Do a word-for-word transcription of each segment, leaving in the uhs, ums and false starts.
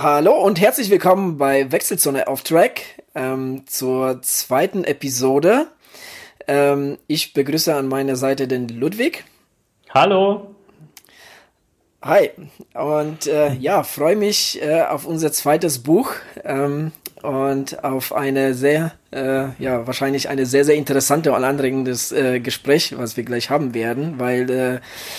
Hallo und herzlich willkommen bei Wechselzone auf Track ähm, zur zweiten Episode. Ähm, ich begrüße an meiner Seite den Ludwig. Hallo. Hi und äh, ja, freue mich äh, auf unser zweites Buch ähm, und auf eine sehr, äh, ja, wahrscheinlich eine sehr, sehr interessante und anregendes äh, Gespräch, was wir gleich haben werden, weil äh,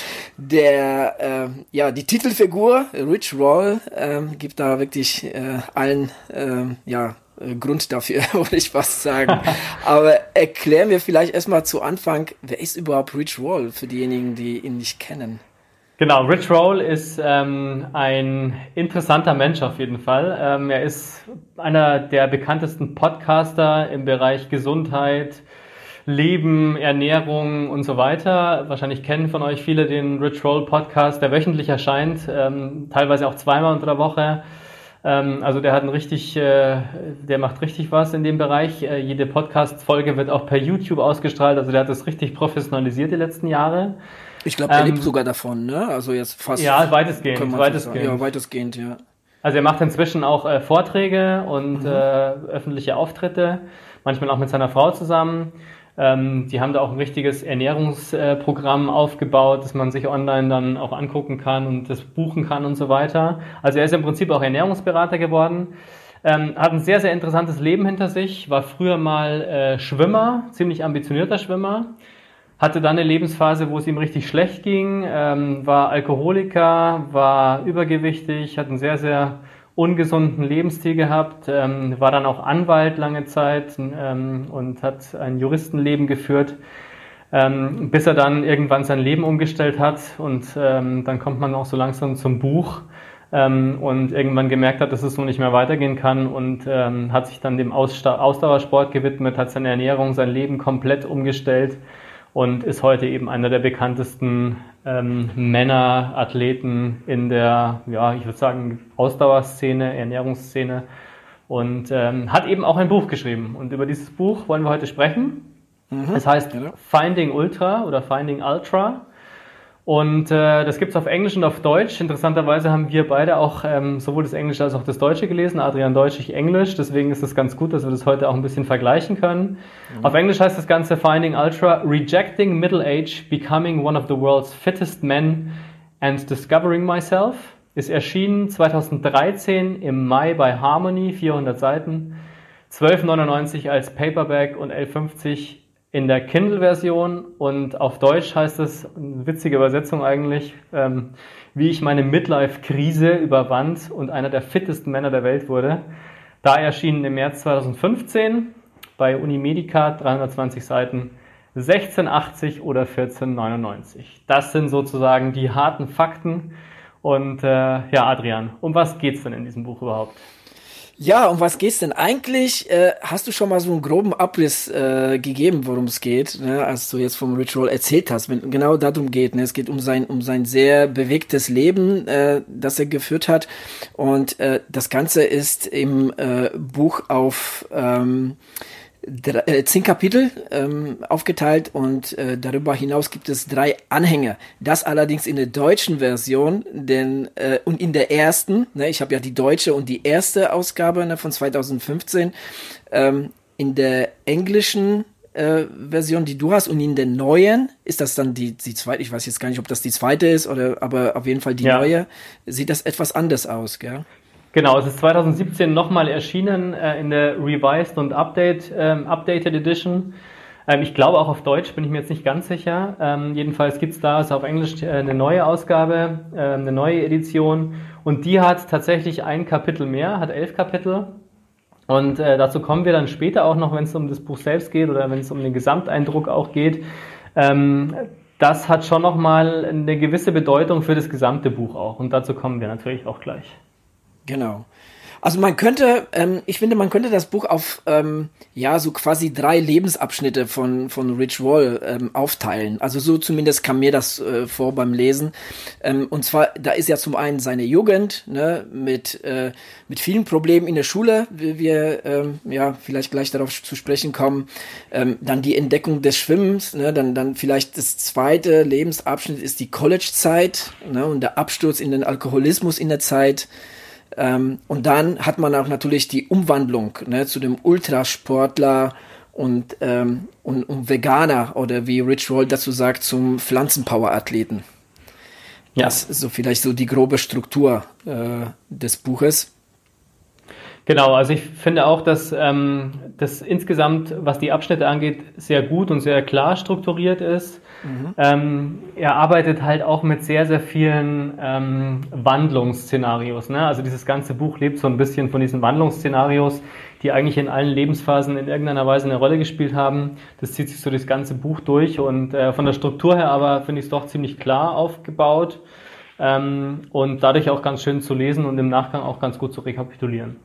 der, äh, ja, die Titelfigur Rich Roll äh, gibt da wirklich äh, allen, äh, ja, Grund dafür, würde ich fast sagen. Aber erklären wir vielleicht erstmal zu Anfang, wer ist überhaupt Rich Roll für diejenigen, die ihn nicht kennen? Genau, Rich Roll ist ähm, ein interessanter Mensch auf jeden Fall. Ähm, er ist einer der bekanntesten Podcaster im Bereich Gesundheit, Leben, Ernährung und so weiter. Wahrscheinlich kennen von euch viele den Rich Roll Podcast, der wöchentlich erscheint, ähm, teilweise auch zweimal unter der Woche. Ähm, also der hat ein richtig, äh, der macht richtig was in dem Bereich. Äh, jede Podcast-Folge wird auch per YouTube ausgestrahlt. Also der hat das richtig professionalisiert die letzten Jahre. Ich glaube, er ähm, lebt sogar davon, ne? Also jetzt fast. Ja, weitestgehend, weitestgehend. Ja, weitestgehend, ja. Also er macht inzwischen auch äh, Vorträge und mhm. äh, öffentliche Auftritte, manchmal auch mit seiner Frau zusammen. Ähm, die haben da auch ein richtiges Ernährungsprogramm äh, aufgebaut, das man sich online dann auch angucken kann und das buchen kann und so weiter. Also er ist im Prinzip auch Ernährungsberater geworden. Ähm, hat ein sehr, sehr interessantes Leben hinter sich, war früher mal äh, Schwimmer, ziemlich ambitionierter Schwimmer. Hatte dann eine Lebensphase, wo es ihm richtig schlecht ging, ähm, war Alkoholiker, war übergewichtig, hat einen sehr, sehr ungesunden Lebensstil gehabt, ähm, war dann auch Anwalt lange Zeit ähm, und hat ein Juristenleben geführt, ähm, bis er dann irgendwann sein Leben umgestellt hat und ähm, dann kommt man auch so langsam zum Buch ähm, und irgendwann gemerkt hat, dass es so nicht mehr weitergehen kann und ähm, hat sich dann dem Aussta- Ausdauersport gewidmet, hat seine Ernährung, sein Leben komplett umgestellt. Und ist heute eben einer der bekanntesten ähm, Männerathleten in der, ja, ich würde sagen, Ausdauerszene, Ernährungsszene. Und ähm, hat eben auch ein Buch geschrieben. Und über dieses Buch wollen wir heute sprechen. Mhm. Es heißt ja. Finding Ultra oder Finding Ultra. Und äh, das gibt's auf Englisch und auf Deutsch. Interessanterweise haben wir beide auch ähm, sowohl das Englische als auch das Deutsche gelesen. Adrian Deutsch, ich Englisch. Deswegen ist es ganz gut, dass wir das heute auch ein bisschen vergleichen können. Mhm. Auf Englisch heißt das Ganze Finding Ultra, Rejecting Middle Age, Becoming One of the World's Fittest Men and Discovering Myself. Ist erschienen zweitausenddreizehn im Mai bei Harmony, vierhundert Seiten. zwölf neunundneunzig als Paperback und elf fünfzig in der Kindle-Version und auf Deutsch heißt es, eine witzige Übersetzung eigentlich, ähm, wie ich meine Midlife-Krise überwand und einer der fittesten Männer der Welt wurde. Da erschienen im März zweitausendfünfzehn bei Unimedica, dreihundertzwanzig Seiten, sechzehn achtzig oder vierzehn neunundneunzig. Das sind sozusagen die harten Fakten. Und äh, ja, Adrian, um was geht's denn in diesem Buch überhaupt? Ja, um was geht's denn eigentlich? Äh, hast du schon mal so einen groben Abriss äh, gegeben, worum es geht, ne, als du jetzt vom Rich Roll erzählt hast, wenn genau darum geht. Ne? Es geht um sein um sein sehr bewegtes Leben, äh, das er geführt hat, und äh, das Ganze ist im äh, Buch auf ähm, Drei, äh, zehn Kapitel ähm, aufgeteilt und äh, darüber hinaus gibt es drei Anhänge. Das allerdings in der deutschen Version, denn äh, und in der ersten, ne, ich habe ja die deutsche und die erste Ausgabe, ne, von zweitausendfünfzehn, ähm, in der englischen äh, Version, die du hast, und in der neuen ist das dann die die zweite. Ich weiß jetzt gar nicht, ob das die zweite ist oder, aber auf jeden Fall die ja. neue. Sieht das etwas anders aus, gell? Genau, es ist zweitausendsiebzehn nochmal erschienen äh, in der Revised und Update, ähm, Updated Edition. Ähm, ich glaube auch auf Deutsch, bin ich mir jetzt nicht ganz sicher. Ähm, jedenfalls gibt's da, ist auf Englisch äh, eine neue Ausgabe, äh, eine neue Edition. Und die hat tatsächlich ein Kapitel mehr, hat elf Kapitel. Und äh, dazu kommen wir dann später auch noch, wenn es um das Buch selbst geht oder wenn es um den Gesamteindruck auch geht. Ähm, das hat schon nochmal eine gewisse Bedeutung für das gesamte Buch auch. Und dazu kommen wir natürlich auch gleich. Genau. Also man könnte, ähm, ich finde, man könnte das Buch auf, ähm, ja, so quasi drei Lebensabschnitte von von Rich Roll ähm, aufteilen. Also so zumindest kam mir das äh, vor beim Lesen. Ähm, und zwar, da ist ja zum einen seine Jugend, ne, mit äh, mit vielen Problemen in der Schule, wie wir ähm, ja vielleicht gleich darauf zu sprechen kommen. Ähm, dann die Entdeckung des Schwimmens, ne, dann dann vielleicht das zweite Lebensabschnitt ist die College-Zeit, ne, und der Absturz in den Alkoholismus in der Zeit. Ähm, und dann hat man auch natürlich die Umwandlung, ne, zu dem Ultrasportler und, ähm, und, und Veganer oder wie Rich Roll dazu sagt, zum Pflanzenpower-Athleten. Ja. Das ist so vielleicht so die grobe Struktur äh, des Buches. Genau, also ich finde auch, dass ähm, das insgesamt, was die Abschnitte angeht, sehr gut und sehr klar strukturiert ist. Mhm. Ähm, er arbeitet halt auch mit sehr, sehr vielen ähm, Wandlungsszenarios, ne? Also dieses ganze Buch lebt so ein bisschen von diesen Wandlungsszenarios, die eigentlich in allen Lebensphasen in irgendeiner Weise eine Rolle gespielt haben. Das zieht sich so das ganze Buch durch und äh, von der Struktur her aber finde ich es doch ziemlich klar aufgebaut ähm, und dadurch auch ganz schön zu lesen und im Nachgang auch ganz gut zu rekapitulieren.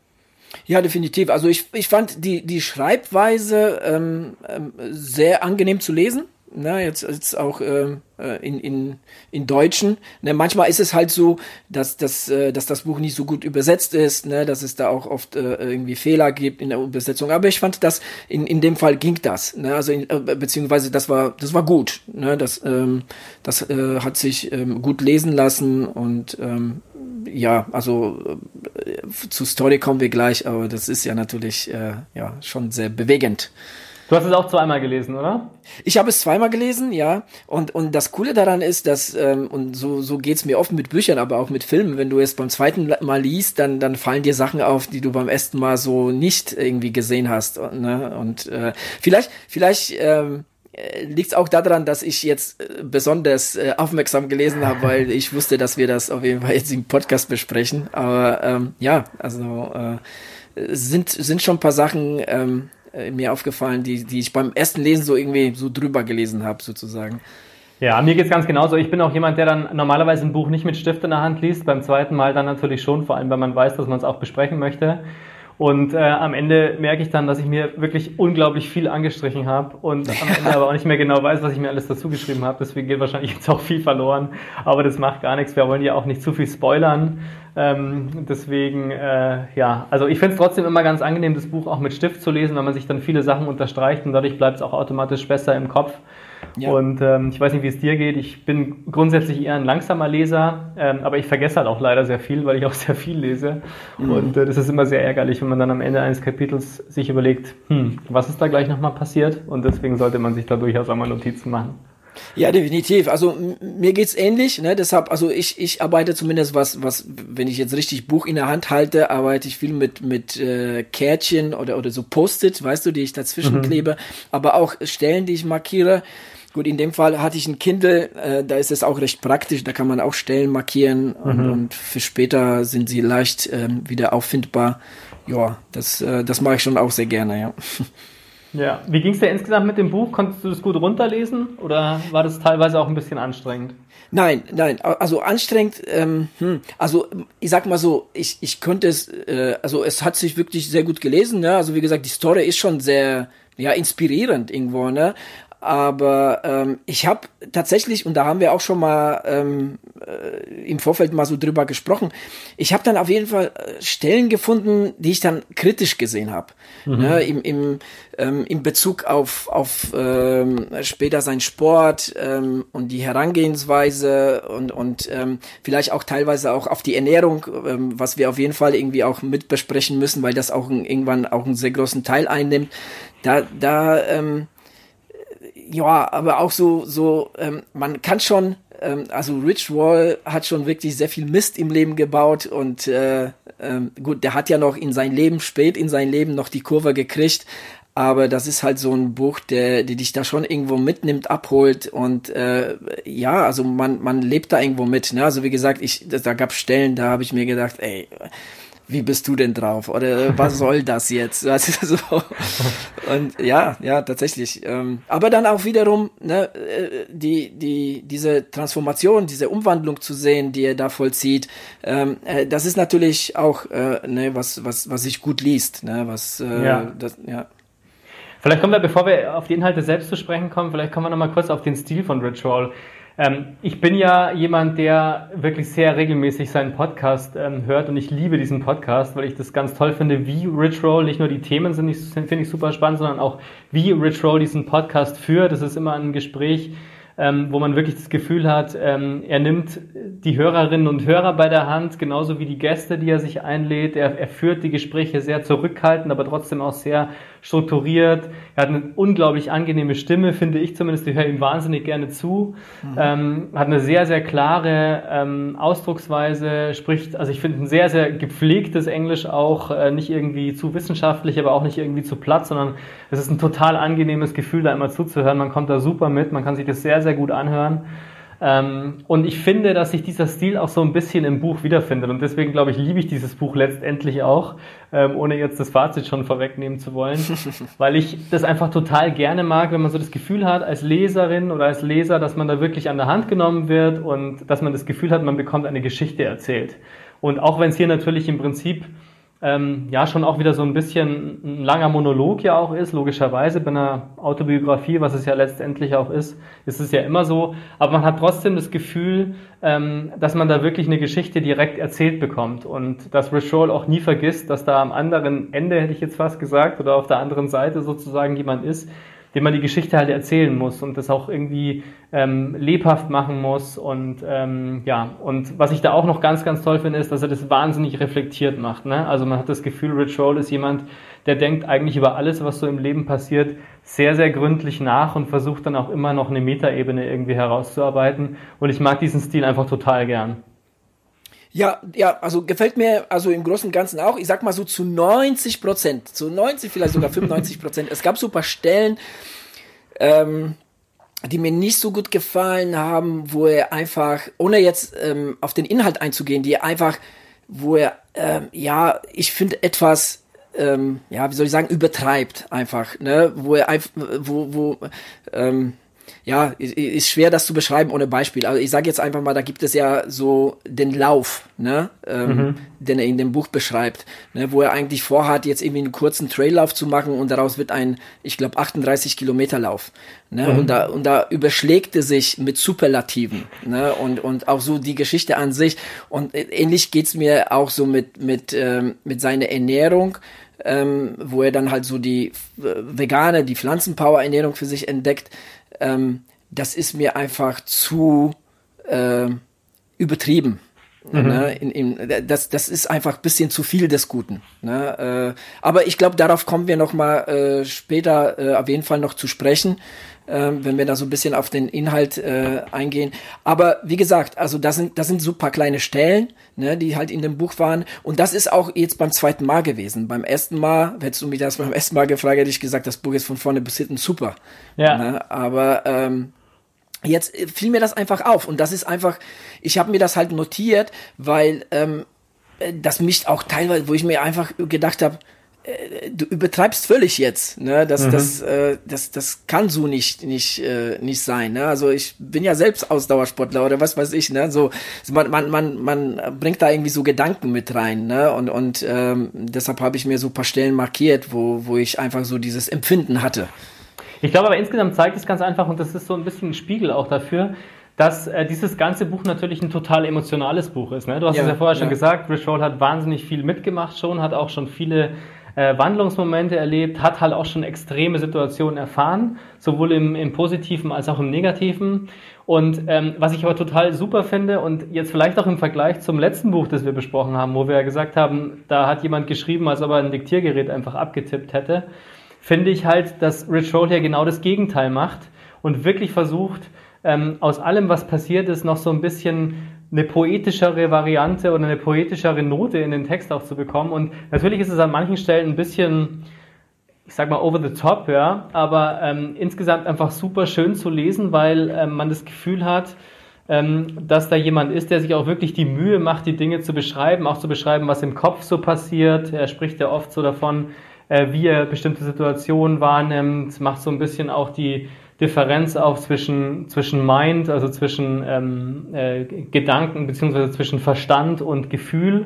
Ja, definitiv. Also ich, ich fand die, die Schreibweise ähm, ähm, sehr angenehm zu lesen. Na, jetzt, jetzt auch ähm, in, in, in Deutschen. Ne, manchmal ist es halt so, dass, dass, äh, dass das Buch nicht so gut übersetzt ist, ne, dass es da auch oft äh, irgendwie Fehler gibt in der Übersetzung. Aber ich fand, dass in, in dem Fall ging das. Ne, also in, äh, beziehungsweise das war das war gut. Ne, das ähm, das äh, hat sich ähm, gut lesen lassen und ähm, ja, also äh, zu Story kommen wir gleich, aber das ist ja natürlich äh, ja schon sehr bewegend. Du hast es auch zweimal gelesen, oder? Ich habe es zweimal gelesen, ja. Und und das Coole daran ist, dass, ähm, und so so geht's mir oft mit Büchern, aber auch mit Filmen, wenn du es beim zweiten Mal liest, dann dann fallen dir Sachen auf, die du beim ersten Mal so nicht irgendwie gesehen hast. Ne? Und äh, vielleicht, vielleicht ähm, liegt es auch daran, dass ich jetzt äh, besonders äh, aufmerksam gelesen habe, weil ich wusste, dass wir das auf jeden Fall jetzt im Podcast besprechen. Aber ähm, ja, also äh, sind sind schon ein paar Sachen ähm, mir aufgefallen, die die ich beim ersten Lesen so irgendwie so drüber gelesen habe, sozusagen. Ja, mir geht's ganz genauso. Ich bin auch jemand, der dann normalerweise ein Buch nicht mit Stift in der Hand liest, beim zweiten Mal dann natürlich schon, vor allem, wenn man weiß, dass man es auch besprechen möchte. Und äh, am Ende merke ich dann, dass ich mir wirklich unglaublich viel angestrichen habe und am Ende aber auch nicht mehr genau weiß, was ich mir alles dazu geschrieben habe. Deswegen geht wahrscheinlich jetzt auch viel verloren. Aber das macht gar nichts. Wir wollen ja auch nicht zu viel spoilern. Ähm, deswegen, äh, ja, also ich finde es trotzdem immer ganz angenehm, das Buch auch mit Stift zu lesen, weil man sich dann viele Sachen unterstreicht und dadurch bleibt es auch automatisch besser im Kopf. Ja. Und ähm, ich weiß nicht, wie es dir geht. Ich bin grundsätzlich eher ein langsamer Leser, ähm, aber ich vergesse halt auch leider sehr viel, weil ich auch sehr viel lese. Mhm. Und äh, das ist immer sehr ärgerlich, wenn man dann am Ende eines Kapitels sich überlegt, hm, was ist da gleich nochmal passiert? Und deswegen sollte man sich da durchaus auch mal Notizen machen. Ja, definitiv. Also m- mir geht's ähnlich, ne? Deshalb, also ich ich arbeite zumindest was was, wenn ich jetzt richtig Buch in der Hand halte, arbeite ich viel mit mit äh, Kärtchen oder oder so Post-it, weißt du, die ich dazwischen mhm. klebe, aber auch Stellen, die ich markiere. Gut, in dem Fall hatte ich ein Kindle, äh, da ist es auch recht praktisch, da kann man auch Stellen markieren und, mhm. und für später sind sie leicht ähm, wieder auffindbar. Ja, das äh, das mache ich schon auch sehr gerne, ja. Ja, wie ging es dir insgesamt mit dem Buch? Konntest du das gut runterlesen oder war das teilweise auch ein bisschen anstrengend? Nein, nein, also anstrengend, ähm, hm, also ich sag mal so, ich ich könnte es, äh, also es hat sich wirklich sehr gut gelesen, ne? Also wie gesagt, die Story ist schon sehr, ja, inspirierend irgendwo, ne? Aber ähm, ich habe tatsächlich, und da haben wir auch schon mal ähm, äh, im Vorfeld mal so drüber gesprochen, ich habe dann auf jeden Fall äh, Stellen gefunden, die ich dann kritisch gesehen habe. Mhm. Ne, im, im, ähm, in Bezug auf, auf ähm, später sein Sport ähm, und die Herangehensweise und, und ähm, vielleicht auch teilweise auch auf die Ernährung, ähm, was wir auf jeden Fall irgendwie auch mit besprechen müssen, weil das auch ein, irgendwann auch einen sehr großen Teil einnimmt. Da, da ähm, ja, aber auch so, so, ähm, man kann schon, ähm, also Rich Roll hat schon wirklich sehr viel Mist im Leben gebaut und äh, ähm, gut, der hat ja noch in sein Leben, spät in sein Leben noch die Kurve gekriegt, aber das ist halt so ein Buch, der, der dich da schon irgendwo mitnimmt, abholt und äh, ja, also man, man lebt da irgendwo mit, ne? Also wie gesagt, ich, da gab Stellen, da habe ich mir gedacht, ey, wie bist du denn drauf? Oder was soll das jetzt? Also so. Und ja, ja, tatsächlich. Ähm, aber dann auch wiederum, ne, die, die, diese Transformation, diese Umwandlung zu sehen, die er da vollzieht, ähm, äh, das ist natürlich auch, äh, ne, was, was, was sich gut liest, ne, was, äh, ja. das, ja. Vielleicht kommen wir, bevor wir auf die Inhalte selbst zu sprechen kommen, vielleicht kommen wir nochmal kurz auf den Stil von Rich Roll. Ähm, ich bin ja jemand, der wirklich sehr regelmäßig seinen Podcast ähm, hört und ich liebe diesen Podcast, weil ich das ganz toll finde, wie Rich Roll, nicht nur die Themen sind, finde ich super spannend, sondern auch wie Rich Roll diesen Podcast führt. Das ist immer ein Gespräch, ähm, wo man wirklich das Gefühl hat, ähm, er nimmt die Hörerinnen und Hörer bei der Hand, genauso wie die Gäste, die er sich einlädt. Er, er führt die Gespräche sehr zurückhaltend, aber trotzdem auch sehr strukturiert. Er hat eine unglaublich angenehme Stimme, finde ich zumindest. Ich höre ihm wahnsinnig gerne zu. Mhm. Ähm, hat eine sehr, sehr klare ähm, Ausdrucksweise, spricht, also ich finde ein sehr, sehr gepflegtes Englisch auch, äh, nicht irgendwie zu wissenschaftlich, aber auch nicht irgendwie zu platt, sondern es ist ein total angenehmes Gefühl, da immer zuzuhören. Man kommt da super mit, man kann sich das sehr, sehr gut anhören. Ähm, und ich finde, dass sich dieser Stil auch so ein bisschen im Buch wiederfindet. Und deswegen, glaube ich, liebe ich dieses Buch letztendlich auch, ähm, ohne jetzt das Fazit schon vorwegnehmen zu wollen, weil ich das einfach total gerne mag, wenn man so das Gefühl hat, als Leserin oder als Leser, dass man da wirklich an der Hand genommen wird und dass man das Gefühl hat, man bekommt eine Geschichte erzählt. Und auch wenn es hier natürlich im Prinzip Ähm, ja, schon auch wieder so ein bisschen ein langer Monolog ja auch ist, logischerweise bei einer Autobiografie, was es ja letztendlich auch ist, ist es ja immer so, aber man hat trotzdem das Gefühl, ähm, dass man da wirklich eine Geschichte direkt erzählt bekommt und dass Rich Roll auch nie vergisst, dass da am anderen Ende, hätte ich jetzt fast gesagt, oder auf der anderen Seite sozusagen jemand ist, dem man die Geschichte halt erzählen muss und das auch irgendwie ähm, lebhaft machen muss und ähm, ja, und was ich da auch noch ganz, ganz toll finde, ist, dass er das wahnsinnig reflektiert macht, ne? Also man hat das Gefühl, Rich Roll ist jemand, der denkt eigentlich über alles, was so im Leben passiert, sehr, sehr gründlich nach und versucht dann auch immer noch eine Metaebene irgendwie herauszuarbeiten und ich mag diesen Stil einfach total gern. Ja, ja, also gefällt mir also im Großen und Ganzen auch. Ich sag mal so zu neunzig Prozent, zu neunzig, vielleicht sogar fünfundneunzig Prozent. Es gab so ein paar Stellen, ähm, die mir nicht so gut gefallen haben, wo er einfach, ohne jetzt ähm, auf den Inhalt einzugehen, die einfach, wo er, ähm, ja, ich finde etwas, ähm, ja, wie soll ich sagen, übertreibt einfach, ne, wo er einfach, wo, wo, ähm, ja, ist schwer, das zu beschreiben ohne Beispiel. Also ich sage jetzt einfach mal, da gibt es ja so den Lauf, ne, ähm, mhm. den er in dem Buch beschreibt, ne, wo er eigentlich vorhat, jetzt irgendwie einen kurzen Traillauf zu machen und daraus wird ein, ich glaube, achtunddreißig Kilometer Lauf, ne, mhm. und da und da überschlägt er sich mit Superlativen, ne, und und auch so die Geschichte an sich und ähnlich geht's mir auch so mit mit ähm, mit seiner Ernährung. Ähm, wo er dann halt so die vegane, die Pflanzenpower-Ernährung für sich entdeckt. Ähm, das ist mir einfach zu äh, übertrieben. Mhm. Ne? In, in, das, das ist einfach ein bisschen zu viel des Guten. Ne? Äh, aber ich glaube, darauf kommen wir noch mal äh, später äh, auf jeden Fall noch zu sprechen, äh, wenn wir da so ein bisschen auf den Inhalt äh, eingehen. Aber wie gesagt, also das sind, das sind so ein paar kleine Stellen, ne, die halt in dem Buch waren. Und das ist auch jetzt beim zweiten Mal gewesen. Beim ersten Mal, hättest du mich das beim ersten Mal gefragt, hätte ich gesagt, das Buch ist von vorne bis hinten super. Ja. Ne? Aber ähm, jetzt fiel mir das einfach auf und das ist einfach, ich habe mir das halt notiert, weil ähm, das mich auch teilweise, wo ich mir einfach gedacht habe, äh, du übertreibst völlig jetzt, ne? Das, mhm. das, äh, das, das kann so nicht, nicht, äh, nicht sein, ne? Also ich bin ja selbst Ausdauersportler oder was weiß ich, ne? So, man, man, man, man bringt da irgendwie so Gedanken mit rein, ne? Und und ähm, deshalb habe ich mir so ein paar Stellen markiert, wo, wo ich einfach so dieses Empfinden hatte. Ich glaube aber insgesamt zeigt es ganz einfach, und das ist so ein bisschen ein Spiegel auch dafür, dass äh, dieses ganze Buch natürlich ein total emotionales Buch ist. Ne? Du hast ja, es ja vorher schon ja. gesagt, Rich Roll hat wahnsinnig viel mitgemacht schon, hat auch schon viele äh, Wandlungsmomente erlebt, hat halt auch schon extreme Situationen erfahren, sowohl im, im Positiven als auch im Negativen. Und ähm, was ich aber total super finde und jetzt vielleicht auch im Vergleich zum letzten Buch, das wir besprochen haben, wo wir ja gesagt haben, da hat jemand geschrieben, als ob er ein Diktiergerät einfach abgetippt hätte, finde ich halt, dass Rich Roll hier genau das Gegenteil macht und wirklich versucht, ähm, aus allem, was passiert ist, noch so ein bisschen eine poetischere Variante oder eine poetischere Note in den Text auch zu bekommen. Und natürlich ist es an manchen Stellen ein bisschen, ich sag mal, over the top, ja, aber ähm, insgesamt einfach super schön zu lesen, weil ähm, man das Gefühl hat, ähm, dass da jemand ist, der sich auch wirklich die Mühe macht, die Dinge zu beschreiben, auch zu beschreiben, was im Kopf so passiert. Er spricht ja oft so davon, wie er bestimmte Situationen wahrnimmt, macht so ein bisschen auch die Differenz auf zwischen, zwischen Mind, also zwischen ähm, äh, Gedanken beziehungsweise zwischen Verstand und Gefühl,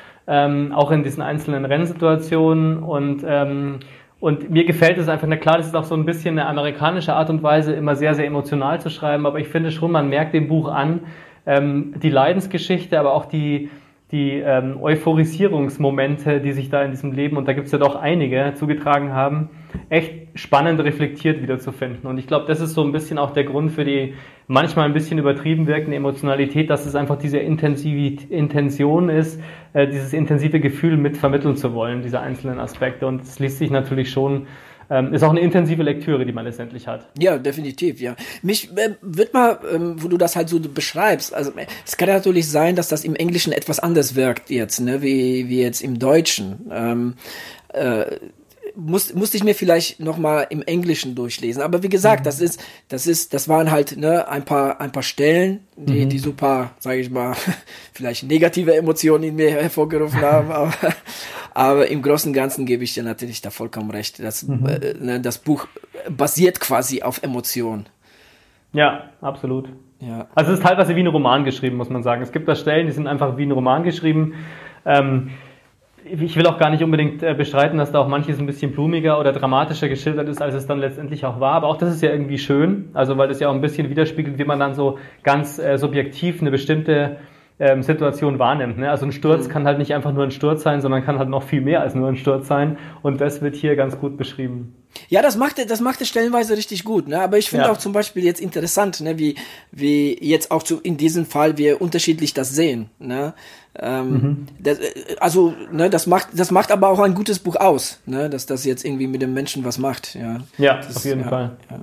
ähm, auch in diesen einzelnen Rennsituationen und ähm, und mir gefällt es einfach, na klar, das ist auch so ein bisschen eine amerikanische Art und Weise, immer sehr, sehr emotional zu schreiben, aber ich finde schon, man merkt dem Buch an, ähm, die Leidensgeschichte, aber auch die die ähm, Euphorisierungsmomente, die sich da in diesem Leben, und da gibt es ja doch einige, zugetragen haben, echt spannend reflektiert wiederzufinden. Und ich glaube, das ist so ein bisschen auch der Grund für die manchmal ein bisschen übertrieben wirkende Emotionalität, dass es einfach diese intensive Intention ist, äh, dieses intensive Gefühl mit vermitteln zu wollen, diese einzelnen Aspekte. Und es liest sich natürlich schon, ähm, ist auch eine intensive Lektüre, die man letztendlich hat. Ja, definitiv, ja. Mich äh, wird mal, ähm, wo du das halt so beschreibst, also es kann ja natürlich sein, dass das im Englischen etwas anders wirkt jetzt, ne, wie, wie jetzt im Deutschen. Ähm, äh, muss, musste ich mir vielleicht noch mal im Englischen durchlesen. Aber wie gesagt, mhm. das ist, das ist, das waren halt, ne, ein paar, ein paar Stellen, die, mhm. die super, sage ich mal, vielleicht negative Emotionen in mir hervorgerufen haben. aber, aber im Großen und Ganzen gebe ich dir natürlich da vollkommen recht. Das, mhm. äh, ne, das Buch basiert quasi auf Emotionen. Ja, absolut. Ja. Also es ist teilweise wie ein Roman geschrieben, muss man sagen. Es gibt da Stellen, die sind einfach wie ein Roman geschrieben. Ähm, Ich will auch gar nicht unbedingt äh, bestreiten, dass da auch manches ein bisschen blumiger oder dramatischer geschildert ist, als es dann letztendlich auch war. Aber auch das ist ja irgendwie schön, also weil das ja auch ein bisschen widerspiegelt, wie man dann so ganz äh, subjektiv eine bestimmte ähm, Situation wahrnimmt. Ne? Also ein Sturz mhm. kann halt nicht einfach nur ein Sturz sein, sondern kann halt noch viel mehr als nur ein Sturz sein. Und das wird hier ganz gut beschrieben. Ja, das macht das macht es stellenweise richtig gut, ne? Aber ich finde ja. auch zum Beispiel jetzt interessant, ne, wie wie jetzt auch zu, in diesem Fall wir unterschiedlich das sehen, ne? Ähm, mhm. das, also ne, das macht das macht aber auch ein gutes Buch aus, ne, dass das jetzt irgendwie mit dem Menschen was macht, ja. Ja, das, auf jeden ja, Fall. Ja,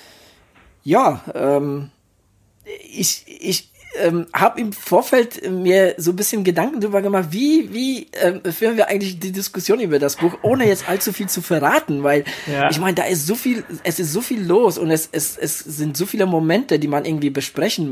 ja ähm, ich ich Ähm, habe im Vorfeld mir so ein bisschen Gedanken darüber gemacht, wie wie ähm, führen wir eigentlich die Diskussion über das Buch, ohne jetzt allzu viel zu verraten, weil ja. ich meine, da ist so viel, es ist so viel los und es es es sind so viele Momente, die man irgendwie besprechen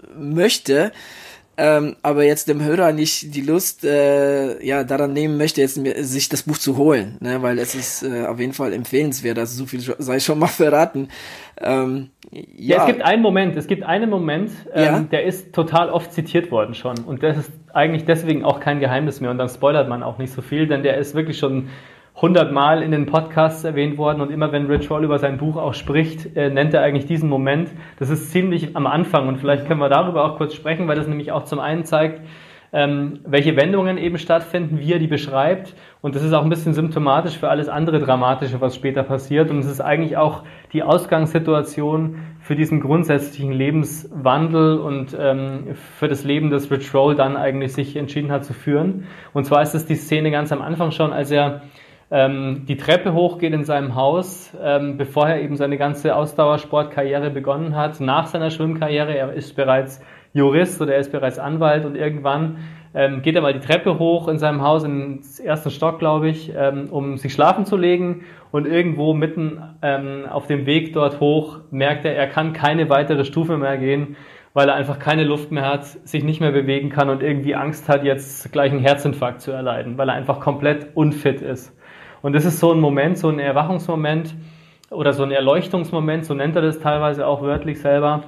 möchte, ähm, aber jetzt dem Hörer nicht die Lust äh, ja daran nehmen möchte, jetzt mir, sich das Buch zu holen, ne, weil es ist äh, auf jeden Fall empfehlenswert, also so viel sei schon mal verraten. Ähm, ja. ja, es gibt einen Moment, es gibt einen Moment, ähm, ja. der ist total oft zitiert worden schon und das ist eigentlich deswegen auch kein Geheimnis mehr und dann spoilert man auch nicht so viel, denn der ist wirklich schon hundertmal in den Podcasts erwähnt worden und immer wenn Rich Roll über sein Buch auch spricht, äh, nennt er eigentlich diesen Moment. Das ist ziemlich am Anfang und vielleicht können wir darüber auch kurz sprechen, weil das nämlich auch zum einen zeigt, ähm, welche Wendungen eben stattfinden, wie er die beschreibt und das ist auch ein bisschen symptomatisch für alles andere Dramatische, was später passiert und es ist eigentlich auch die Ausgangssituation für diesen grundsätzlichen Lebenswandel und ähm, für das Leben, das Rich Roll dann eigentlich sich entschieden hat zu führen. Und zwar ist es die Szene ganz am Anfang schon, als er ähm, die Treppe hochgeht in seinem Haus, ähm, bevor er eben seine ganze Ausdauersportkarriere begonnen hat, nach seiner Schwimmkarriere. Er ist bereits Jurist oder er ist bereits Anwalt und irgendwann ähm, geht er mal die Treppe hoch in seinem Haus, ins ersten Stock, glaube ich, ähm, um sich schlafen zu legen und irgendwo mitten ähm, auf dem Weg dort hoch merkt er, er kann keine weitere Stufe mehr gehen, weil er einfach keine Luft mehr hat, sich nicht mehr bewegen kann und irgendwie Angst hat, jetzt gleich einen Herzinfarkt zu erleiden, weil er einfach komplett unfit ist. Und das ist so ein Moment, so ein Erwachungsmoment oder so ein Erleuchtungsmoment, so nennt er das teilweise auch wörtlich selber,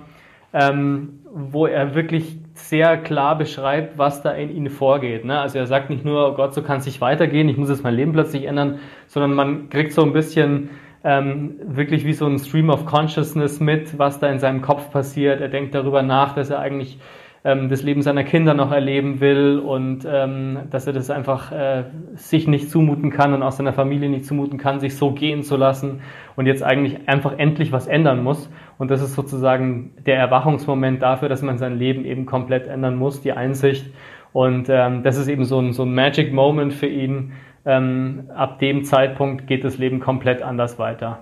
ähm, wo er wirklich sehr klar beschreibt, was da in ihm vorgeht. Ne? Also er sagt nicht nur, oh Gott, so kann es nicht weitergehen, ich muss jetzt mein Leben plötzlich ändern, sondern man kriegt so ein bisschen ähm, wirklich wie so ein Stream of Consciousness mit, was da in seinem Kopf passiert. Er denkt darüber nach, dass er eigentlich ähm, das Leben seiner Kinder noch erleben will und ähm, dass er das einfach äh, sich nicht zumuten kann und auch seiner Familie nicht zumuten kann, sich so gehen zu lassen und jetzt eigentlich einfach endlich was ändern muss. Und das ist sozusagen der Erwachungsmoment dafür, dass man sein Leben eben komplett ändern muss, die Einsicht. Und ähm, das ist eben so ein, so ein Magic Moment für ihn. Ähm, ab dem Zeitpunkt geht das Leben komplett anders weiter.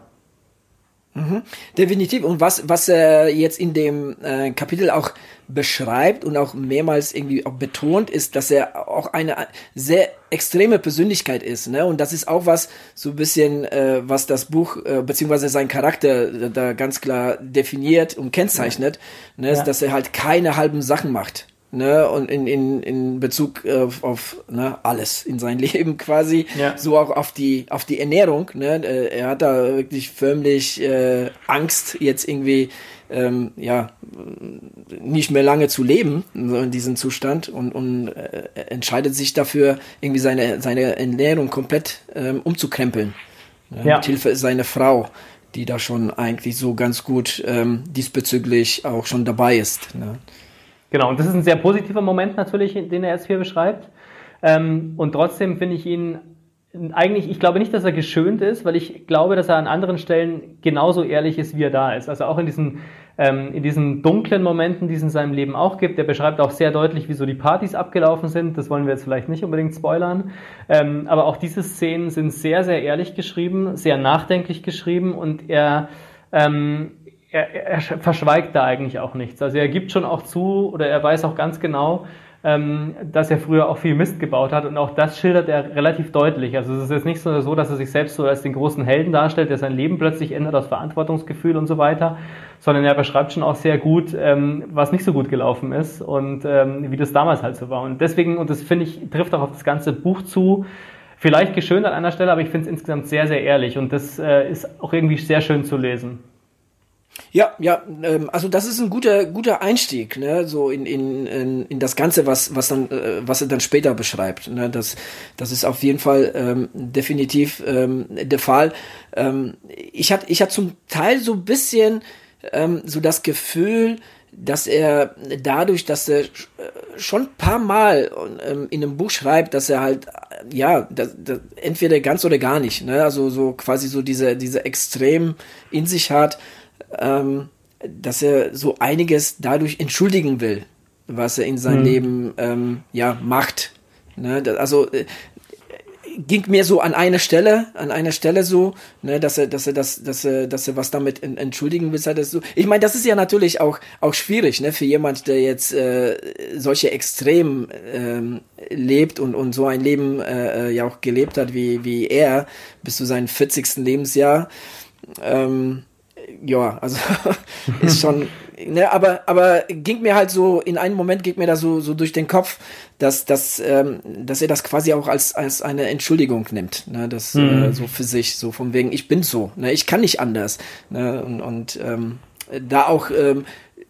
Mhm, definitiv. Und was, was er jetzt in dem äh, Kapitel auch beschreibt und auch mehrmals irgendwie auch betont, ist, dass er auch eine sehr extreme Persönlichkeit ist, ne? Und das ist auch was, so ein bisschen, äh, was das Buch, äh, beziehungsweise sein Charakter da ganz klar definiert und kennzeichnet, ja. Ne? Ja. Dass er halt keine halben Sachen macht. Ne, und in, in, in Bezug auf, auf ne, alles in sein Leben quasi, ja. So auch auf die auf die Ernährung. Ne, er hat da wirklich förmlich äh, Angst, jetzt irgendwie ähm, ja nicht mehr lange zu leben, so in diesem Zustand und, und äh, entscheidet sich dafür, irgendwie seine seine Ernährung komplett ähm, umzukrempeln. Ne, ja. Mit Hilfe seiner Frau, die da schon eigentlich so ganz gut ähm, diesbezüglich auch schon dabei ist. Ne. Genau, und das ist ein sehr positiver Moment natürlich, den er jetzt hier beschreibt. Ähm, und trotzdem finde ich ihn eigentlich, ich glaube nicht, dass er geschönt ist, weil ich glaube, dass er an anderen Stellen genauso ehrlich ist, wie er da ist. Also auch in diesen, ähm, in diesen dunklen Momenten, die es in seinem Leben auch gibt. Er beschreibt auch sehr deutlich, wie so die Partys abgelaufen sind. Das wollen wir jetzt vielleicht nicht unbedingt spoilern. Ähm, aber auch diese Szenen sind sehr, sehr ehrlich geschrieben, sehr nachdenklich geschrieben und er, ähm, er, er verschweigt da eigentlich auch nichts. Also er gibt schon auch zu oder er weiß auch ganz genau, ähm, dass er früher auch viel Mist gebaut hat und auch das schildert er relativ deutlich. Also es ist jetzt nicht so, dass er sich selbst so als den großen Helden darstellt, der sein Leben plötzlich ändert aus Verantwortungsgefühl und so weiter, sondern er beschreibt schon auch sehr gut, ähm, was nicht so gut gelaufen ist und ähm, wie das damals halt so war. Und deswegen, und das finde ich, trifft auch auf das ganze Buch zu, vielleicht geschönt an einer Stelle, aber ich finde es insgesamt sehr, sehr ehrlich und das äh, ist auch irgendwie sehr schön zu lesen. Ja, ja, ähm, also das ist ein guter guter Einstieg, ne, so in in in, in das Ganze, was was dann äh, was er dann später beschreibt, ne, das das ist auf jeden Fall ähm, definitiv ähm, der Fall. Ähm, ich hatte ich hatte zum Teil so ein bisschen ähm, so das Gefühl, dass er dadurch, dass er schon ein paar Mal ähm, in einem Buch schreibt, dass er halt ja das, das, entweder ganz oder gar nicht, ne, also so quasi so diese diese Extrem in sich hat. Ähm, dass er so einiges dadurch entschuldigen will, was er in seinem mhm. Leben ähm, ja macht. Ne? Das, also äh, ging mir so an einer Stelle, an einer Stelle so, ne, dass er, dass er das, dass er, dass er was damit entschuldigen will. Das so. Ich meine, das ist ja natürlich auch auch schwierig, ne, für jemand, der jetzt äh, solche Extrem ähm, lebt und und so ein Leben äh, ja auch gelebt hat wie wie er bis zu seinem vierzigsten Lebensjahr. Ähm, Ja, also ist schon, ne, aber aber ging mir halt so in einem Moment ging mir da so so durch den Kopf, dass dass ähm, dass er das quasi auch als als eine Entschuldigung nimmt, ne, das mhm. äh, so für sich, so von wegen ich bin so, ne, ich kann nicht anders, ne, und und ähm, da auch ähm,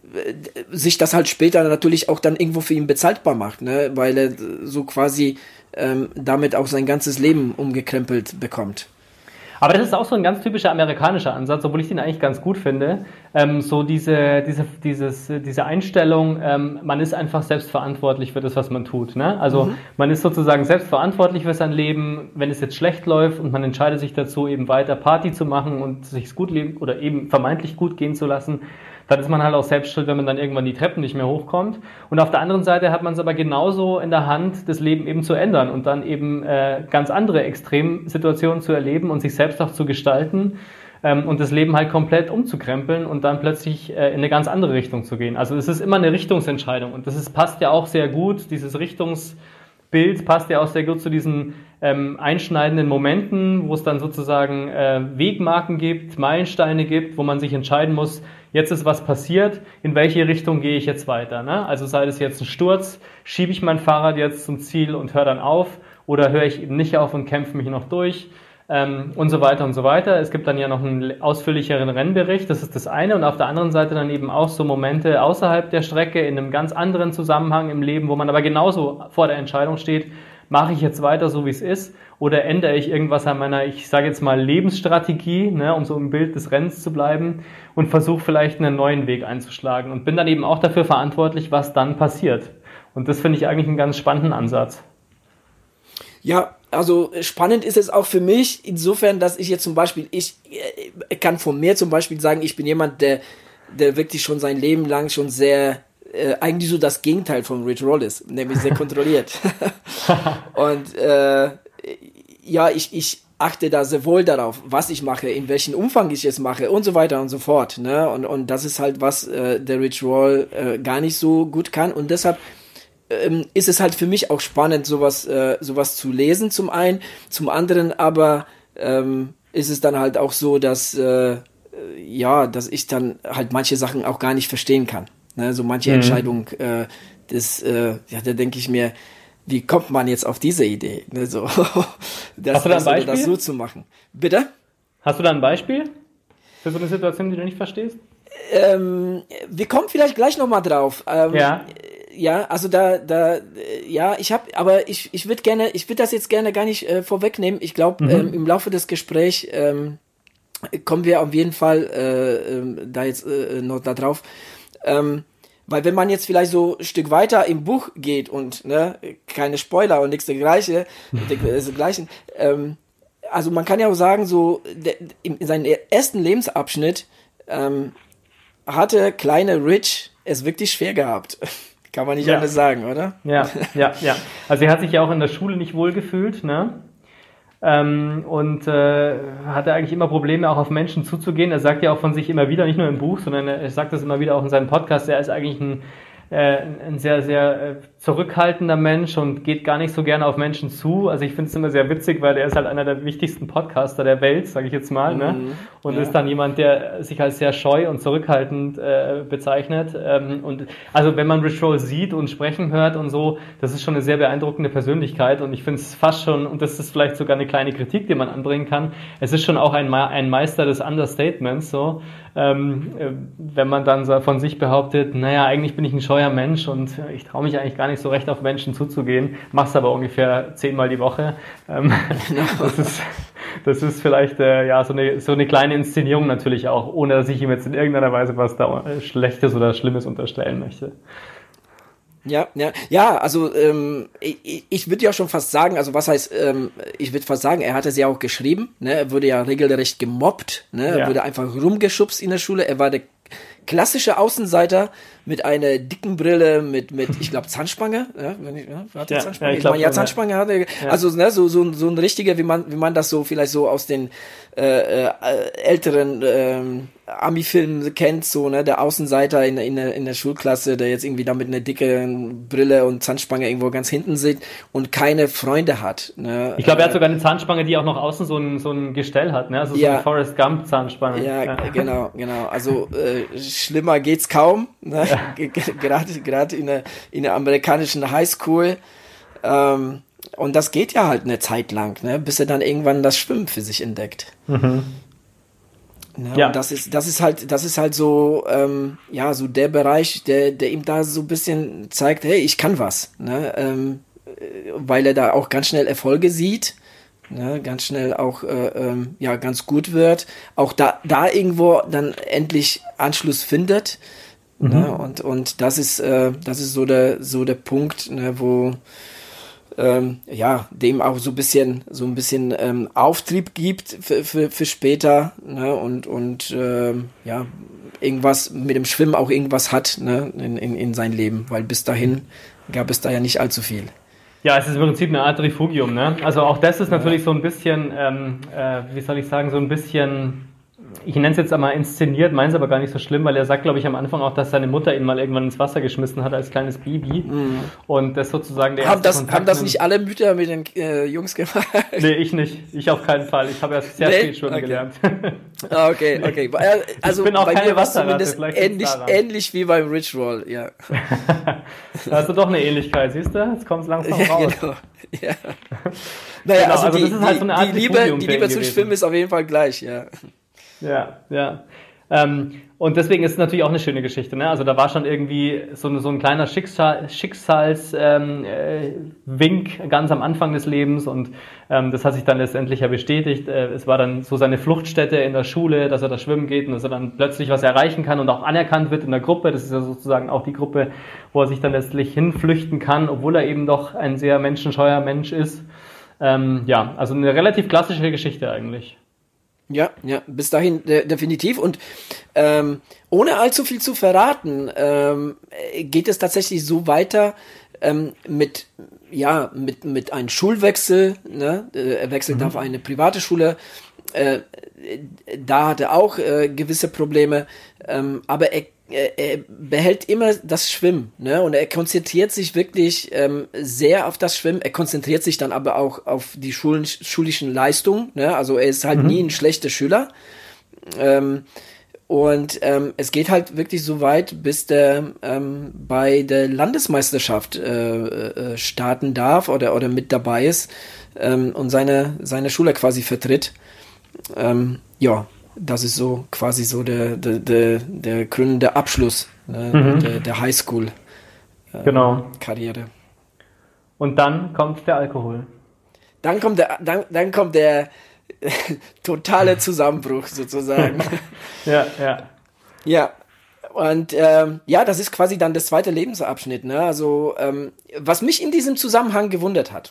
sich das halt später natürlich auch dann irgendwo für ihn bezahlbar macht, ne, weil er so quasi ähm, damit auch sein ganzes Leben umgekrempelt bekommt. Aber das ist auch so ein ganz typischer amerikanischer Ansatz, obwohl ich den eigentlich ganz gut finde. Ähm, so diese, diese, dieses, diese Einstellung, ähm, man ist einfach selbstverantwortlich für das, was man tut. Ne? Also mhm. man ist sozusagen selbstverantwortlich für sein Leben, wenn es jetzt schlecht läuft und man entscheidet sich dazu, eben weiter Party zu machen und sich gut leben oder eben vermeintlich gut gehen zu lassen. Dann ist man halt auch selbst schuld, wenn man dann irgendwann die Treppen nicht mehr hochkommt. Und auf der anderen Seite hat man es aber genauso in der Hand, das Leben eben zu ändern und dann eben äh, ganz andere Extremsituationen zu erleben und sich selbst auch zu gestalten ähm, und das Leben halt komplett umzukrempeln und dann plötzlich äh, in eine ganz andere Richtung zu gehen. Also es ist immer eine Richtungsentscheidung und das ist, passt ja auch sehr gut, dieses Richtungsbild passt ja auch sehr gut zu diesen ähm, einschneidenden Momenten, wo es dann sozusagen äh, Wegmarken gibt, Meilensteine gibt, wo man sich entscheiden muss, jetzt ist was passiert, in welche Richtung gehe ich jetzt weiter? Ne? Also sei es jetzt ein Sturz, schiebe ich mein Fahrrad jetzt zum Ziel und höre dann auf oder höre ich eben nicht auf und kämpfe mich noch durch ähm, und so weiter und so weiter. Es gibt dann ja noch einen ausführlicheren Rennbericht, das ist das eine und auf der anderen Seite dann eben auch so Momente außerhalb der Strecke in einem ganz anderen Zusammenhang im Leben, wo man aber genauso vor der Entscheidung steht, mache ich jetzt weiter so, wie es ist oder ändere ich irgendwas an meiner, ich sage jetzt mal, Lebensstrategie, ne, um so im Bild des Rennens zu bleiben und versuche vielleicht einen neuen Weg einzuschlagen und bin dann eben auch dafür verantwortlich, was dann passiert. Und das finde ich eigentlich einen ganz spannenden Ansatz. Ja, also spannend ist es auch für mich insofern, dass ich jetzt zum Beispiel, ich kann von mir zum Beispiel sagen, ich bin jemand, der, der wirklich schon sein Leben lang schon sehr Äh, eigentlich so das Gegenteil von Rich Roll ist, nämlich sehr kontrolliert. Und äh, ja, ich, ich achte da sehr wohl darauf, was ich mache, in welchem Umfang ich es mache und so weiter und so fort. Ne? Und, und das ist halt, was äh, der Rich Roll äh, gar nicht so gut kann. Und deshalb ähm, ist es halt für mich auch spannend, sowas, äh, sowas zu lesen zum einen. Zum anderen aber ähm, ist es dann halt auch so, dass, äh, ja, dass ich dann halt manche Sachen auch gar nicht verstehen kann. Ne, so manche mhm. Entscheidung, äh, das, äh, ja, da denke ich mir, wie kommt man jetzt auf diese Idee, ne, so, das, Hast du da ein Beispiel? das so zu machen? Bitte? Hast du da ein Beispiel für so eine Situation, die du nicht verstehst? Ähm, wir kommen vielleicht gleich nochmal drauf. Ähm, ja. Ja, also da, da, ja, ich habe, aber ich, ich würde gerne, ich würde das jetzt gerne gar nicht äh, vorwegnehmen. Ich glaube, mhm. ähm, im Laufe des Gesprächs ähm, kommen wir auf jeden Fall äh, äh, da jetzt äh, noch da drauf. Ähm, weil wenn man jetzt vielleicht so ein Stück weiter im Buch geht und ne, keine Spoiler und nichts dergleichen, dergleichen ähm, also man kann ja auch sagen, so der, in seinem ersten Lebensabschnitt ähm, hatte kleine Rich es wirklich schwer gehabt. Kann man nicht ja. anders sagen, oder? Ja, ja, ja. Also er hat sich ja auch in der Schule nicht wohlgefühlt, ne? Ähm, und äh, hatte eigentlich immer Probleme, auch auf Menschen zuzugehen. Er sagt ja auch von sich immer wieder, nicht nur im Buch, sondern er sagt das immer wieder auch in seinem Podcast, er ist eigentlich ein Äh, ein sehr, sehr äh, zurückhaltender Mensch und geht gar nicht so gerne auf Menschen zu. Also ich finde es immer sehr witzig, weil er ist halt einer der wichtigsten Podcaster der Welt, sage ich jetzt mal, mhm, ne? Und ja. ist dann jemand, der sich als sehr scheu und zurückhaltend äh, bezeichnet. Ähm, und also wenn man Rich Roll sieht und sprechen hört und so, das ist schon eine sehr beeindruckende Persönlichkeit und ich finde es fast schon, und das ist vielleicht sogar eine kleine Kritik, die man anbringen kann, es ist schon auch ein, Ma- ein Meister des Understatements, so. Ähm, äh, wenn man dann so von sich behauptet, naja, eigentlich bin ich ein scheuer Mensch und ich traue mich eigentlich gar nicht so recht auf Menschen zuzugehen, mach's aber ungefähr zehnmal die Woche. Ähm, das ist, das ist vielleicht äh, ja so eine, so eine kleine Inszenierung natürlich auch, ohne dass ich ihm jetzt in irgendeiner Weise was da Schlechtes oder Schlimmes unterstellen möchte. Ja, ja, ja, also ähm, ich, ich würde ja schon fast sagen, also was heißt, ähm, ich würde fast sagen, er hat es ja auch geschrieben, ne? Er wurde ja regelrecht gemobbt, ne? Er ja. wurde einfach rumgeschubst in der Schule, er war der klassische Außenseiter mit einer dicken Brille, mit, mit ich glaube, Zahnspange. Ja, wenn ich, ja, hatte ja, Zahnspange? Ja, ich, ich meine, ja, Zahnspange ja. hatte. Ja. Also, ne, so, so, so ein richtiger, wie man, wie man das so vielleicht so aus den äh, äh, älteren ähm, Ami-Filmen kennt, so, ne, der Außenseiter in, in, der, in der Schulklasse, der jetzt irgendwie da mit einer dicken Brille und Zahnspange irgendwo ganz hinten sitzt und keine Freunde hat. Ne. Ich glaube, er hat sogar eine Zahnspange, die auch noch außen so ein, so ein Gestell hat, ne? Also so ja. eine Forrest Gump-Zahnspange. Ja, ja, genau, genau. Also äh, schlimmer geht's kaum, ne? Ja. Gerade gerade in der in der amerikanischen Highschool. Ähm, und das geht ja halt eine Zeit lang, ne? Bis er dann irgendwann das Schwimmen für sich entdeckt. Mhm. Ne? Ja. Und das ist das ist halt das ist halt so ähm, ja so der Bereich, der der ihm da so ein bisschen zeigt, hey, ich kann was, ne? Ähm, weil er da auch ganz schnell Erfolge sieht. Ne, ganz schnell auch äh, ähm, ja ganz gut wird, auch da da irgendwo dann endlich Anschluss findet, mhm. ne, und und das ist äh, das ist so der so der Punkt, ne, wo ähm, ja dem auch so ein bisschen so ein bisschen ähm, Auftrieb gibt für für, für später, ne, und und ähm, ja irgendwas mit dem Schwimmen auch irgendwas hat, ne, in, in in sein Leben, weil bis dahin gab es da ja nicht allzu viel. Ja, es ist im Prinzip eine Art Refugium, ne? Also auch das ist natürlich so ein bisschen, ähm, äh, wie soll ich sagen, so ein bisschen, ich nenne es jetzt einmal inszeniert, meine es aber gar nicht so schlimm, weil er sagt, glaube ich, am Anfang auch, dass seine Mutter ihn mal irgendwann ins Wasser geschmissen hat als kleines Baby. Mhm. Und das sozusagen der haben das Haben das nicht alle Mütter mit den äh, Jungs gemacht? Nee, ich nicht. Ich auf keinen Fall. Ich habe erst sehr nee? spät schon okay. gelernt. Ah, okay, okay. Also bei mir war es zumindest ähnlich, ähnlich wie beim Rich Roll, ja. Da hast du doch eine Ähnlichkeit, siehst du? Jetzt kommt es langsam ja, raus. Genau. Ja. Naja, genau, also, also die, das ist halt so eine Art die Liebe, die Liebe zum Schwimmen ist auf jeden Fall gleich, ja. Ja, ja. Ähm, und deswegen ist es natürlich auch eine schöne Geschichte, ne? Also da war schon irgendwie so, so ein kleiner Schicksal, Schicksalswink ähm, äh, ganz am Anfang des Lebens und ähm, das hat sich dann letztendlich ja bestätigt. Äh, es war dann so seine Fluchtstätte in der Schule, dass er da schwimmen geht und dass er dann plötzlich was erreichen kann und auch anerkannt wird in der Gruppe. Das ist ja sozusagen auch die Gruppe, wo er sich dann letztlich hinflüchten kann, obwohl er eben doch ein sehr menschenscheuer Mensch ist. Ähm, ja, also eine relativ klassische Geschichte eigentlich. Ja, ja, bis dahin de- definitiv. Und ähm, ohne allzu viel zu verraten, ähm, geht es tatsächlich so weiter ähm, mit ja mit mit einem Schulwechsel. Ne? Er wechselt mhm. auf eine private Schule. Äh, da hat er auch äh, gewisse Probleme, ähm, aber er er behält immer das Schwimmen, ne? Und er konzentriert sich wirklich ähm, sehr auf das Schwimmen. Er konzentriert sich dann aber auch auf die Schulen, schulischen Leistungen, ne? Also er ist halt mhm. nie ein schlechter Schüler. Ähm, und ähm, es geht halt wirklich so weit, bis der ähm, bei der Landesmeisterschaft äh, äh, starten darf oder oder mit dabei ist ähm, und seine seine Schule quasi vertritt. Ähm, ja. Das ist so quasi so der der der, der krönende Abschluss, ne, mhm. der, der Highschool äh, genau. Karriere. Und dann kommt der Alkohol. Dann kommt der dann, dann kommt der totale Zusammenbruch sozusagen. ja, ja. Ja. Und ähm, ja, das ist quasi dann das zweite Lebensabschnitt. Ne? Also ähm, was mich in diesem Zusammenhang gewundert hat,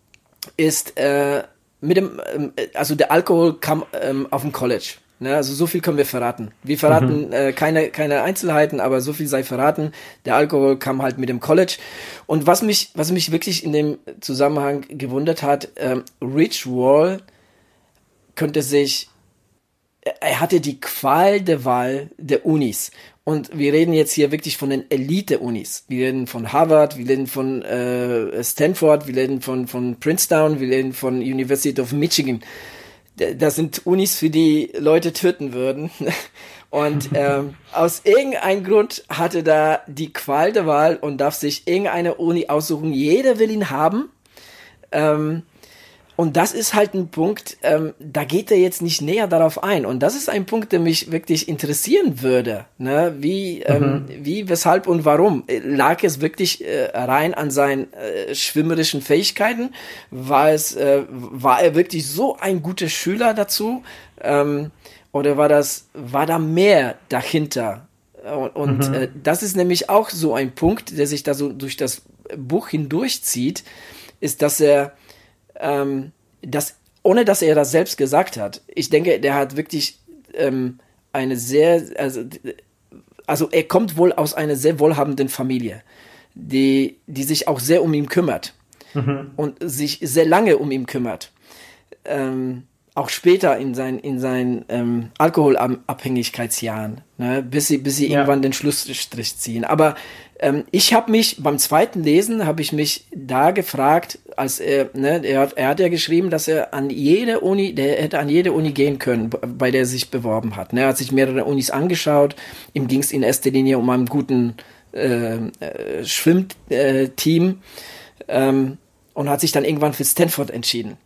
ist äh, mit dem, ähm, also der Alkohol kam ähm, auf dem College. Ne? Also so viel können wir verraten. Wir verraten mhm. äh, keine keine Einzelheiten, aber so viel sei verraten. Der Alkohol kam halt mit dem College. Und was mich was mich wirklich in dem Zusammenhang gewundert hat, ähm, Rich Roll könnte sich, er hatte die Qual der Wahl der Unis. Und wir reden jetzt hier wirklich von den Elite-Unis. Wir reden von Harvard, wir reden von äh, Stanford, wir reden von, von Princeton, wir reden von University of Michigan. Das sind Unis, für die Leute töten würden. Und ähm, aus irgendeinem Grund hatte da die Qual der Wahl und darf sich irgendeine Uni aussuchen. Jeder will ihn haben. Ähm, Und das ist halt ein Punkt, ähm, da geht er jetzt nicht näher darauf ein. Und das ist ein Punkt, der mich wirklich interessieren würde. Ne? Wie, ähm, mhm. wie, weshalb und warum? Lag es wirklich äh, rein an seinen äh, schwimmerischen Fähigkeiten? War es, äh, war er wirklich so ein guter Schüler dazu? Ähm, oder war das, war da mehr dahinter? Und, und mhm. äh, das ist nämlich auch so ein Punkt, der sich da so durch das Buch hindurchzieht, ist, dass er Ähm, das, ohne dass er das selbst gesagt hat. Ich denke, der hat wirklich ähm, eine sehr, also, also er kommt wohl aus einer sehr wohlhabenden Familie, die, die sich auch sehr um ihn kümmert mhm. und sich sehr lange um ihn kümmert. Ähm, auch später in seinen in seinen ähm, Alkoholabhängigkeitsjahren, ne, bis sie bis sie ja. irgendwann den Schlussstrich ziehen. Aber ähm, ich habe mich beim zweiten Lesen habe ich mich da gefragt, als er ne, er hat er hat ja geschrieben, dass er an jede Uni, der hätte an jede Uni gehen können, bei der er sich beworben hat. Ne, er hat sich mehrere Unis angeschaut. Ihm ging es in erster Linie um einen guten äh, äh, Schwimmteam ähm, und hat sich dann irgendwann für Stanford entschieden.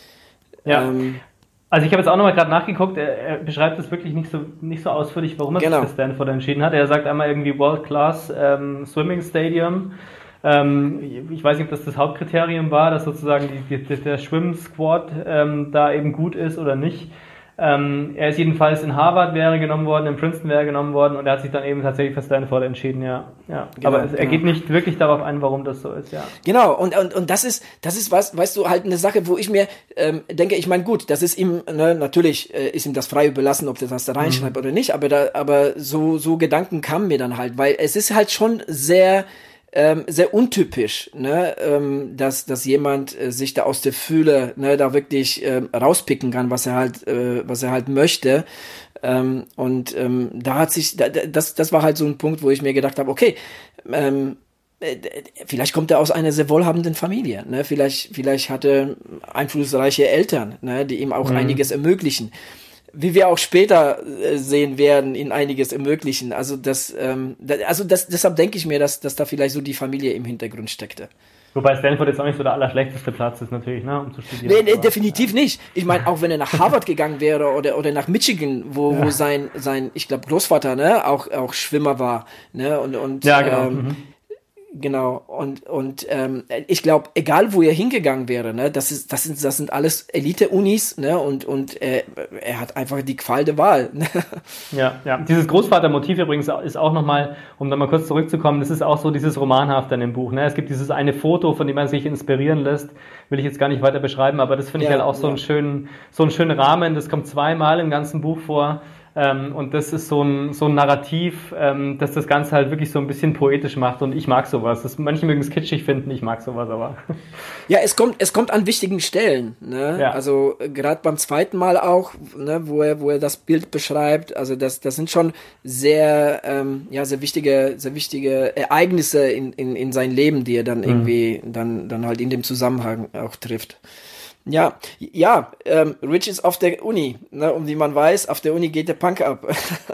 Ja. Ähm, Also ich habe jetzt auch nochmal gerade nachgeguckt, er, er beschreibt es wirklich nicht so nicht so ausführlich, warum er genau. sich für Stanford entschieden hat. Er sagt einmal irgendwie World Class ähm, Swimming Stadium. Ähm, ich weiß nicht, ob das das Hauptkriterium war, dass sozusagen die, die, der Schwimm-Squad ähm, da eben gut ist oder nicht. Ähm, er ist jedenfalls in Harvard wäre genommen worden, in Princeton wäre genommen worden und er hat sich dann eben tatsächlich für Stanford entschieden, ja. ja. Genau, aber es, er genau. geht nicht wirklich darauf ein, warum das so ist, ja. Genau, und, und, und das ist, das ist was, weißt du, halt eine Sache, wo ich mir ähm, denke, ich meine, gut, das ist ihm, ne, natürlich äh, ist ihm das frei überlassen, ob der das da reinschreibt mhm. oder nicht, aber da, aber so, so Gedanken kamen mir dann halt, weil es ist halt schon sehr, Ähm, sehr untypisch, ne, ähm, dass dass jemand äh, sich da aus der Fühle, ne, da wirklich äh, rauspicken kann, was er halt, äh, was er halt möchte. Ähm, und ähm, da hat sich, da, das das war halt so ein Punkt, wo ich mir gedacht habe, okay, ähm, äh, vielleicht kommt er aus einer sehr wohlhabenden Familie, ne, vielleicht vielleicht hatte einflussreiche Eltern, ne, die ihm auch mhm. einiges ermöglichen. Wie wir auch später äh, sehen werden, in einiges ermöglichen. Also das, ähm, da, also das, deshalb denke ich mir, dass, dass da vielleicht so die Familie im Hintergrund steckte. Wobei Stanford jetzt auch nicht so der allerschlechteste Platz ist natürlich, ne, um zu studieren. Nee, nee definitiv ja. nicht. Ich meine, auch wenn er nach Harvard gegangen wäre oder oder nach Michigan, wo ja. wo sein sein, ich glaube Großvater, ne, auch auch Schwimmer war, ne, und und ja genau. Ähm, mhm. Genau, und und ähm, ich glaube, egal wo er hingegangen wäre, ne, das ist das sind das sind alles Elite-Unis, ne, und und äh, er hat einfach die Qual der Wahl. Ne? Ja, ja. Dieses Großvatermotiv übrigens ist auch nochmal, um da mal kurz zurückzukommen, das ist auch so dieses Romanhafte in dem Buch. Ne? Es gibt dieses eine Foto, von dem man sich inspirieren lässt, will ich jetzt gar nicht weiter beschreiben, aber das finde ich ja, halt auch so ja. einen schönen so einen schönen Rahmen. Das kommt zweimal im ganzen Buch vor. Ähm, und das ist so ein, so ein Narrativ, ähm, das das Ganze halt wirklich so ein bisschen poetisch macht und ich mag sowas. Das, manche mögen es kitschig finden, ich mag sowas aber. Ja, es kommt, es kommt an wichtigen Stellen, ne? Ja. Also gerade beim zweiten Mal auch, ne, wo er, wo er das Bild beschreibt. Also das, das sind schon sehr, ähm, ja, sehr wichtige, sehr wichtige Ereignisse in, in, in sein Leben, die er dann mhm. irgendwie dann, dann halt in dem Zusammenhang auch trifft. Ja, ja, ähm, Rich ist auf der Uni, ne, und wie man weiß, auf der Uni geht der Punk ab.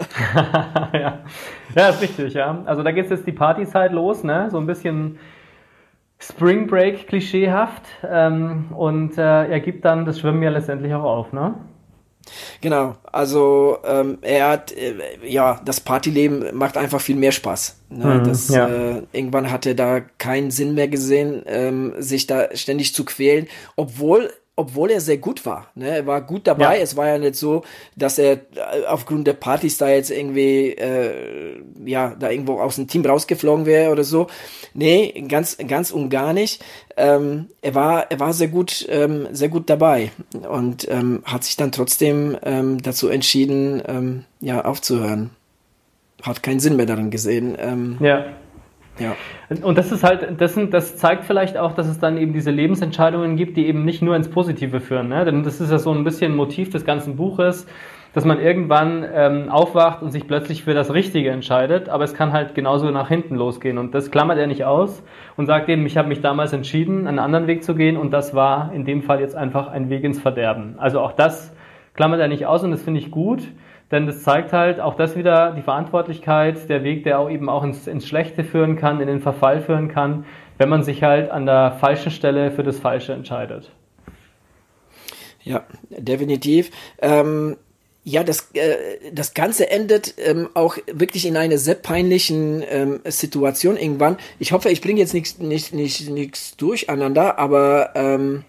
ja. ja, ist richtig, ja. Also da geht jetzt die Partyzeit los, ne, so ein bisschen Spring Break klischeehaft ähm, und äh, er gibt dann das Schwimmen ja letztendlich auch auf, ne? Genau, also ähm, er hat, äh, ja, das Partyleben macht einfach viel mehr Spaß. Ne? Mhm, das, ja. äh, irgendwann hat er da keinen Sinn mehr gesehen, ähm, sich da ständig zu quälen, obwohl obwohl er sehr gut war. Ne? Er war gut dabei. Ja. Es war ja nicht so, dass er aufgrund der Partys da jetzt irgendwie, äh, ja, da irgendwo aus dem Team rausgeflogen wäre oder so. Nee, ganz, ganz und gar nicht. Ähm, er war, er war sehr gut, ähm, sehr gut dabei und ähm, hat sich dann trotzdem ähm, dazu entschieden, ähm, ja, aufzuhören. Hat keinen Sinn mehr darin gesehen. Ähm, ja. Ja. Und das ist halt, das, sind, das zeigt vielleicht auch, dass es dann eben diese Lebensentscheidungen gibt, die eben nicht nur ins Positive führen. Ne? Denn das ist ja so ein bisschen Motiv des ganzen Buches, dass man irgendwann ähm, aufwacht und sich plötzlich für das Richtige entscheidet, aber es kann halt genauso nach hinten losgehen. Und das klammert er nicht aus und sagt eben, ich habe mich damals entschieden, einen anderen Weg zu gehen und das war in dem Fall jetzt einfach ein Weg ins Verderben. Also auch das klammert er nicht aus und das finde ich gut. Denn das zeigt halt auch das wieder, die Verantwortlichkeit, der Weg, der auch eben auch ins, ins Schlechte führen kann, in den Verfall führen kann, wenn man sich halt an der falschen Stelle für das Falsche entscheidet. Ja, definitiv. Ähm, ja, das, äh, das Ganze endet ähm, auch wirklich in einer sehr peinlichen ähm, Situation irgendwann. Ich hoffe, ich bringe jetzt nichts nicht, nicht, nichts durcheinander, aber ähm,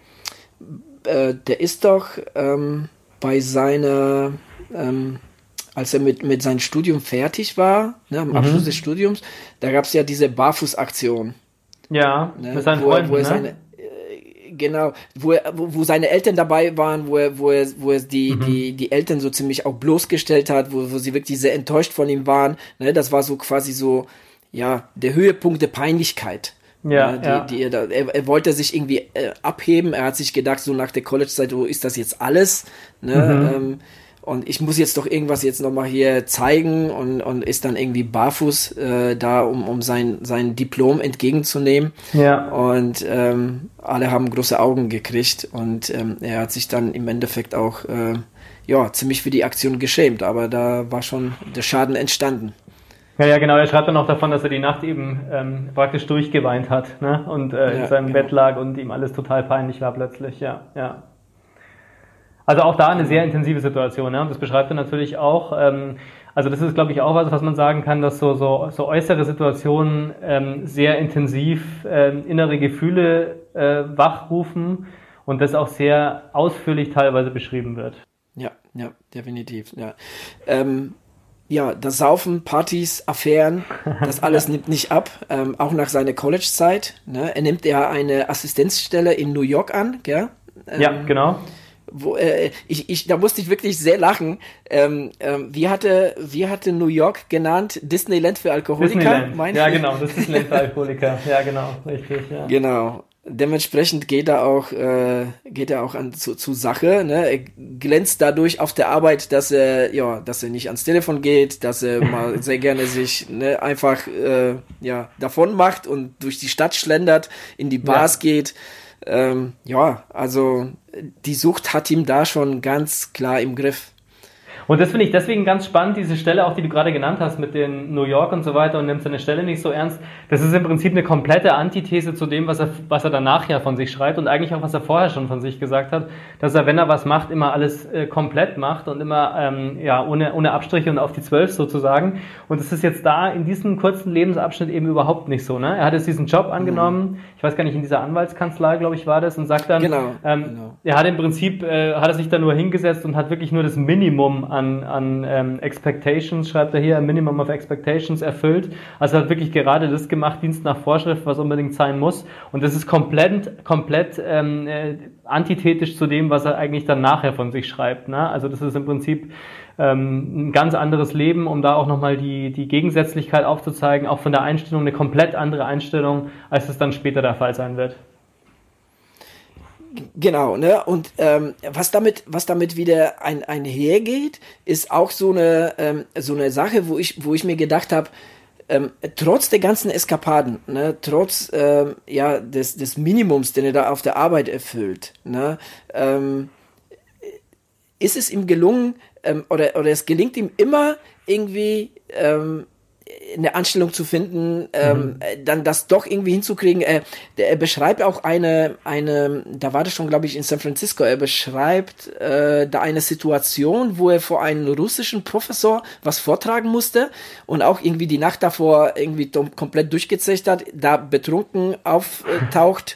äh, der ist doch ähm, bei seiner... Ähm, als er mit, mit seinem Studium fertig war, ne, am Abschluss mhm. des Studiums, da gab es ja diese Barfußaktion. Ja, ne, mit seinen wo Freunden, er, wo er ne? seine, äh, genau, wo, er, wo, wo seine Eltern dabei waren, wo er, wo er, wo er die, mhm. die, die Eltern so ziemlich auch bloßgestellt hat, wo, wo sie wirklich sehr enttäuscht von ihm waren. Ne, das war so quasi so, ja, der Höhepunkt der Peinlichkeit. Ja, ne, die, ja. Die, er, er, er wollte sich irgendwie äh, abheben, er hat sich gedacht, so nach der College-Zeit, wo ist das jetzt alles? Ne, mhm. ähm, Und ich muss jetzt doch irgendwas jetzt nochmal hier zeigen und, und ist dann irgendwie barfuß äh, da, um, um sein, sein Diplom entgegenzunehmen. Ja. Und ähm, alle haben große Augen gekriegt und ähm, er hat sich dann im Endeffekt auch äh, ja, ziemlich für die Aktion geschämt, aber da war schon der Schaden entstanden. Ja, ja, genau. Er schreibt dann auch davon, dass er die Nacht eben ähm, praktisch durchgeweint hat, ne? Und äh, ja, in seinem genau. Bett lag und ihm alles total peinlich war plötzlich. Ja, ja. Also auch da eine sehr intensive Situation, ja. Und das beschreibt er natürlich auch. Ähm, also das ist, glaube ich, auch was, was man sagen kann, dass so so, so äußere Situationen ähm, sehr intensiv ähm, innere Gefühle äh, wachrufen und das auch sehr ausführlich teilweise beschrieben wird. Ja, ja, definitiv. Ja, ähm, ja, das Saufen, Partys, Affären, das alles nimmt nicht ab, ähm, auch nach seiner College-Zeit. Ne? Er nimmt ja eine Assistenzstelle in New York an, gell? Ähm, ja, genau. Wo, äh, ich, ich, da musste ich wirklich sehr lachen. Ähm, ähm, wie hatte, wie hatte New York genannt? Disneyland für Alkoholiker? Disneyland. Ja, genau, das Disneyland für Alkoholiker. Ja, genau, richtig. Ja. Genau. Dementsprechend geht er auch, äh, geht er auch an zu, zu Sache. Ne? Er glänzt dadurch auf der Arbeit, dass er, ja, dass er nicht ans Telefon geht, dass er mal sehr gerne sich ne, einfach äh, ja davon macht und durch die Stadt schlendert, in die Bars ja. geht. Ähm, ja, also die Sucht hat ihm da schon ganz klar im Griff. Und das finde ich deswegen ganz spannend, diese Stelle auch, die du gerade genannt hast mit den New York und so weiter und nimmst seine Stelle nicht so ernst. Das ist im Prinzip eine komplette Antithese zu dem, was er, was er danach ja von sich schreibt und eigentlich auch, was er vorher schon von sich gesagt hat, dass er, wenn er was macht, immer alles äh, komplett macht und immer ähm, ja ohne, ohne Abstriche und auf die Zwölf sozusagen. Und das ist jetzt da in diesem kurzen Lebensabschnitt eben überhaupt nicht so. Ne? Er hat jetzt diesen Job angenommen, mhm. ich weiß gar nicht, in dieser Anwaltskanzlei, glaube ich, war das, und sagt dann, genau, ähm, genau. er hat im Prinzip, äh, hat er sich da nur hingesetzt und hat wirklich nur das Minimum an, an ähm, Expectations, schreibt er hier, Minimum of Expectations erfüllt. Also hat wirklich gerade das gemacht, Dienst nach Vorschrift, was unbedingt sein muss. Und das ist komplett, komplett ähm, äh, antithetisch zu dem, was er eigentlich dann nachher von sich schreibt. Ne? Also das ist im Prinzip ähm, ein ganz anderes Leben, um da auch nochmal die, die Gegensätzlichkeit aufzuzeigen, auch von der Einstellung eine komplett andere Einstellung, als es dann später der Fall sein wird. Genau, ne? Und ähm, was damit, was damit wieder ein, einhergeht, ist auch so eine ähm, so eine Sache, wo ich, wo ich mir gedacht habe, ähm, trotz der ganzen Eskapaden, ne, trotz ähm, ja des des Minimums, den er da auf der Arbeit erfüllt, ne, ähm, ist es ihm gelungen ähm, oder oder es gelingt ihm immer irgendwie ähm, eine Anstellung zu finden, ähm, mhm. dann das doch irgendwie hinzukriegen. Er, der, er beschreibt auch eine, eine, da war das schon, glaube ich, in San Francisco, er beschreibt äh, da eine Situation, wo er vor einem russischen Professor was vortragen musste und auch irgendwie die Nacht davor irgendwie komplett durchgezecht hat, da betrunken auftaucht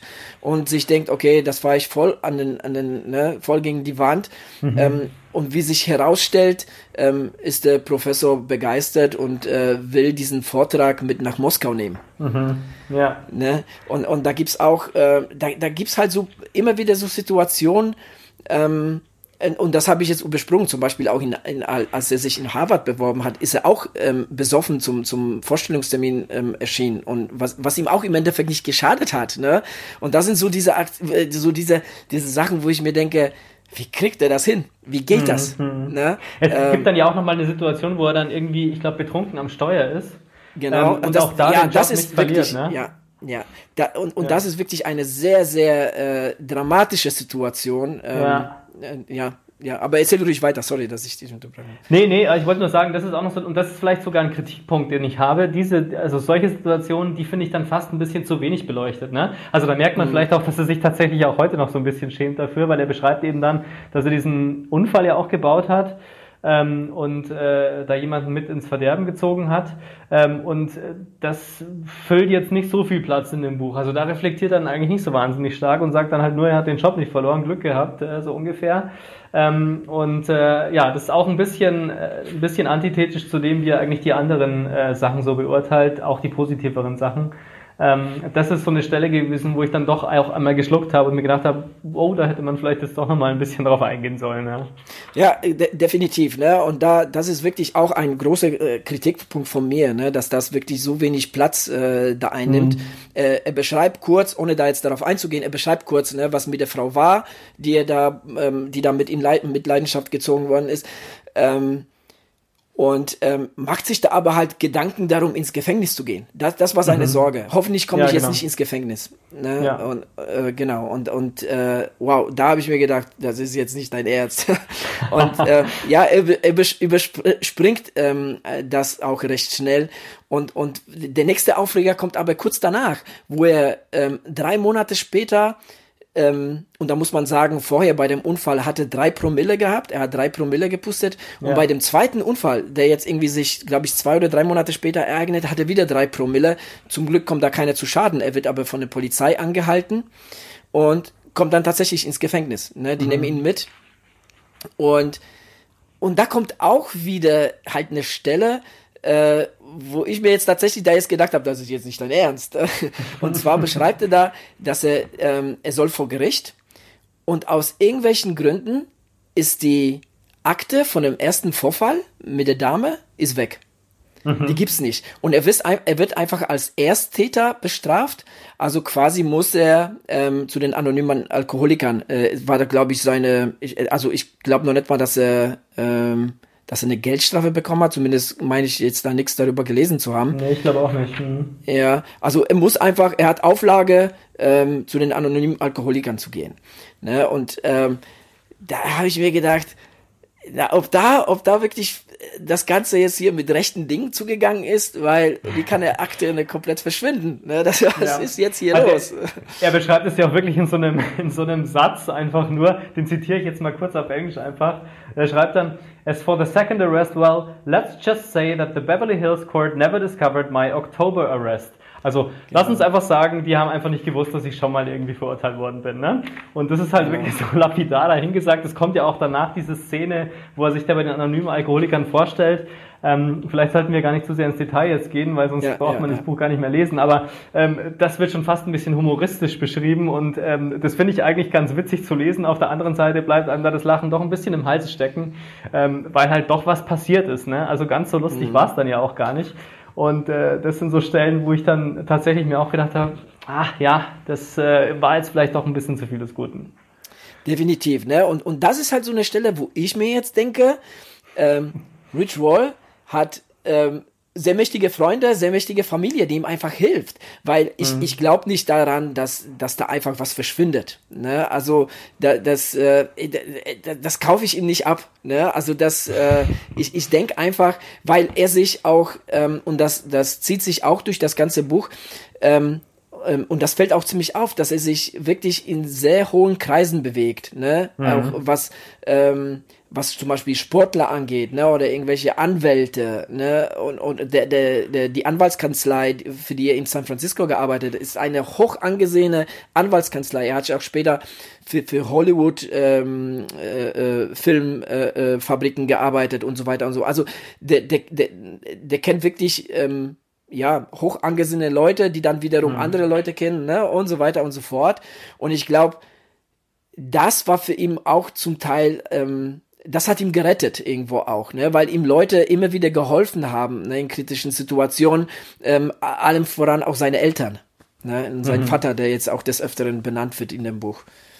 und sich denkt, okay, das fahre ich voll an den, an den, ne, voll gegen die Wand. Mhm. Ähm, und wie sich herausstellt, ähm, ist der Professor begeistert und äh, will diesen Vortrag mit nach Moskau nehmen. Mhm. Ja. Ne? Und, und da gibt's auch, äh, da, da gibt's halt so immer wieder so Situationen, ähm, und das habe ich jetzt übersprungen, zum Beispiel auch, in, in, als er sich in Harvard beworben hat, ist er auch ähm, besoffen zum, zum Vorstellungstermin ähm, erschienen, und was, was ihm auch im Endeffekt nicht geschadet hat. Ne? Und das sind so diese, so diese, diese Sachen, wo ich mir denke, wie kriegt er das hin? Wie geht das? Mhm. Ne? Es ähm, gibt dann ja auch nochmal eine Situation, wo er dann irgendwie, ich glaube, betrunken am Steuer ist. Genau. Ähm, und, und das, auch da ja, den Job das nicht ist verliert, wirklich, ne? ja. Ja, da, und, und ja. das ist wirklich eine sehr, sehr äh, dramatische Situation. Ähm, ja. Äh, ja. Ja, aber erzähl du ruhig weiter, sorry, dass ich dich unterbreche. Nee, nee, ich wollte nur sagen, das ist auch noch so, und das ist vielleicht sogar ein Kritikpunkt, den ich habe. Diese, also solche Situationen, die finde ich dann fast ein bisschen zu wenig beleuchtet, ne? Also da merkt man mhm. vielleicht auch, dass er sich tatsächlich auch heute noch so ein bisschen schämt dafür, weil er beschreibt eben dann, dass er diesen Unfall ja auch gebaut hat. Ähm, und äh, da jemanden mit ins Verderben gezogen hat. Ähm, und äh, das füllt jetzt nicht so viel Platz in dem Buch. Also da reflektiert er dann eigentlich nicht so wahnsinnig stark und sagt dann halt nur, er hat den Job nicht verloren, Glück gehabt, äh, so ungefähr. Ähm, und äh, ja, das ist auch ein bisschen, äh, ein bisschen antithetisch zu dem, wie er eigentlich die anderen äh, Sachen so beurteilt, auch die positiveren Sachen. Ähm, das ist so eine Stelle gewesen, wo ich dann doch auch einmal geschluckt habe und mir gedacht habe, oh, da hätte man vielleicht jetzt doch nochmal ein bisschen drauf eingehen sollen. Ja, ja de- definitiv. Ne? Und da, das ist wirklich auch ein großer äh, Kritikpunkt von mir, ne? Dass das wirklich so wenig Platz äh, da einnimmt. Mhm. Äh, er beschreibt kurz, ohne da jetzt darauf einzugehen, er beschreibt kurz, ne, was mit der Frau war, die er da, ähm, die da mit in Leid- mit Leidenschaft gezogen worden ist. Ähm, Und ähm, macht sich da aber halt Gedanken darum, ins Gefängnis zu gehen. Das, das war seine mhm. Sorge. Hoffentlich komme ja, ich jetzt genau. nicht ins Gefängnis. Ne? Ja. Und, äh, genau. Und, und äh, wow, da habe ich mir gedacht, das ist jetzt nicht dein Ernst. Und äh, ja, er, er überspringt ähm, das auch recht schnell. Und, und der nächste Aufreger kommt aber kurz danach, wo er ähm, drei Monate später Ähm, und da muss man sagen, vorher bei dem Unfall hatte drei Promille gehabt, er hat drei Promille gepustet, und ja. bei dem zweiten Unfall, der jetzt irgendwie sich, glaube ich, zwei oder drei Monate später ereignet, hat er wieder drei Promille. Zum Glück kommt da keiner zu Schaden, er wird aber von der Polizei angehalten und kommt dann tatsächlich ins Gefängnis. Ne? Die mhm. nehmen ihn mit, und, und da kommt auch wieder halt eine Stelle, Äh, wo ich mir jetzt tatsächlich da jetzt gedacht habe, das ist jetzt nicht dein Ernst. Und zwar beschreibt er da, dass er, ähm, er soll vor Gericht, und aus irgendwelchen Gründen ist die Akte von dem ersten Vorfall mit der Dame ist weg. Mhm. Die gibt's nicht. Und er wird, er wird einfach als Ersttäter bestraft. Also quasi muss er ähm, zu den anonymen Alkoholikern, äh, war da glaube ich seine, ich, also ich glaube noch nicht mal, dass er ähm, dass er eine Geldstrafe bekommen hat, zumindest meine ich jetzt da nichts darüber gelesen zu haben. Nee, ich glaube auch nicht. Mhm. Ja, also er muss einfach, er hat Auflage, ähm, zu den anonymen Alkoholikern zu gehen. Ne? Und ähm, da habe ich mir gedacht, na, ob da, ob da wirklich das Ganze jetzt hier mit rechten Dingen zugegangen ist, weil wie kann der Akte ne komplett verschwinden? Ne? Das, was ja. ist jetzt hier also los? Er, er beschreibt es ja auch wirklich in so einem, in so einem Satz einfach nur, den zitiere ich jetzt mal kurz auf Englisch einfach. Er schreibt dann, as for the second arrest, well, let's just say that the Beverly Hills Court never discovered my October arrest. Also, genau. Lass uns einfach sagen, die haben einfach nicht gewusst, dass ich schon mal irgendwie verurteilt worden bin, ne? Und das ist halt genau. wirklich so lapidar dahingesagt. Es kommt ja auch danach diese Szene, wo er sich da bei den anonymen Alkoholikern vorstellt. Ähm, vielleicht sollten wir gar nicht zu sehr ins Detail jetzt gehen, weil sonst ja, braucht ja, man ja. das Buch gar nicht mehr lesen. Aber ähm, das wird schon fast ein bisschen humoristisch beschrieben, und ähm, das finde ich eigentlich ganz witzig zu lesen. Auf der anderen Seite bleibt einem da das Lachen doch ein bisschen im Hals stecken, ähm, weil halt doch was passiert ist, ne? Also ganz so lustig mhm. war es dann ja auch gar nicht. Und äh, das sind so Stellen, wo ich dann tatsächlich mir auch gedacht habe, ach ja, das äh, war jetzt vielleicht doch ein bisschen zu viel des Guten. Definitiv, ne? Und, und das ist halt so eine Stelle, wo ich mir jetzt denke, ähm, Rich Roll hat ähm, sehr mächtige Freunde, sehr mächtige Familie, die ihm einfach hilft, weil ich mhm. ich glaube nicht daran, dass dass da einfach was verschwindet, ne? Also da, das äh, das, das kaufe ich ihm nicht ab, ne? Also das äh, ich ich denke einfach, weil er sich auch ähm, und das das zieht sich auch durch das ganze Buch, ähm, und das fällt auch ziemlich auf, dass er sich wirklich in sehr hohen Kreisen bewegt, ne? Mhm. Auch was ähm, was zum Beispiel Sportler angeht, ne, oder irgendwelche Anwälte, ne, und, und der, der, der, die Anwaltskanzlei, für die er in San Francisco gearbeitet hat, ist eine hoch angesehene Anwaltskanzlei. Er hat sich auch später für, für Hollywood ähm, äh, Filmfabriken äh, Fabriken gearbeitet und so weiter und so. Also der, der, der, der kennt wirklich ähm, ja, hoch angesehene Leute, die dann wiederum mhm. andere Leute kennen, ne, und so weiter und so fort. Und ich glaube, das war für ihn auch zum Teil, ähm, das hat ihm gerettet irgendwo auch, ne, weil ihm Leute immer wieder geholfen haben, ne, in kritischen Situationen, ähm, allem voran auch seine Eltern, ne, und sein mhm. Vater, der jetzt auch des Öfteren benannt wird in dem Buch.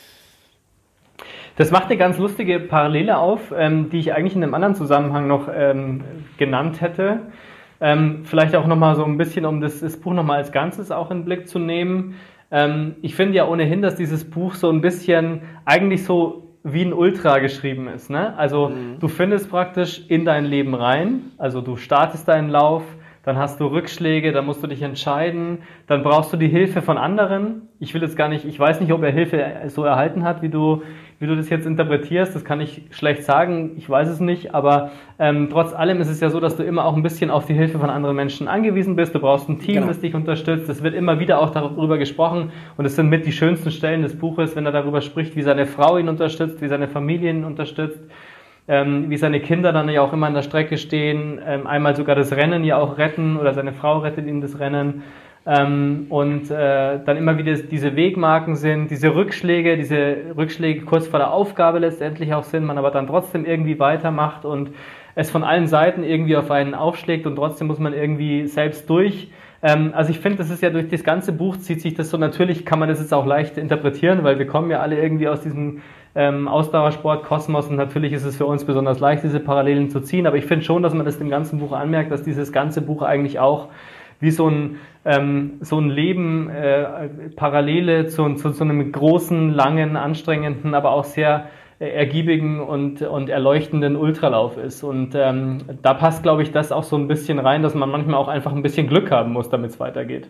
Das macht eine ganz lustige Parallele auf, ähm, die ich eigentlich in einem anderen Zusammenhang noch ähm, genannt hätte. Ähm, vielleicht auch nochmal so ein bisschen, um das, das Buch nochmal als Ganzes auch in den Blick zu nehmen. Ähm, ich finde ja ohnehin, dass dieses Buch so ein bisschen eigentlich so wie ein Ultra geschrieben ist, ne? Also mhm. du findest praktisch in dein Leben rein, also du startest deinen Lauf, dann hast du Rückschläge, dann musst du dich entscheiden, dann brauchst du die Hilfe von anderen. Ich will jetzt gar nicht, ich weiß nicht, ob er Hilfe so erhalten hat, wie du, wie du das jetzt interpretierst, das kann ich schlecht sagen, ich weiß es nicht, aber ähm, trotz allem ist es ja so, dass du immer auch ein bisschen auf die Hilfe von anderen Menschen angewiesen bist, du brauchst ein Team, genau. das dich unterstützt, es wird immer wieder auch darüber gesprochen und es sind mit die schönsten Stellen des Buches, wenn er darüber spricht, wie seine Frau ihn unterstützt, wie seine Familie ihn unterstützt, ähm, wie seine Kinder dann ja auch immer an der Strecke stehen, ähm, einmal sogar das Rennen ja auch retten oder seine Frau rettet ihn das Rennen. Ähm, und äh, dann immer wieder diese Wegmarken sind, diese Rückschläge, diese Rückschläge kurz vor der Aufgabe letztendlich auch sind, man aber dann trotzdem irgendwie weitermacht und es von allen Seiten irgendwie auf einen aufschlägt und trotzdem muss man irgendwie selbst durch. Ähm, also ich finde, das ist ja durch das ganze Buch zieht sich das so, natürlich kann man das jetzt auch leicht interpretieren, weil wir kommen ja alle irgendwie aus diesem ähm, Ausdauersport-Kosmos und natürlich ist es für uns besonders leicht, diese Parallelen zu ziehen, aber ich finde schon, dass man das dem ganzen Buch anmerkt, dass dieses ganze Buch eigentlich auch wie so ein, ähm, so ein Leben, äh, Parallele zu, zu, zu einem großen, langen, anstrengenden, aber auch sehr äh, ergiebigen und, und erleuchtenden Ultralauf ist. Und ähm, da passt, glaube ich, das auch so ein bisschen rein, dass man manchmal auch einfach ein bisschen Glück haben muss, damit es weitergeht.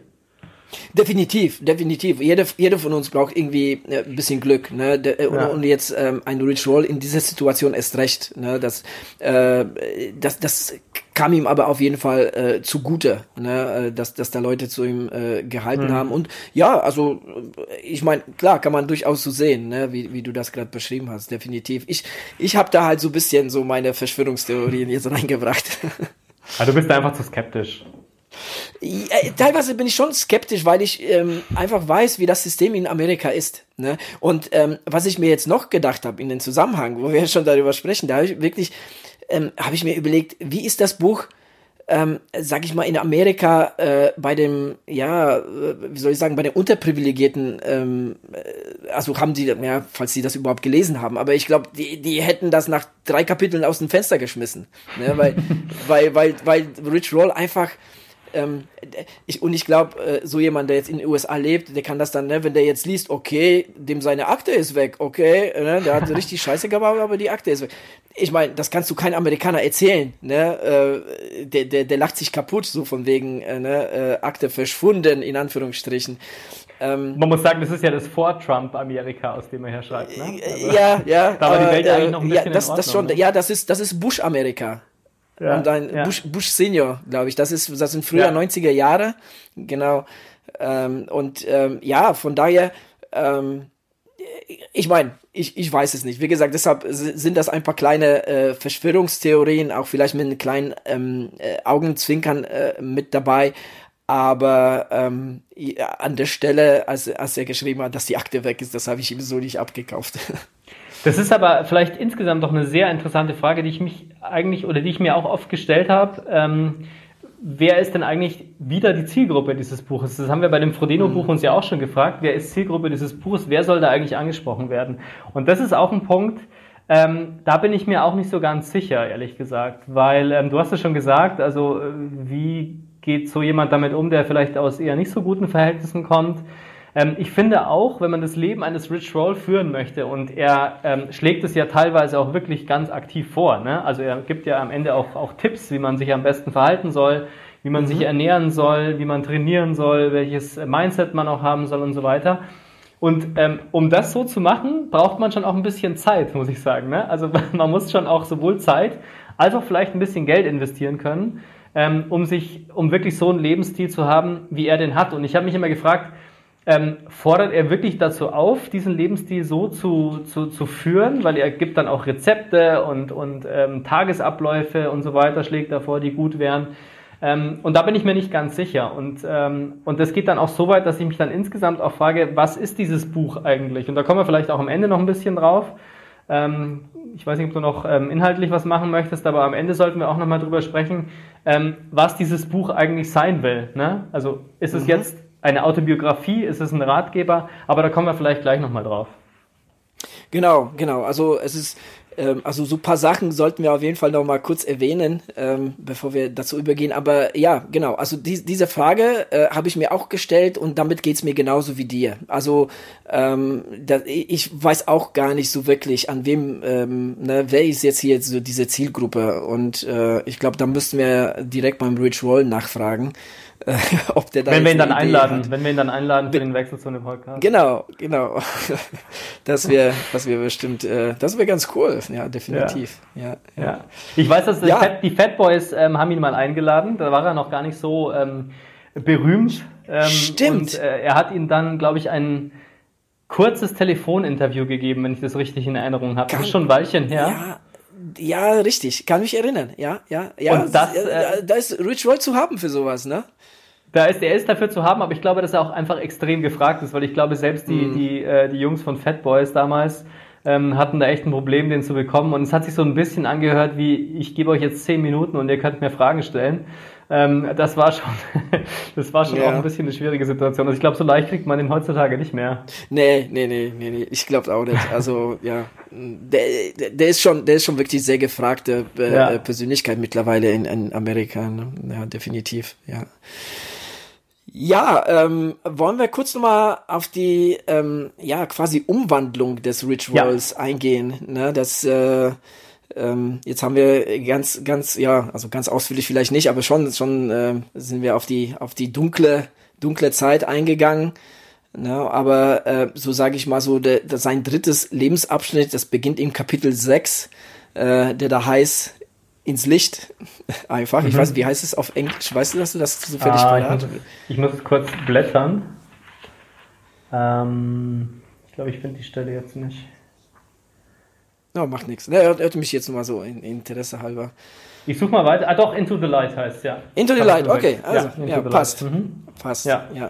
Definitiv, definitiv. Jeder, jeder von uns braucht irgendwie äh, ein bisschen Glück, ne? De, äh, ja. Und jetzt ähm, ein Rich Roll in dieser Situation erst recht, ne? Das, äh, das, das kam ihm aber auf jeden Fall äh, zugute, ne? Dass, dass da Leute zu ihm äh, gehalten mhm. haben. Und ja, also ich meine, klar, kann man durchaus so sehen, ne? Wie, wie du das gerade beschrieben hast, definitiv. Ich, ich habe da halt so ein bisschen so meine Verschwörungstheorien jetzt reingebracht. Also du bist da einfach zu skeptisch. Ja, teilweise bin ich schon skeptisch, weil ich ähm, einfach weiß, wie das System in Amerika ist. Ne? Und ähm, was ich mir jetzt noch gedacht habe in den Zusammenhang, wo wir schon darüber sprechen, da habe ich wirklich, ähm, habe ich mir überlegt, wie ist das Buch, ähm, sag ich mal, in Amerika äh, bei dem, ja, wie soll ich sagen, bei den Unterprivilegierten, ähm, also haben die, ja, falls sie das überhaupt gelesen haben, aber ich glaube, die, die hätten das nach drei Kapiteln aus dem Fenster geschmissen, ne? weil, weil, weil, weil Rich Roll einfach Ähm, ich, und ich glaube, äh, so jemand, der jetzt in den U S A lebt, der kann das dann, ne, wenn der jetzt liest, okay, dem seine Akte ist weg, okay, ne, der hat richtig Scheiße gebaut, aber die Akte ist weg. Ich meine, das kannst du kein Amerikaner erzählen, ne, äh, der, der, der lacht sich kaputt, so von wegen, äh, ne, äh, Akte verschwunden, in Anführungsstrichen. Ähm, Man muss sagen, das ist ja das Vor-Trump-Amerika, aus dem er her schreibt, ne? Also, ja, ja. Da war die Welt äh, eigentlich noch ein bisschen ja, das, in Ordnung, das schon, ne? Ja, das ist, das ist Bush-Amerika. Ja, und ein ja. Bush, Bush Senior, glaube ich. Das ist, das sind früher ja. neunziger Jahre. Genau. Ähm, und ähm, ja, von daher, ähm, ich meine, ich, ich weiß es nicht. Wie gesagt, deshalb sind das ein paar kleine äh, Verschwörungstheorien, auch vielleicht mit einem kleinen ähm, äh, Augenzwinkern äh, mit dabei. Aber ähm, ja, an der Stelle, als, als er geschrieben hat, dass die Akte weg ist, das habe ich ihm so nicht abgekauft. Das ist aber vielleicht insgesamt doch eine sehr interessante Frage, die ich mich eigentlich oder die ich mir auch oft gestellt habe. Ähm, wer ist denn eigentlich wieder die Zielgruppe dieses Buches? Das haben wir bei dem Frodeno-Buch uns ja auch schon gefragt. Wer ist Zielgruppe dieses Buches? Wer soll da eigentlich angesprochen werden? Und das ist auch ein Punkt, ähm, da bin ich mir auch nicht so ganz sicher, ehrlich gesagt. Weil ähm, du hast es schon gesagt, also äh, wie geht so jemand damit um, der vielleicht aus eher nicht so guten Verhältnissen kommt? Ich finde auch, wenn man das Leben eines Rich Roll führen möchte und er ähm, schlägt es ja teilweise auch wirklich ganz aktiv vor, ne? Also er gibt ja am Ende auch, auch Tipps, wie man sich am besten verhalten soll, wie man mhm. sich ernähren soll, wie man trainieren soll, welches Mindset man auch haben soll und so weiter. Und ähm, um das so zu machen, braucht man schon auch ein bisschen Zeit, muss ich sagen. Ne? Also man muss schon auch sowohl Zeit als auch vielleicht ein bisschen Geld investieren können, ähm, um sich, um wirklich so einen Lebensstil zu haben, wie er den hat. Und ich habe mich immer gefragt, ähm, fordert er wirklich dazu auf, diesen Lebensstil so zu, zu, zu führen, weil er gibt dann auch Rezepte und, und ähm, Tagesabläufe und so weiter, schlägt er vor, die gut wären. Ähm, und da bin ich mir nicht ganz sicher. Und, ähm, und das geht dann auch so weit, dass ich mich dann insgesamt auch frage, was ist dieses Buch eigentlich? Und da kommen wir vielleicht auch am Ende noch ein bisschen drauf. Ähm, ich weiß nicht, ob du noch ähm, inhaltlich was machen möchtest, aber am Ende sollten wir auch nochmal drüber sprechen, ähm, was dieses Buch eigentlich sein will. Ne? Also ist es mhm. jetzt eine Autobiografie, ist es ein Ratgeber? Aber da kommen wir vielleicht gleich nochmal drauf. Genau, genau. Also es ist Ähm, also so ein paar Sachen sollten wir auf jeden Fall noch mal kurz erwähnen, ähm, bevor wir dazu übergehen. Aber ja, genau, also die, diese Frage äh, habe ich mir auch gestellt und damit geht's mir genauso wie dir. Also ähm, da, ich weiß auch gar nicht so wirklich, an wem, ähm, ne, wer ist jetzt hier so diese Zielgruppe. Und äh, ich glaube, da müssten wir direkt beim Rich Roll nachfragen. Ob der da wenn wir ihn dann Idee einladen, hat. wenn wir ihn dann einladen für den Wechsel zu einem Podcast. Genau, genau. Das wäre, das wäre bestimmt, äh, das wäre ganz cool. Ja, definitiv. Ja, ja. ja. ja. Ich weiß, dass ja. Fat, die Fat Boys ähm, haben ihn mal eingeladen. Da war er noch gar nicht so ähm, berühmt. Ähm, Stimmt. Und äh, er hat ihnen dann, glaube ich, ein kurzes Telefoninterview gegeben, wenn ich das richtig in Erinnerung habe. Das ist schon ein Weilchen her. Ja. Ja, richtig. Kann mich erinnern. Ja, ja, ja. Und das, äh, da ist Rich Roll zu haben für sowas, ne? Da ist, er ist dafür zu haben, aber ich glaube, dass er auch einfach extrem gefragt ist, weil ich glaube, selbst die, mm. die, äh, die Jungs von Fat Boys damals ähm, hatten da echt ein Problem, den zu bekommen. Und es hat sich so ein bisschen angehört wie, ich gebe euch jetzt zehn Minuten und ihr könnt mir Fragen stellen. Ähm, das war schon, das war schon ja. auch ein bisschen eine schwierige Situation. Also ich glaube, so leicht kriegt man den heutzutage nicht mehr. Nee, nee, nee, nee, nee. Ich glaube auch nicht. Also, ja. Der, der ist schon, der ist schon wirklich sehr gefragte äh, ja. Persönlichkeit mittlerweile in, in Amerika. Ne? Ja, definitiv, ja. Ja, ähm, wollen wir kurz nochmal auf die, ähm, ja, quasi Umwandlung des Rich Rolls ja. eingehen, ne? Das, äh, ähm, jetzt haben wir ganz, ganz, ja, also ganz ausführlich vielleicht nicht, aber schon, schon äh, sind wir auf die, auf die dunkle, dunkle Zeit eingegangen. Ne? Aber äh, so sage ich mal so, der, der, sein drittes Lebensabschnitt, das beginnt im Kapitel sechs, äh, der da heißt ins Licht, einfach. Ich mhm. weiß, wie heißt es auf Englisch? Weißt du, dass du das zufällig ah, ich, muss, ich muss kurz blättern. Ähm, ich glaube, ich finde die Stelle jetzt nicht. No, macht nichts. Er hört mich jetzt nur mal so in, in Interesse halber. Ich suche mal weiter. Ah, doch, Into the Light heißt es, ja. Into the Light, okay. Also, ja, ja passt. Mhm. Passt, ja. ja.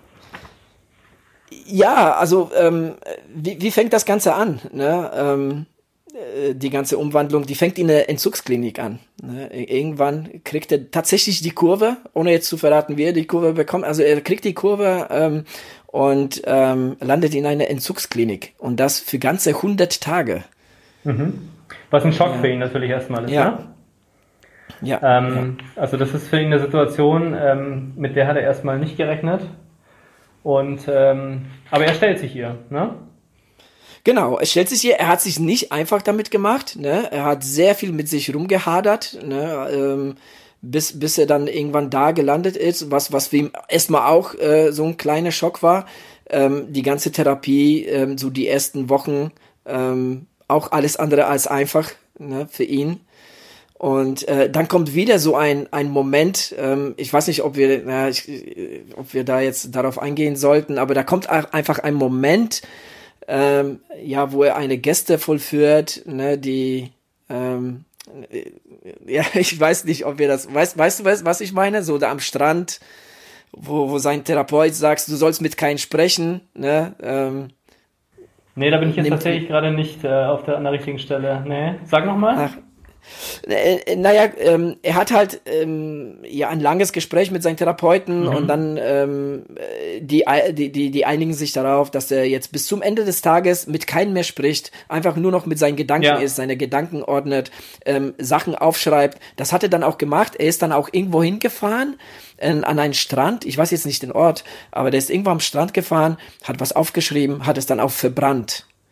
Ja, also, ähm, wie, wie fängt das Ganze an? Ne? Ähm, die ganze Umwandlung, die fängt in der Entzugsklinik an. Ne? Irgendwann kriegt er tatsächlich die Kurve, ohne jetzt zu verraten, wie er die Kurve bekommt. Also er kriegt die Kurve ähm, und ähm, landet in einer Entzugsklinik. Und das für ganze hundert Tage. Mhm. Was ein Schock ja. für ihn natürlich erstmal ist, ja. ne? Ja. Ähm, ja. Also das ist für ihn eine Situation, ähm, mit der hat er erstmal nicht gerechnet. Und ähm, aber er stellt sich ihr, ne? Genau, es stellt sich hier, er hat sich nicht einfach damit gemacht, ne? Er hat sehr viel mit sich rumgehadert, ne? Ähm, bis, bis er dann irgendwann da gelandet ist, was, was für ihn erstmal auch äh, so ein kleiner Schock war. Ähm, die ganze Therapie, ähm, so die ersten Wochen, ähm, auch alles andere als einfach, ne, für ihn. Und äh, dann kommt wieder so ein ein Moment, ähm, ich weiß nicht, ob wir, na, ich, ob wir da jetzt darauf eingehen sollten, aber da kommt einfach ein Moment, Ähm, ja, wo er eine Geste vollführt, ne, die, ähm, ja, ich weiß nicht, ob wir das, weißt, weißt du, was, was ich meine? So da am Strand, wo, wo sein Therapeut sagt, du sollst mit keinem sprechen, ne, ähm, Nee, da bin ich jetzt tatsächlich gerade nicht äh, auf der, an der richtigen Stelle. Nee, sag nochmal. Äh, naja, ähm, er hat halt ähm, ja ein langes Gespräch mit seinen Therapeuten mhm. und dann ähm, die, die, die, die einigen sich darauf, dass er jetzt bis zum Ende des Tages mit keinem mehr spricht, einfach nur noch mit seinen Gedanken ja. ist, seine Gedanken ordnet, ähm, Sachen aufschreibt. Das hat er dann auch gemacht. Er ist dann auch irgendwo hingefahren, äh, an einen Strand. Ich weiß jetzt nicht den Ort, aber der ist irgendwo am Strand gefahren, hat was aufgeschrieben, hat es dann auch verbrannt.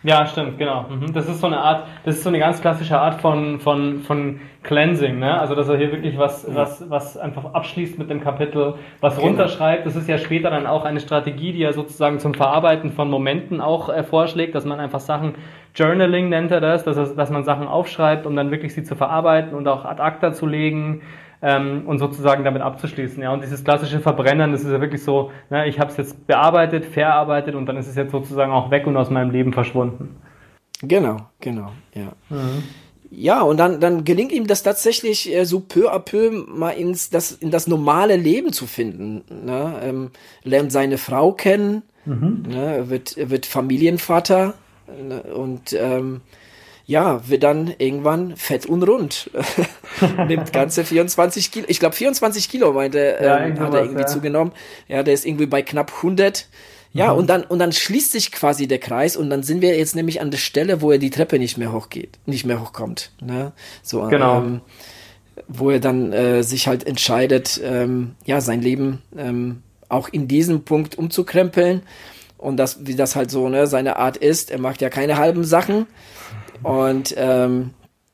Ja, stimmt, genau. Mhm. Das ist so eine Art, das ist so eine ganz klassische Art von, von, von Cleansing, ne? Also, dass er hier wirklich was, Ja. was, was einfach abschließt mit dem Kapitel, was Genau. runterschreibt. Das ist ja später dann auch eine Strategie, die er sozusagen zum Verarbeiten von Momenten auch äh, vorschlägt, dass man einfach Sachen, Journaling nennt er das, dass, er, dass man Sachen aufschreibt, um dann wirklich sie zu verarbeiten und auch ad acta zu legen. Ähm, und sozusagen damit abzuschließen. Ja, und dieses klassische Verbrennen, das ist ja wirklich so, ne, ich habe es jetzt bearbeitet, verarbeitet und dann ist es jetzt sozusagen auch weg und aus meinem Leben verschwunden. Genau, genau, ja. Mhm. Ja, und dann, dann gelingt ihm das tatsächlich äh, so peu à peu mal ins das, in das normale Leben zu finden. Ne? Ähm, lernt seine Frau kennen, Mhm. ne? wird, wird Familienvater, ne? Und ähm, ja, wird dann irgendwann fett und rund. Nimmt ganze vierundzwanzig Kilo. Ich glaube vierundzwanzig Kilo meinte, Ja, ähm, irgend hat er sowas, irgendwie ja. zugenommen. Ja, der ist irgendwie bei knapp hundert. Ja, Mhm. und dann, und dann schließt sich quasi der Kreis und dann sind wir jetzt nämlich an der Stelle, wo er die Treppe nicht mehr hochgeht, nicht mehr hochkommt, ne? So, Genau. ähm, wo er dann äh, sich halt entscheidet, ähm, ja, sein Leben ähm, auch in diesem Punkt umzukrempeln und das, wie das halt so, ne, seine Art ist. Er macht ja keine halben Sachen und ähm,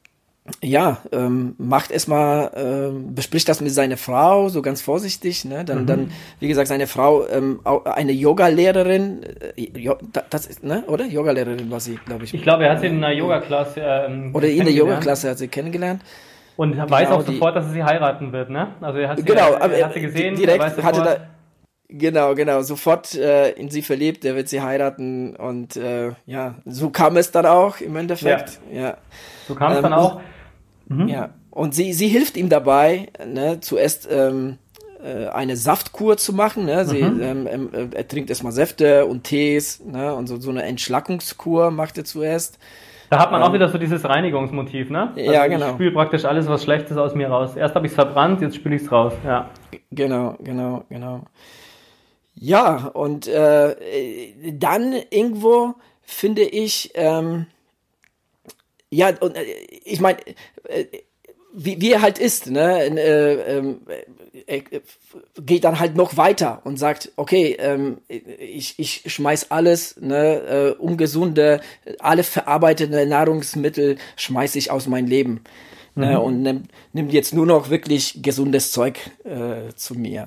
ja, ähm, macht erstmal, ähm, bespricht das mit seiner Frau, so ganz vorsichtig, ne? Dann, Mhm. dann, wie gesagt, seine Frau, ähm, auch eine Yoga-Lehrerin, äh, jo, da- das ist, ne, oder? Yoga-Lehrerin war sie, glaube ich. Ich glaube, er hat sie in einer Yoga-Klasse ähm, Oder in der kennengelernt Yoga-Klasse hat sie kennengelernt. und weiß Genau, auch die, sofort, dass er sie heiraten wird, ne? Also er hat sie, genau, er, aber er hat sie äh, gesehen, di- er weiß direkt hatte da, sofort. genau, genau, sofort äh, in sie verliebt, der wird sie heiraten und äh, ja, so kam es dann auch im Ja, Endeffekt, ja. so kam es Ähm, dann auch. Mhm. Ja, und sie, sie hilft ihm dabei, ne, zuerst ähm, äh, eine Saftkur zu machen. Ne? Sie, Mhm. ähm, ähm, äh, er trinkt erstmal Säfte und Tees, ne? Und so, so eine Entschlackungskur macht er zuerst. Da hat man auch Ähm, wieder so dieses Reinigungsmotiv, ne? ja, Also ich genau, spüle praktisch alles, was Schlechtes aus mir raus. Erst habe ich es verbrannt, jetzt spüle ich es raus. Ja. genau, genau, genau. Ja, und äh, äh, dann irgendwo finde ich, ähm, ja, und äh, ich meine, äh, wie, wie er halt ist, ne, äh, ähm, äh, äh, geht dann halt noch weiter und sagt, okay, ähm, ich, ich schmeiß alles, ne, äh, ungesunde, alle verarbeitete Nahrungsmittel schmeiß ich aus meinem Leben, ne, Mhm. und nimmt nimmt jetzt nur noch wirklich gesundes Zeug äh, zu mir.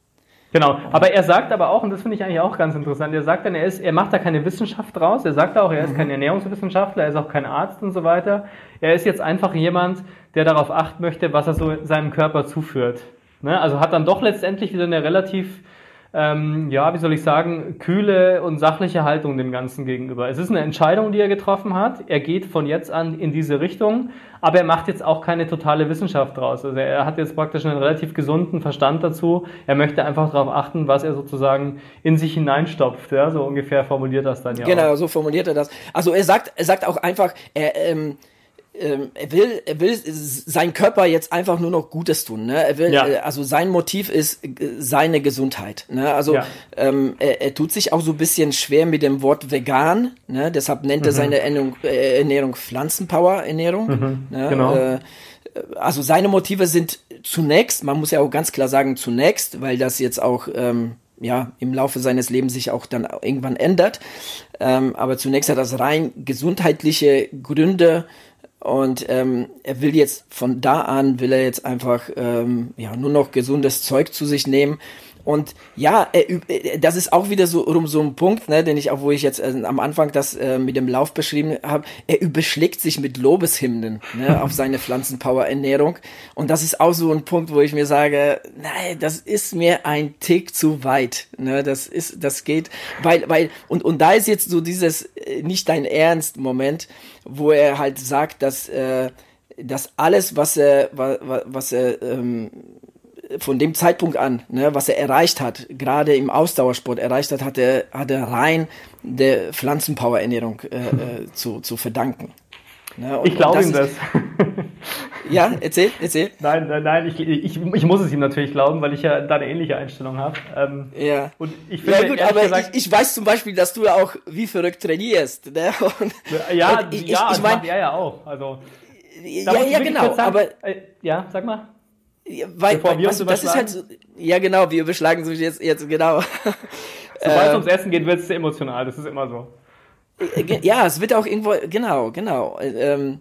Genau, aber er sagt aber auch, und das finde ich eigentlich auch ganz interessant, er sagt dann, er ist, er macht da keine Wissenschaft draus, er sagt auch, er ist kein Ernährungswissenschaftler, er ist auch kein Arzt und so weiter. Er ist jetzt einfach jemand, der darauf achten möchte, was er so seinem Körper zuführt. Ne? Also hat dann doch letztendlich wieder eine relativ, ähm, ja, wie soll ich sagen, kühle und sachliche Haltung dem Ganzen gegenüber. Es ist eine Entscheidung, die er getroffen hat. Er geht von jetzt an in diese Richtung, aber er macht jetzt auch keine totale Wissenschaft draus. Also er hat jetzt praktisch einen relativ gesunden Verstand dazu. Er möchte einfach darauf achten, was er sozusagen in sich hineinstopft. Ja, so ungefähr formuliert das dann ja auch. Genau, so formuliert er das. Also er sagt, er sagt auch einfach, er, ähm, ähm, er will, er will sein Körper jetzt einfach nur noch Gutes tun. Ne? Er will, Ja, äh, also sein Motiv ist äh, seine Gesundheit. Ne? Also ja. ähm, er, er tut sich auch so ein bisschen schwer mit dem Wort vegan. Ne? Deshalb nennt er Mhm. seine Ernährung, äh, Ernährung Pflanzenpower-Ernährung. Mhm. Ne? Genau. Äh, also seine Motive sind zunächst, man muss ja auch ganz klar sagen zunächst, weil das jetzt auch ähm, ja im Laufe seines Lebens sich auch dann irgendwann ändert. Ähm, aber zunächst hat das rein gesundheitliche Gründe und ähm, er will jetzt von da an will er jetzt einfach ähm, ja nur noch gesundes Zeug zu sich nehmen. Und ja, er, üb- äh, das ist auch wieder so um so ein Punkt, ne, den ich auch, wo ich jetzt äh, am Anfang das äh, mit dem Lauf beschrieben habe, er überschlägt sich mit Lobeshymnen, ne, auf seine Pflanzenpower-Ernährung. Und das ist auch so ein Punkt, wo ich mir sage, nein, das ist mir ein Tick zu weit, ne, das ist, das geht, weil, weil, und, und da ist jetzt so dieses äh, nicht dein Ernst-Moment, wo er halt sagt, dass, äh, dass alles, was er, was, was er, ähm, von dem Zeitpunkt an, ne, was er erreicht hat, gerade im Ausdauersport erreicht hat, hat er, hat er rein der Pflanzenpower-Ernährung äh, äh, zu, zu verdanken. Ne, und, Ich glaube und ihm das das. ist, ja, erzähl, erzähl. Nein, nein, nein, ich, ich, ich muss es ihm natürlich glauben, weil ich ja da eine ähnliche Einstellung habe. Ähm, Ja. und ich Ja finde, gut, ehrlich aber gesagt, ich, ich weiß zum Beispiel, dass du ja auch wie verrückt trainierst, ne? Und, ja, und ich, ich, ja, ich das meine, macht er ja auch. Also, da ja, muss ich ja, wirklich genau, kurz sagen, aber äh, ja, sag mal, ja, weil, bevor weil, wir uns weißt du, das ist halt so, überschlagen. ja genau, wir überschlagen sich jetzt, jetzt genau. Sobald es äh, ums Essen geht, wird es emotional, das ist immer so. Ja, es wird auch irgendwo, genau, genau. Ähm,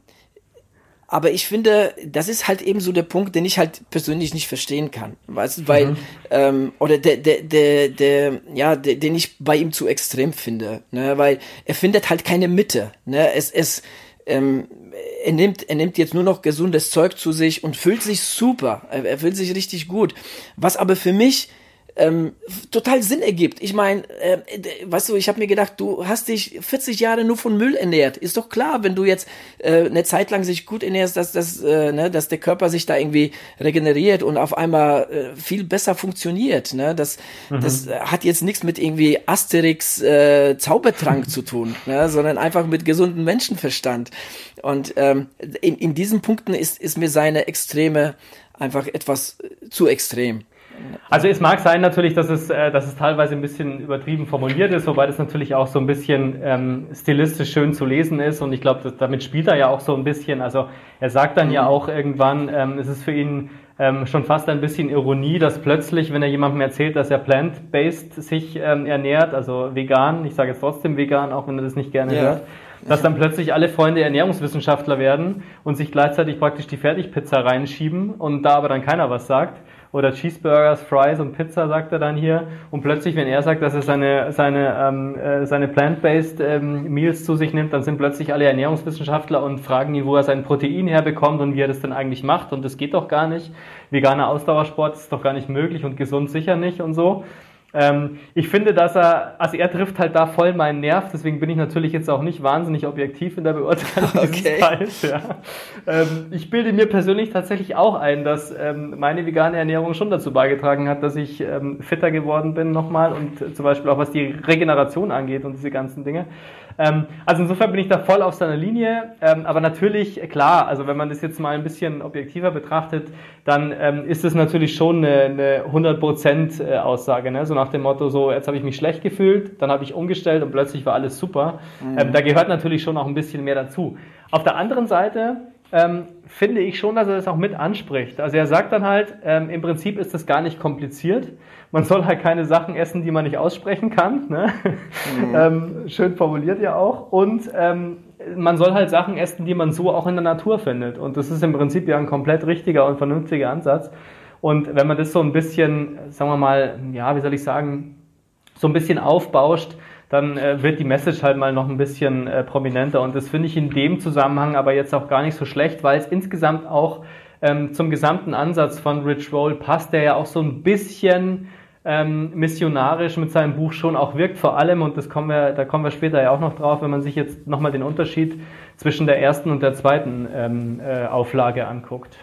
aber ich finde, das ist halt eben so der Punkt, den ich halt persönlich nicht verstehen kann. Weißt du, weil, mhm. ähm, oder der, der, der, der, ja, der, den ich bei ihm zu extrem finde, ne, weil er findet halt keine Mitte, ne, es, es, ähm, er nimmt, er nimmt jetzt nur noch gesundes Zeug zu sich und fühlt sich super, er, er fühlt sich richtig gut. Was aber für mich Ähm, total Sinn ergibt. Ich meine, äh, weißt du, ich habe mir gedacht, du hast dich vierzig Jahre nur von Müll ernährt. Ist doch klar, wenn du jetzt äh, eine Zeit lang sich gut ernährst, dass, dass, äh, ne, dass der Körper sich da irgendwie regeneriert und auf einmal äh, viel besser funktioniert. Ne? Das, mhm. das hat jetzt nichts mit irgendwie Asterix äh, Zaubertrank zu tun, ne? Sondern einfach mit gesundem Menschenverstand. Und ähm, in, in diesen Punkten ist, ist mir seine Extreme einfach etwas zu extrem. Also es mag sein natürlich, dass es, äh, dass es teilweise ein bisschen übertrieben formuliert ist, wobei das natürlich auch so ein bisschen ähm, stilistisch schön zu lesen ist und ich glaube, damit spielt er ja auch so ein bisschen, also er sagt dann mhm. ja auch irgendwann, ähm, es ist für ihn ähm, schon fast ein bisschen Ironie, dass plötzlich, wenn er jemandem erzählt, dass er plant-based sich ähm, ernährt, also vegan, ich sage jetzt trotzdem vegan, auch wenn er das nicht gerne ja. hört, dass dann plötzlich alle Freunde Ernährungswissenschaftler werden und sich gleichzeitig praktisch die Fertigpizza reinschieben und da aber dann keiner was sagt. Oder Cheeseburgers, Fries und Pizza, sagt er dann hier. Und plötzlich, wenn er sagt, dass er seine seine ähm, äh, seine plant-based ähm, Meals zu sich nimmt, dann sind plötzlich alle Ernährungswissenschaftler und fragen ihn, wo er sein Protein herbekommt und wie er das denn eigentlich macht. Und das geht doch gar nicht. Veganer Ausdauersport ist doch gar nicht möglich und gesund sicher nicht und so. Ähm, ich finde, dass er, also er trifft halt da voll meinen Nerv, deswegen bin ich natürlich jetzt auch nicht wahnsinnig objektiv in der Beurteilung okay. dieses Teils. Ja. Ähm, ich bilde mir persönlich tatsächlich auch ein, dass ähm, meine vegane Ernährung schon dazu beigetragen hat, dass ich ähm, fitter geworden bin nochmal und äh, zum Beispiel auch was die Regeneration angeht und diese ganzen Dinge. Ähm, also insofern bin ich da voll auf seiner Linie, ähm, aber natürlich, klar, also wenn man das jetzt mal ein bisschen objektiver betrachtet, dann ähm, ist es natürlich schon eine, eine hundert Prozent Aussage, ne? So nach dem Motto, so jetzt habe ich mich schlecht gefühlt, dann habe ich umgestellt und plötzlich war alles super. Mhm. Ähm, da gehört natürlich schon auch ein bisschen mehr dazu. Auf der anderen Seite ähm, finde ich schon, dass er das auch mit anspricht. Also er sagt dann halt, ähm, im Prinzip ist das gar nicht kompliziert. Man soll halt keine Sachen essen, die man nicht aussprechen kann. Ne? Mhm. ähm, schön formuliert ja auch. Und ähm, man soll halt Sachen essen, die man so auch in der Natur findet. Und das ist im Prinzip ja ein komplett richtiger und vernünftiger Ansatz. Und wenn man das so ein bisschen, sagen wir mal, ja, wie soll ich sagen, so ein bisschen aufbauscht, dann äh, wird die Message halt mal noch ein bisschen äh, prominenter. Und das finde ich in dem Zusammenhang aber jetzt auch gar nicht so schlecht, weil es insgesamt auch ähm, zum gesamten Ansatz von Rich Roll passt, der ja auch so ein bisschen ähm, missionarisch mit seinem Buch schon auch wirkt, vor allem, und das kommen wir, da kommen wir später ja auch noch drauf, wenn man sich jetzt nochmal den Unterschied zwischen der ersten und der zweiten ähm, äh, Auflage anguckt.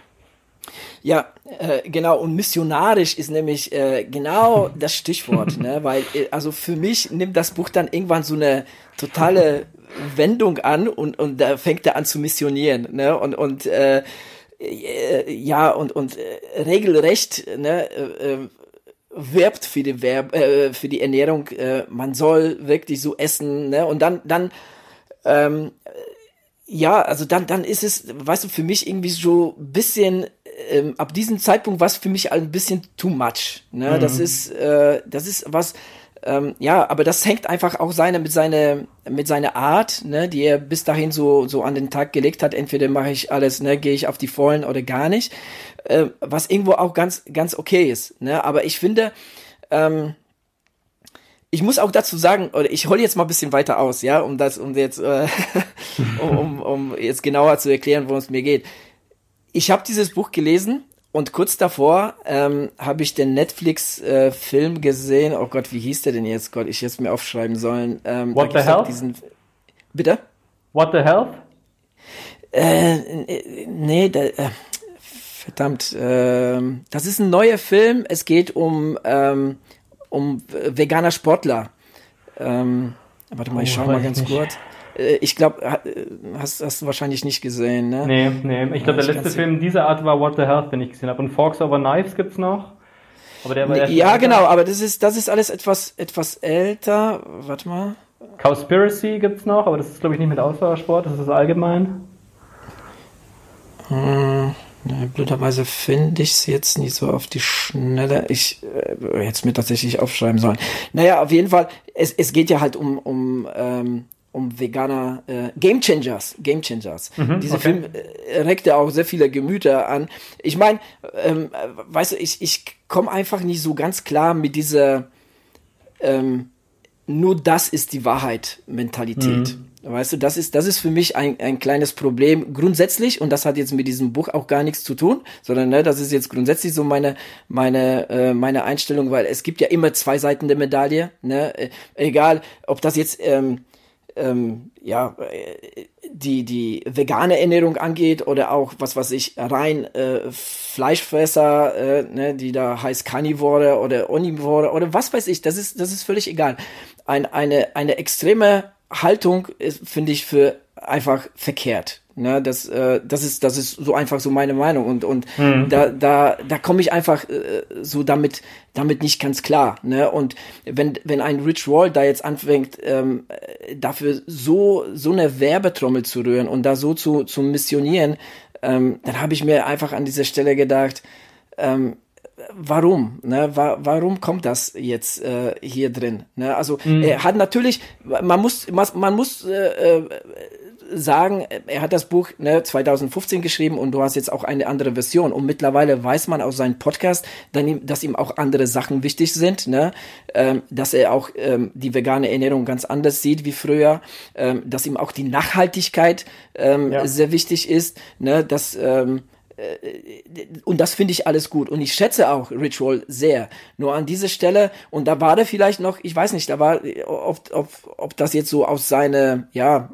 Ja, äh, genau, und missionarisch ist nämlich äh, genau das Stichwort, ne? Weil, äh, also für mich nimmt das Buch dann irgendwann so eine totale Wendung an und, und da fängt er an zu missionieren, ne? Und, und äh, äh, ja, und, und äh, regelrecht, ne, äh, werbt für die Verb, äh, für die Ernährung, äh, man soll wirklich so essen, ne? Und dann, dann, ähm, ja, also dann, dann ist es, weißt du, für mich irgendwie so ein bisschen, ähm, ab diesem Zeitpunkt war es für mich ein bisschen too much, ne? Mhm. Das ist, äh, das ist was, ähm, ja, aber das hängt einfach auch seine, mit seiner, mit seiner Art, ne, die er bis dahin so, so an den Tag gelegt hat. Entweder mache ich alles, ne, gehe ich auf die Vollen oder gar nicht, äh, was irgendwo auch ganz, ganz okay ist, ne? Aber ich finde, ähm, ich muss auch dazu sagen, oder ich hole jetzt mal ein bisschen weiter aus, ja, um das, um jetzt, äh, um, um jetzt genauer zu erklären, worum es mir geht. Ich habe dieses Buch gelesen und kurz davor ähm, habe ich den Netflix-Film äh, gesehen. Oh Gott, wie hieß der denn jetzt? Gott, ich hätte es mir aufschreiben sollen. Ähm, What the Health? Diesen... Bitte? What the Health? Äh, nee, da, äh, verdammt. Äh, das ist ein neuer Film. Es geht um ähm, um veganer Sportler. Ähm, warte mal, ich schau oh, mal ganz nicht. kurz. Äh, ich glaube, hast, hast du wahrscheinlich nicht gesehen, ne? Nee, nee. Ich glaube, der letzte Film dieser Art war What the Health, den ich gesehen habe. Und Forks Over Knives gibt's noch. Aber der war erst ja, genau, aber das ist, das ist alles etwas, etwas älter. Warte mal. Cowspiracy gibt's noch, aber das ist, glaube ich, nicht mit Ausdauersport, das ist allgemein. Hm. Ja, blöderweise finde ich es jetzt nicht so auf die Schnelle. Ich äh, hätte es mir tatsächlich aufschreiben sollen. Naja, auf jeden Fall, es, es geht ja halt um, um, ähm, um Veganer, äh, Game Changers, Game Changers. Mhm, Dieser okay. Film äh, regte auch sehr viele Gemüter an. Ich meine, ähm, weißt du, ich, ich komme einfach nicht so ganz klar mit dieser ähm, nur das ist die Wahrheit Mentalität. Mhm. Weißt du, das ist, das ist für mich ein, ein kleines Problem grundsätzlich, und das hat jetzt mit diesem Buch auch gar nichts zu tun, sondern ne, das ist jetzt grundsätzlich so meine meine äh, meine Einstellung, weil es gibt ja immer zwei Seiten der Medaille, ne, äh, egal, ob das jetzt ähm, ähm, ja äh, die die vegane Ernährung angeht oder auch was was ich rein äh, Fleischfresser, äh, ne, die da heißt Carnivore oder Omnivore oder was weiß ich, das ist das ist völlig egal. Ein, eine eine extreme Haltung ist, finde ich, für einfach verkehrt. Ne, das, äh, das ist, das ist so einfach so meine Meinung, und und mhm. da, da, da komme ich einfach äh, so damit, damit nicht ganz klar. Ne, und wenn, wenn ein Rich Roll da jetzt anfängt, ähm, dafür so, so eine Werbetrommel zu rühren und da so zu, zu missionieren, ähm, dann habe ich mir einfach an dieser Stelle gedacht, ähm, warum, ne, wa- warum kommt das jetzt äh, hier drin, ne, also mhm. er hat natürlich, man muss, man muss äh, sagen, er hat das Buch ne, zwanzig fünfzehn geschrieben, und du hast jetzt auch eine andere Version, und mittlerweile weiß man aus seinem Podcast, dann, dass ihm auch andere Sachen wichtig sind, ne, ähm, dass er auch ähm, die vegane Ernährung ganz anders sieht wie früher, ähm, dass ihm auch die Nachhaltigkeit ähm, ja. sehr wichtig ist, ne, dass ähm, und das finde ich alles gut, und ich schätze auch Rich Roll sehr, nur an dieser Stelle, und da war der vielleicht noch, ich weiß nicht, da war, ob, ob, ob das jetzt so aus seiner, ja,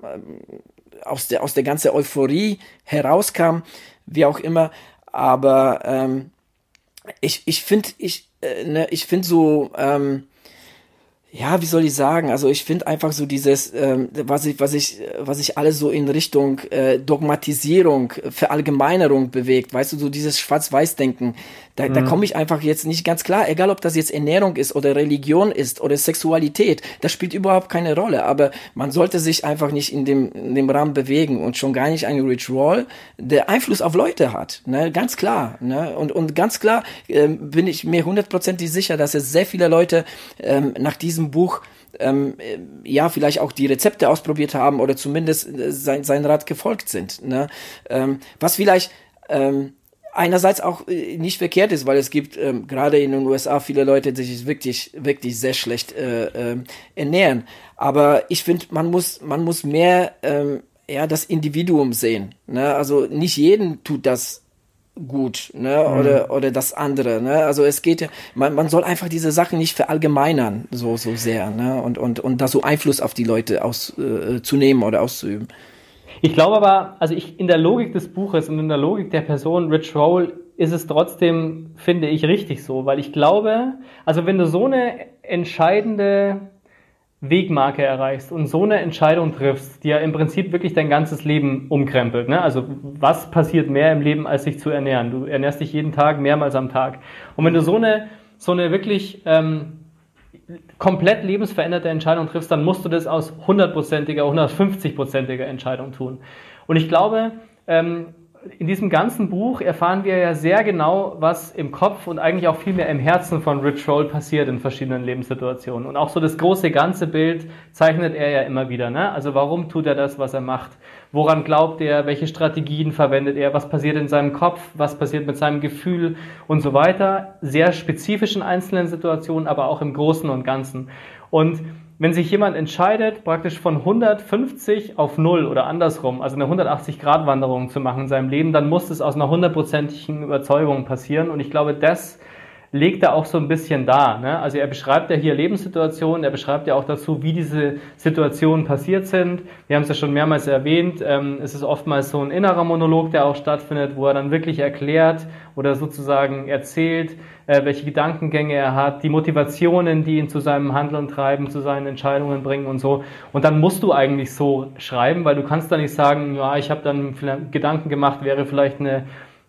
aus der, aus der ganzen Euphorie herauskam, wie auch immer, aber ähm, ich, ich finde, ich, äh, ne, ich finde so, ähm, ja, wie soll ich sagen? Also ich finde einfach so dieses, ähm, was ich, was ich, was ich alles so in Richtung äh, Dogmatisierung, Verallgemeinerung bewegt, weißt du, so dieses Schwarz-Weiß-Denken, da, mhm. da komme ich einfach jetzt nicht ganz klar, egal ob das jetzt Ernährung ist oder Religion ist oder Sexualität, das spielt überhaupt keine Rolle, aber man sollte sich einfach nicht in dem, in dem Rahmen bewegen, und schon gar nicht ein Rich Roll, der Einfluss auf Leute hat, ne, ganz klar, ne, und, und ganz klar ähm, bin ich mir hundertprozentig sicher, dass es sehr viele Leute ähm, nach diesem Buch ähm, ja vielleicht auch die Rezepte ausprobiert haben oder zumindest äh, sein, sein Rat gefolgt sind, ne? Ähm, was vielleicht ähm, einerseits auch äh, nicht verkehrt ist, weil es gibt ähm, gerade in den U S A viele Leute, die sich wirklich wirklich sehr schlecht äh, äh, ernähren, aber ich finde, man muss man muss mehr ähm, ja das Individuum sehen, ne? Also nicht jeden tut das gut, ne, mhm. oder oder das andere, ne, also es geht ja, man, man soll einfach diese Sachen nicht verallgemeinern so so sehr, ne, und und und da so Einfluss auf die Leute aus äh, zu nehmen oder auszuüben. Ich glaube aber, also ich in der Logik des Buches und in der Logik der Person Rich Roll ist es trotzdem, finde ich, richtig so, weil ich glaube, also wenn du so eine entscheidende Wegmarke erreichst und so eine Entscheidung triffst, die ja im Prinzip wirklich dein ganzes Leben umkrempelt, ne? Also was passiert mehr im Leben, als sich zu ernähren? Du ernährst dich jeden Tag, mehrmals am Tag. Und wenn du so eine so eine wirklich ähm, komplett lebensveränderte Entscheidung triffst, dann musst du das aus hundertprozentiger, hundertfünfzigprozentiger Entscheidung tun. Und ich glaube, ähm, in diesem ganzen Buch erfahren wir ja sehr genau, was im Kopf und eigentlich auch viel mehr im Herzen von Rich Roll passiert in verschiedenen Lebenssituationen. Und auch so das große ganze Bild zeichnet er ja immer wieder, ne? Also warum tut er das, was er macht? Woran glaubt er? Welche Strategien verwendet er? Was passiert in seinem Kopf? Was passiert mit seinem Gefühl? Und so weiter. Sehr spezifisch in einzelnen Situationen, aber auch im Großen und Ganzen. Und wenn sich jemand entscheidet, praktisch von hundertfünfzig auf null oder andersrum, also eine hundertachtzig-Grad-Wanderung zu machen in seinem Leben, dann muss es aus einer hundertprozentigen Überzeugung passieren. Und ich glaube, das legt er auch so ein bisschen dar, ne? Also er beschreibt ja hier Lebenssituationen, er beschreibt ja auch dazu, wie diese Situationen passiert sind. Wir haben es ja schon mehrmals erwähnt, ähm, es ist oftmals so ein innerer Monolog, der auch stattfindet, wo er dann wirklich erklärt oder sozusagen erzählt, äh, welche Gedankengänge er hat, die Motivationen, die ihn zu seinem Handeln treiben, zu seinen Entscheidungen bringen und so. Und dann musst du eigentlich so schreiben, weil du kannst da nicht sagen, ja, ich habe dann Gedanken gemacht, wäre vielleicht eine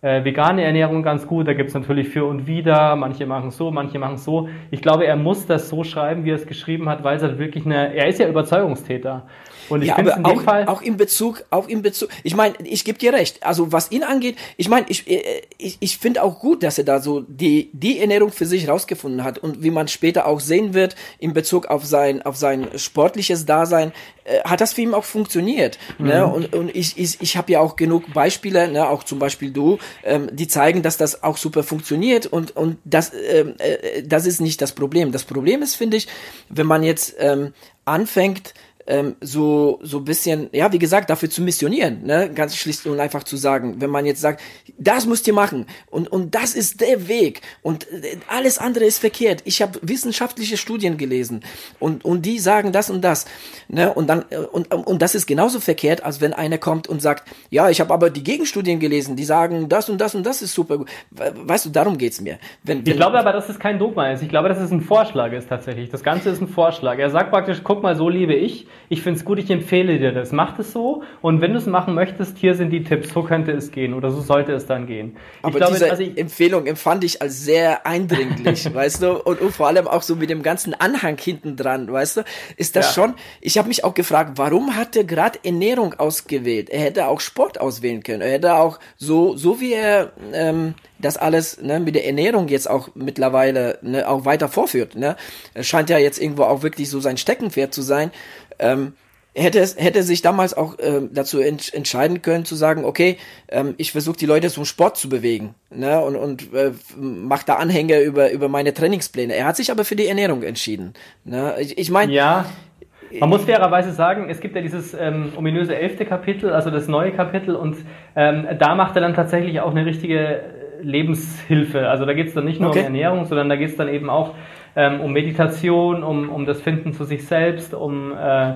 äh, vegane Ernährung ganz gut, da gibt's natürlich für und wider, manche machen es so, manche machen es so. Ich glaube, er muss das so schreiben, wie er es geschrieben hat, weil es halt wirklich eine, er ist ja Überzeugungstäter. Und ich Ja, finde aber in dem auch, Fall, auch in Bezug, auch in Bezug, ich meine, ich gebe dir recht, also was ihn angeht, ich meine, ich, äh, ich, ich finde auch gut, dass er da so die, die Ernährung für sich rausgefunden hat und wie man später auch sehen wird, in Bezug auf sein, auf sein sportliches Dasein, äh, hat das für ihn auch funktioniert, mhm. ne, und, und ich, ich, ich habe ja auch genug Beispiele, ne, auch zum Beispiel du, ähm, die zeigen, dass das auch super funktioniert und, und das, ähm, äh, das ist nicht das Problem. Das Problem ist, finde ich, wenn man jetzt ähm, anfängt, Ähm, so so ein bisschen, ja, wie gesagt, dafür zu missionieren, ne, ganz schlicht und einfach zu sagen, wenn man jetzt sagt, das müsst ihr machen und und das ist der Weg und äh, alles andere ist verkehrt. Ich habe wissenschaftliche Studien gelesen und und die sagen das und das, ne, und dann äh, und und das ist genauso verkehrt, als wenn einer kommt und sagt, ja, ich habe aber die Gegenstudien gelesen, die sagen, das und das und das ist super gut. Weißt du, darum geht's mir. Wenn, wenn ich glaube aber, dass es kein Dogma ist. Ich glaube, dass es ein Vorschlag ist tatsächlich. Das Ganze ist ein Vorschlag. Er sagt praktisch, guck mal, so lebe ich. Ich finde es gut, ich empfehle dir das. Mach es so und wenn du es machen möchtest, hier sind die Tipps. So könnte es gehen oder so sollte es dann gehen. Aber ich glaube, diese also ich, Empfehlung empfand ich als sehr eindringlich, weißt du? Und, und vor allem auch so mit dem ganzen Anhang hinten dran, weißt du? Ist das ja schon, ich habe mich auch gefragt, warum hat er gerade Ernährung ausgewählt? Er hätte auch Sport auswählen können. Er hätte auch so, so wie er ähm, das alles, ne, mit der Ernährung jetzt auch mittlerweile, ne, auch weiter vorführt, ne? Es scheint ja jetzt irgendwo auch wirklich so sein Steckenpferd zu sein. Ähm, hätte es hätte sich damals auch ähm, dazu ent- entscheiden können zu sagen, okay, ähm, ich versuche die Leute zum Sport zu bewegen, ne, und und äh, macht da Anhänge über über meine Trainingspläne. Er hat sich aber für die Ernährung entschieden, ne? Ich, ich meine, ja. Man muss fairerweise sagen, es gibt ja dieses ähm, ominöse elfte Kapitel, also das neue Kapitel, und ähm, da macht er dann tatsächlich auch eine richtige Lebenshilfe. Also da geht es dann nicht nur okay. um Ernährung, sondern da geht es dann eben auch ähm, um Meditation, um, um das Finden zu sich selbst, um äh,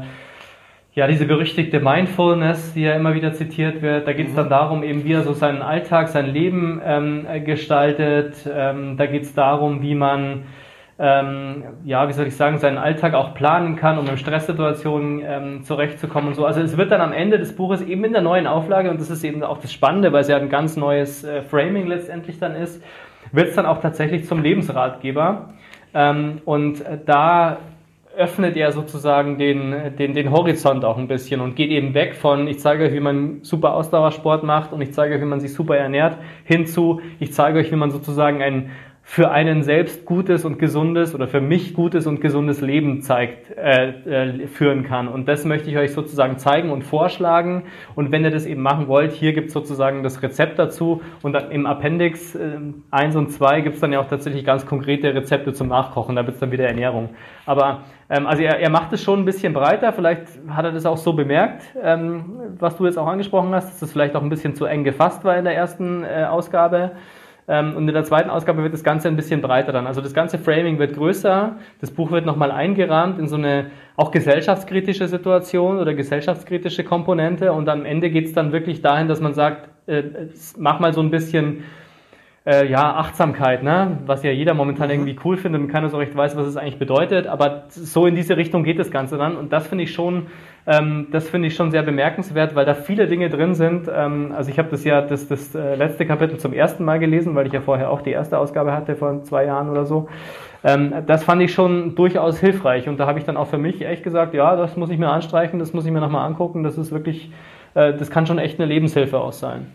ja diese berüchtigte Mindfulness, die ja immer wieder zitiert wird. Da geht es mhm. dann darum, eben wie er so seinen Alltag, sein Leben ähm, gestaltet. Ähm, da geht es darum, wie man Ähm, ja, wie soll ich sagen, seinen Alltag auch planen kann, um in Stresssituationen ähm, zurechtzukommen und so. Also es wird dann am Ende des Buches eben in der neuen Auflage, und das ist eben auch das Spannende, weil es ja ein ganz neues äh, Framing letztendlich dann ist, wird es dann auch tatsächlich zum Lebensratgeber. Ähm, und äh, da öffnet er sozusagen den, den, den Horizont auch ein bisschen und geht eben weg von, ich zeige euch, wie man super Ausdauersport macht und ich zeige euch, wie man sich super ernährt, hinzu, ich zeige euch, wie man sozusagen ein für einen selbst gutes und gesundes oder für mich gutes und gesundes Leben zeigt, äh, äh, führen kann. Und das möchte ich euch sozusagen zeigen und vorschlagen. Und wenn ihr das eben machen wollt, hier gibt es sozusagen das Rezept dazu. Und dann im Appendix äh, eins und zwei gibt es dann ja auch tatsächlich ganz konkrete Rezepte zum Nachkochen. Da wird es dann wieder Ernährung. Aber ähm, also er, er macht es schon ein bisschen breiter. Vielleicht hat er das auch so bemerkt, ähm, was du jetzt auch angesprochen hast, dass das vielleicht auch ein bisschen zu eng gefasst war in der ersten äh, Ausgabe. Und in der zweiten Ausgabe wird das Ganze ein bisschen breiter dann. Also das ganze Framing wird größer, das Buch wird nochmal eingerahmt in so eine auch gesellschaftskritische Situation oder gesellschaftskritische Komponente, und am Ende geht es dann wirklich dahin, dass man sagt, äh, mach mal so ein bisschen äh, ja, Achtsamkeit, ne? Was ja jeder momentan irgendwie cool findet und keiner so recht weiß, was es eigentlich bedeutet, aber so in diese Richtung geht das Ganze dann, und das finde ich schon Ähm, das finde ich schon sehr bemerkenswert, weil da viele Dinge drin sind. Ähm, also ich habe das ja das, das äh, letzte Kapitel zum ersten Mal gelesen, weil ich ja vorher auch die erste Ausgabe hatte vor zwei Jahren oder so. Ähm, das fand ich schon durchaus hilfreich, und da habe ich dann auch für mich echt gesagt, ja, das muss ich mir anstreichen, das muss ich mir nochmal angucken, das ist wirklich, äh, das kann schon echt eine Lebenshilfe auch sein.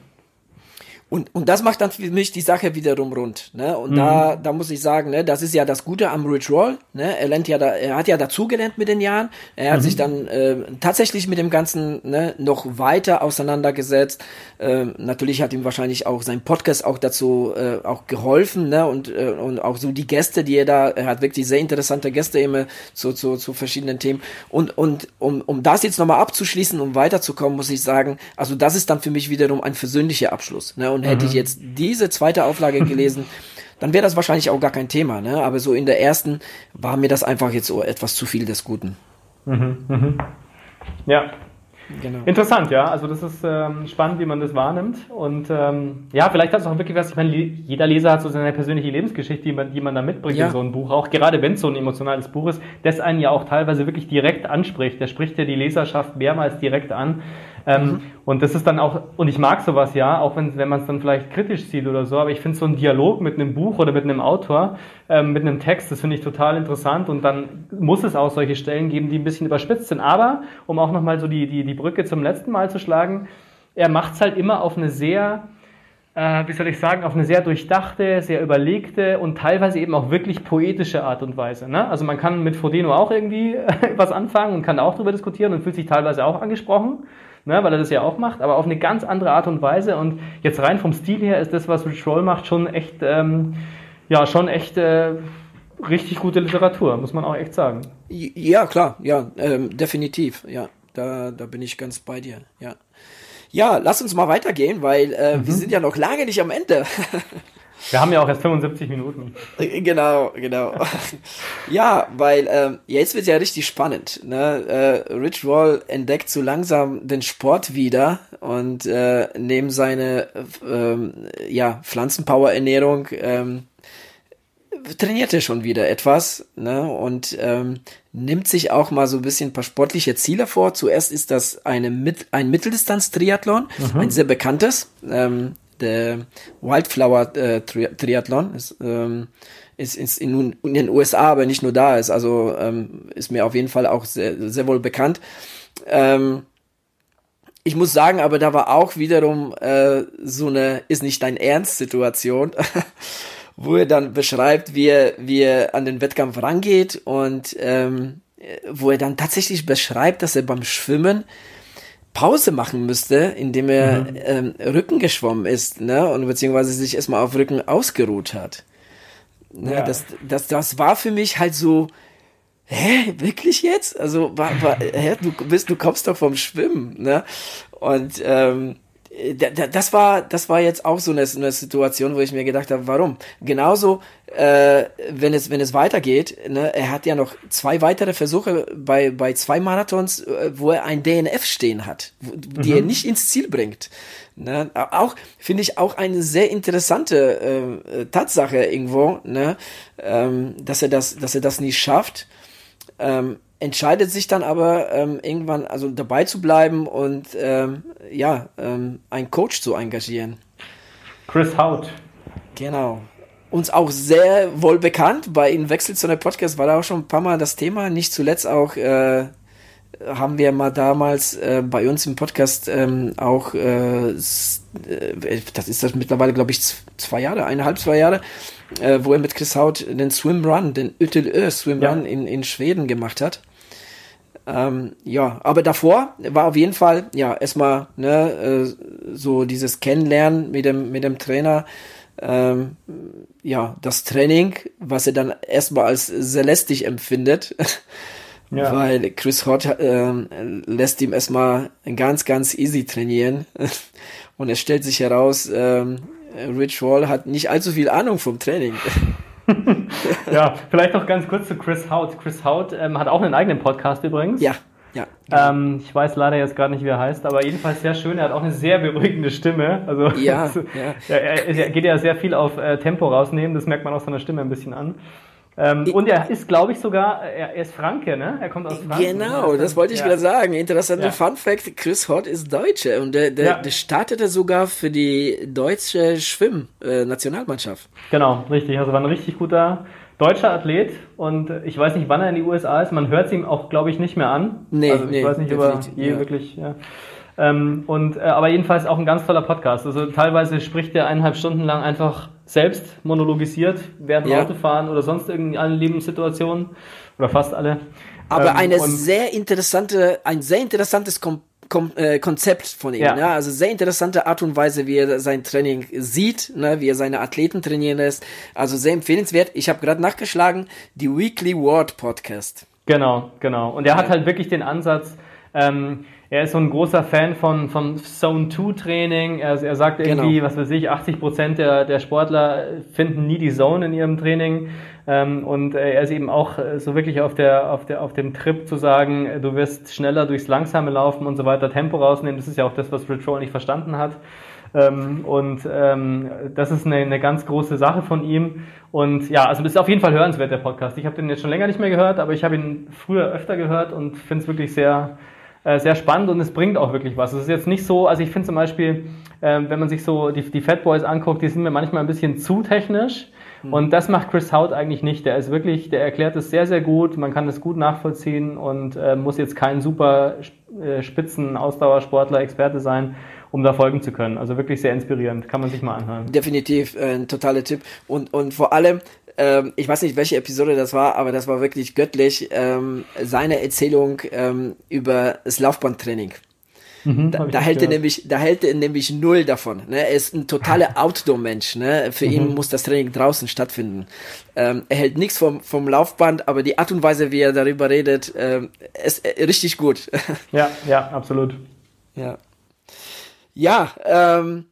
Und, und das macht dann für mich die Sache wiederum rund, ne? Und mhm. da, da muss ich sagen, ne, das ist ja das Gute am Rich Roll, ne? Er lernt ja da, er hat ja dazugelernt mit den Jahren. Er hat mhm. sich dann äh, tatsächlich mit dem Ganzen, ne, noch weiter auseinandergesetzt. Äh, natürlich hat ihm wahrscheinlich auch sein Podcast auch dazu äh, auch geholfen, ne? Und äh, und auch so die Gäste, die er da, er hat wirklich sehr interessante Gäste immer zu zu, zu verschiedenen Themen. Und und um um das jetzt nochmal abzuschließen, um weiterzukommen, muss ich sagen, also das ist dann für mich wiederum ein versöhnlicher Abschluss, ne? Und Und hätte ich jetzt diese zweite Auflage gelesen, dann wäre das wahrscheinlich auch gar kein Thema, ne? Aber so in der ersten war mir das einfach jetzt so etwas zu viel des Guten. Mhm, mhm. Ja. Genau. Interessant, ja. Also das ist ähm, spannend, wie man das wahrnimmt. Und ähm, ja, vielleicht hat es auch wirklich was, ich meine, jeder Leser hat so seine persönliche Lebensgeschichte, die man, die man da mitbringt ja. in so ein Buch. Auch gerade wenn es so ein emotionales Buch ist, das einen ja auch teilweise wirklich direkt anspricht. Der spricht ja die Leserschaft mehrmals direkt an. Ähm, Mhm. und das ist dann auch, und ich mag sowas ja, auch wenn, wenn man es dann vielleicht kritisch sieht oder so, aber ich finde so ein Dialog mit einem Buch oder mit einem Autor, ähm, mit einem Text, das finde ich total interessant, und dann muss es auch solche Stellen geben, die ein bisschen überspitzt sind. Aber, um auch nochmal so die, die, die Brücke zum letzten Mal zu schlagen, er macht es halt immer auf eine sehr, äh, wie soll ich sagen, auf eine sehr durchdachte, sehr überlegte und teilweise eben auch wirklich poetische Art und Weise. Ne? Also man kann mit Frodeno auch irgendwie was anfangen und kann auch darüber diskutieren und fühlt sich teilweise auch angesprochen, ne, weil er das ja auch macht, aber auf eine ganz andere Art und Weise. Und jetzt rein vom Stil her ist das, was Rich Roll macht, schon echt, ähm, ja, schon echt äh, richtig gute Literatur, muss man auch echt sagen. Ja, klar, ja, ähm, definitiv, ja, da, da bin ich ganz bei dir, ja. Ja, lass uns mal weitergehen, weil äh, mhm. wir sind ja noch lange nicht am Ende. Wir haben ja auch erst fünfundsiebzig Minuten. Genau, genau. Ja, weil ähm, jetzt wird ja richtig spannend. Ne? Äh, Rich Roll entdeckt so langsam den Sport wieder und äh, neben seine ähm, ja, Pflanzenpower-Ernährung ähm, trainiert er schon wieder etwas, ne? Und ähm, nimmt sich auch mal so ein bisschen ein paar sportliche Ziele vor. Zuerst ist das eine Mit- ein Mitteldistanz-Triathlon, mhm. ein sehr bekanntes, ähm, der Wildflower äh, Tri- Triathlon ist, ähm, ist, ist in, in den U S A, aber nicht nur da, ist also ähm, ist mir auf jeden Fall auch sehr, sehr wohl bekannt. Ähm, ich muss sagen, aber da war auch wiederum äh, so eine ist nicht dein Ernst-Situation, wo er dann beschreibt, wie er, wie er an den Wettkampf rangeht und ähm, wo er dann tatsächlich beschreibt, dass er beim Schwimmen Pause machen müsste, indem er mhm. ähm, Rücken geschwommen ist, ne, und beziehungsweise sich erstmal auf Rücken ausgeruht hat. Ne, ja. das, das, das war für mich halt so, hä, wirklich jetzt? Also, war, war, hä, du bist, du kommst doch vom Schwimmen, ne? Und ähm, das war, das war jetzt auch so eine, eine Situation, wo ich mir gedacht habe, warum? Genauso, äh, wenn es, wenn es weitergeht, ne, er hat ja noch zwei weitere Versuche bei, bei zwei Marathons, wo er ein D N F stehen hat, die mhm. er nicht ins Ziel bringt. Ne, auch, finde ich auch eine sehr interessante, äh, Tatsache irgendwo, ne, ähm, dass er das, dass er das nicht schafft. Ähm, entscheidet sich dann aber ähm, irgendwann also dabei zu bleiben und ähm, ja, ähm, einen Coach zu engagieren. Chris Haut. Genau. Uns auch sehr wohl bekannt. Bei ihm wechselt zu einer Podcast, war da auch schon ein paar Mal das Thema. Nicht zuletzt auch äh, haben wir mal damals äh, bei uns im Podcast ähm, auch äh, das ist das mittlerweile, glaube ich, zwei Jahre, eineinhalb, zwei Jahre, äh, wo er mit Chris Haut den Swim Run, den Ötelö Swim Run ja. in, in Schweden gemacht hat. Ähm, ja, aber davor war auf jeden Fall, ja, erstmal, ne, äh, so dieses Kennenlernen mit dem, mit dem Trainer, ähm, ja, das Training, was er dann erstmal als sehr lästig empfindet, ja. weil Chris Haut äh, lässt ihm erstmal ganz, ganz easy trainieren und es stellt sich heraus, ähm, Rich Roll hat nicht allzu viel Ahnung vom Training. Ja, vielleicht noch ganz kurz zu Chris Haut. Chris Haut ähm, hat auch einen eigenen Podcast übrigens. Ja, ja. Ähm, ich weiß leider jetzt gerade nicht, wie er heißt, aber jedenfalls sehr schön. Er hat auch eine sehr beruhigende Stimme. Also ja, ja. Er, er geht ja sehr viel auf äh, Tempo rausnehmen. Das merkt man auch seiner Stimme ein bisschen an. Ähm, und er ist, glaube ich, sogar, er, er ist Franke, ne? Er kommt aus Franken. Genau, das wollte ich ja. gerade sagen. Interessanter ja. Fun Fact, Chris Haut ist Deutscher und der, der, ja. der startete sogar für die deutsche Schwimm-Nationalmannschaft. Genau, richtig. Also war ein richtig guter deutscher Athlet und ich weiß nicht, wann er in die U S A ist. Man hört es ihm auch, glaube ich, nicht mehr an. Nee, also ich nee, weiß nicht, ob er je ja. wirklich... Ja. Ähm, und, äh, aber jedenfalls auch ein ganz toller Podcast. Also teilweise spricht er eineinhalb Stunden lang einfach selbst, monologisiert, während dem ja. Autofahren oder sonst in allen Lebenssituationen oder fast alle. Aber ähm, eine sehr interessante, ein sehr interessantes Kom- Kom- äh, Konzept von ihm. Ja. Ne? Also sehr interessante Art und Weise, wie er sein Training sieht, ne? Wie er seine Athleten trainieren lässt. Also sehr empfehlenswert. Ich habe gerade nachgeschlagen, die Weekly Word Podcast. Genau, genau. Und er ja. hat halt wirklich den Ansatz, ähm, er ist so ein großer Fan von, von Zone zwei Training. Er, er sagt irgendwie, genau. was weiß ich, achtzig Prozent der, der Sportler finden nie die Zone in ihrem Training. Ähm, und er ist eben auch so wirklich auf der, auf der, auf dem Trip zu sagen, du wirst schneller durchs Langsame laufen und so weiter, Tempo rausnehmen. Das ist ja auch das, was Rich Roll nicht verstanden hat. Ähm, und ähm, das ist eine, eine ganz große Sache von ihm. Und ja, also das ist auf jeden Fall hörenswert, der Podcast. Ich habe den jetzt schon länger nicht mehr gehört, aber ich habe ihn früher öfter gehört und finde es wirklich sehr äh, sehr spannend und es bringt auch wirklich was. Es ist jetzt nicht so, also ich finde zum Beispiel, äh, wenn man sich so die, die Fat Boys anguckt, die sind mir manchmal ein bisschen zu technisch. Und das macht Chris Hout eigentlich nicht. Der ist wirklich, der erklärt es sehr, sehr gut. Man kann es gut nachvollziehen und äh, muss jetzt kein super äh, Spitzen Ausdauersportler, Experte sein, um da folgen zu können. Also wirklich sehr inspirierend. Kann man sich mal anhören. Definitiv äh, ein totaler Tipp. Und, und vor allem, ähm, ich weiß nicht, welche Episode das war, aber das war wirklich göttlich. Ähm, seine Erzählung ähm, über das Laufbahntraining. Mhm, da, da hält er nämlich, da hält er nämlich null davon. Ne? Er ist ein totaler Outdoor-Mensch. Ne? Für mhm. ihn muss das Training draußen stattfinden. Ähm, er hält nichts vom vom Laufband, aber die Art und Weise, wie er darüber redet, ähm, ist äh, richtig gut. Ja, ja, absolut. Ja, ja. Ähm,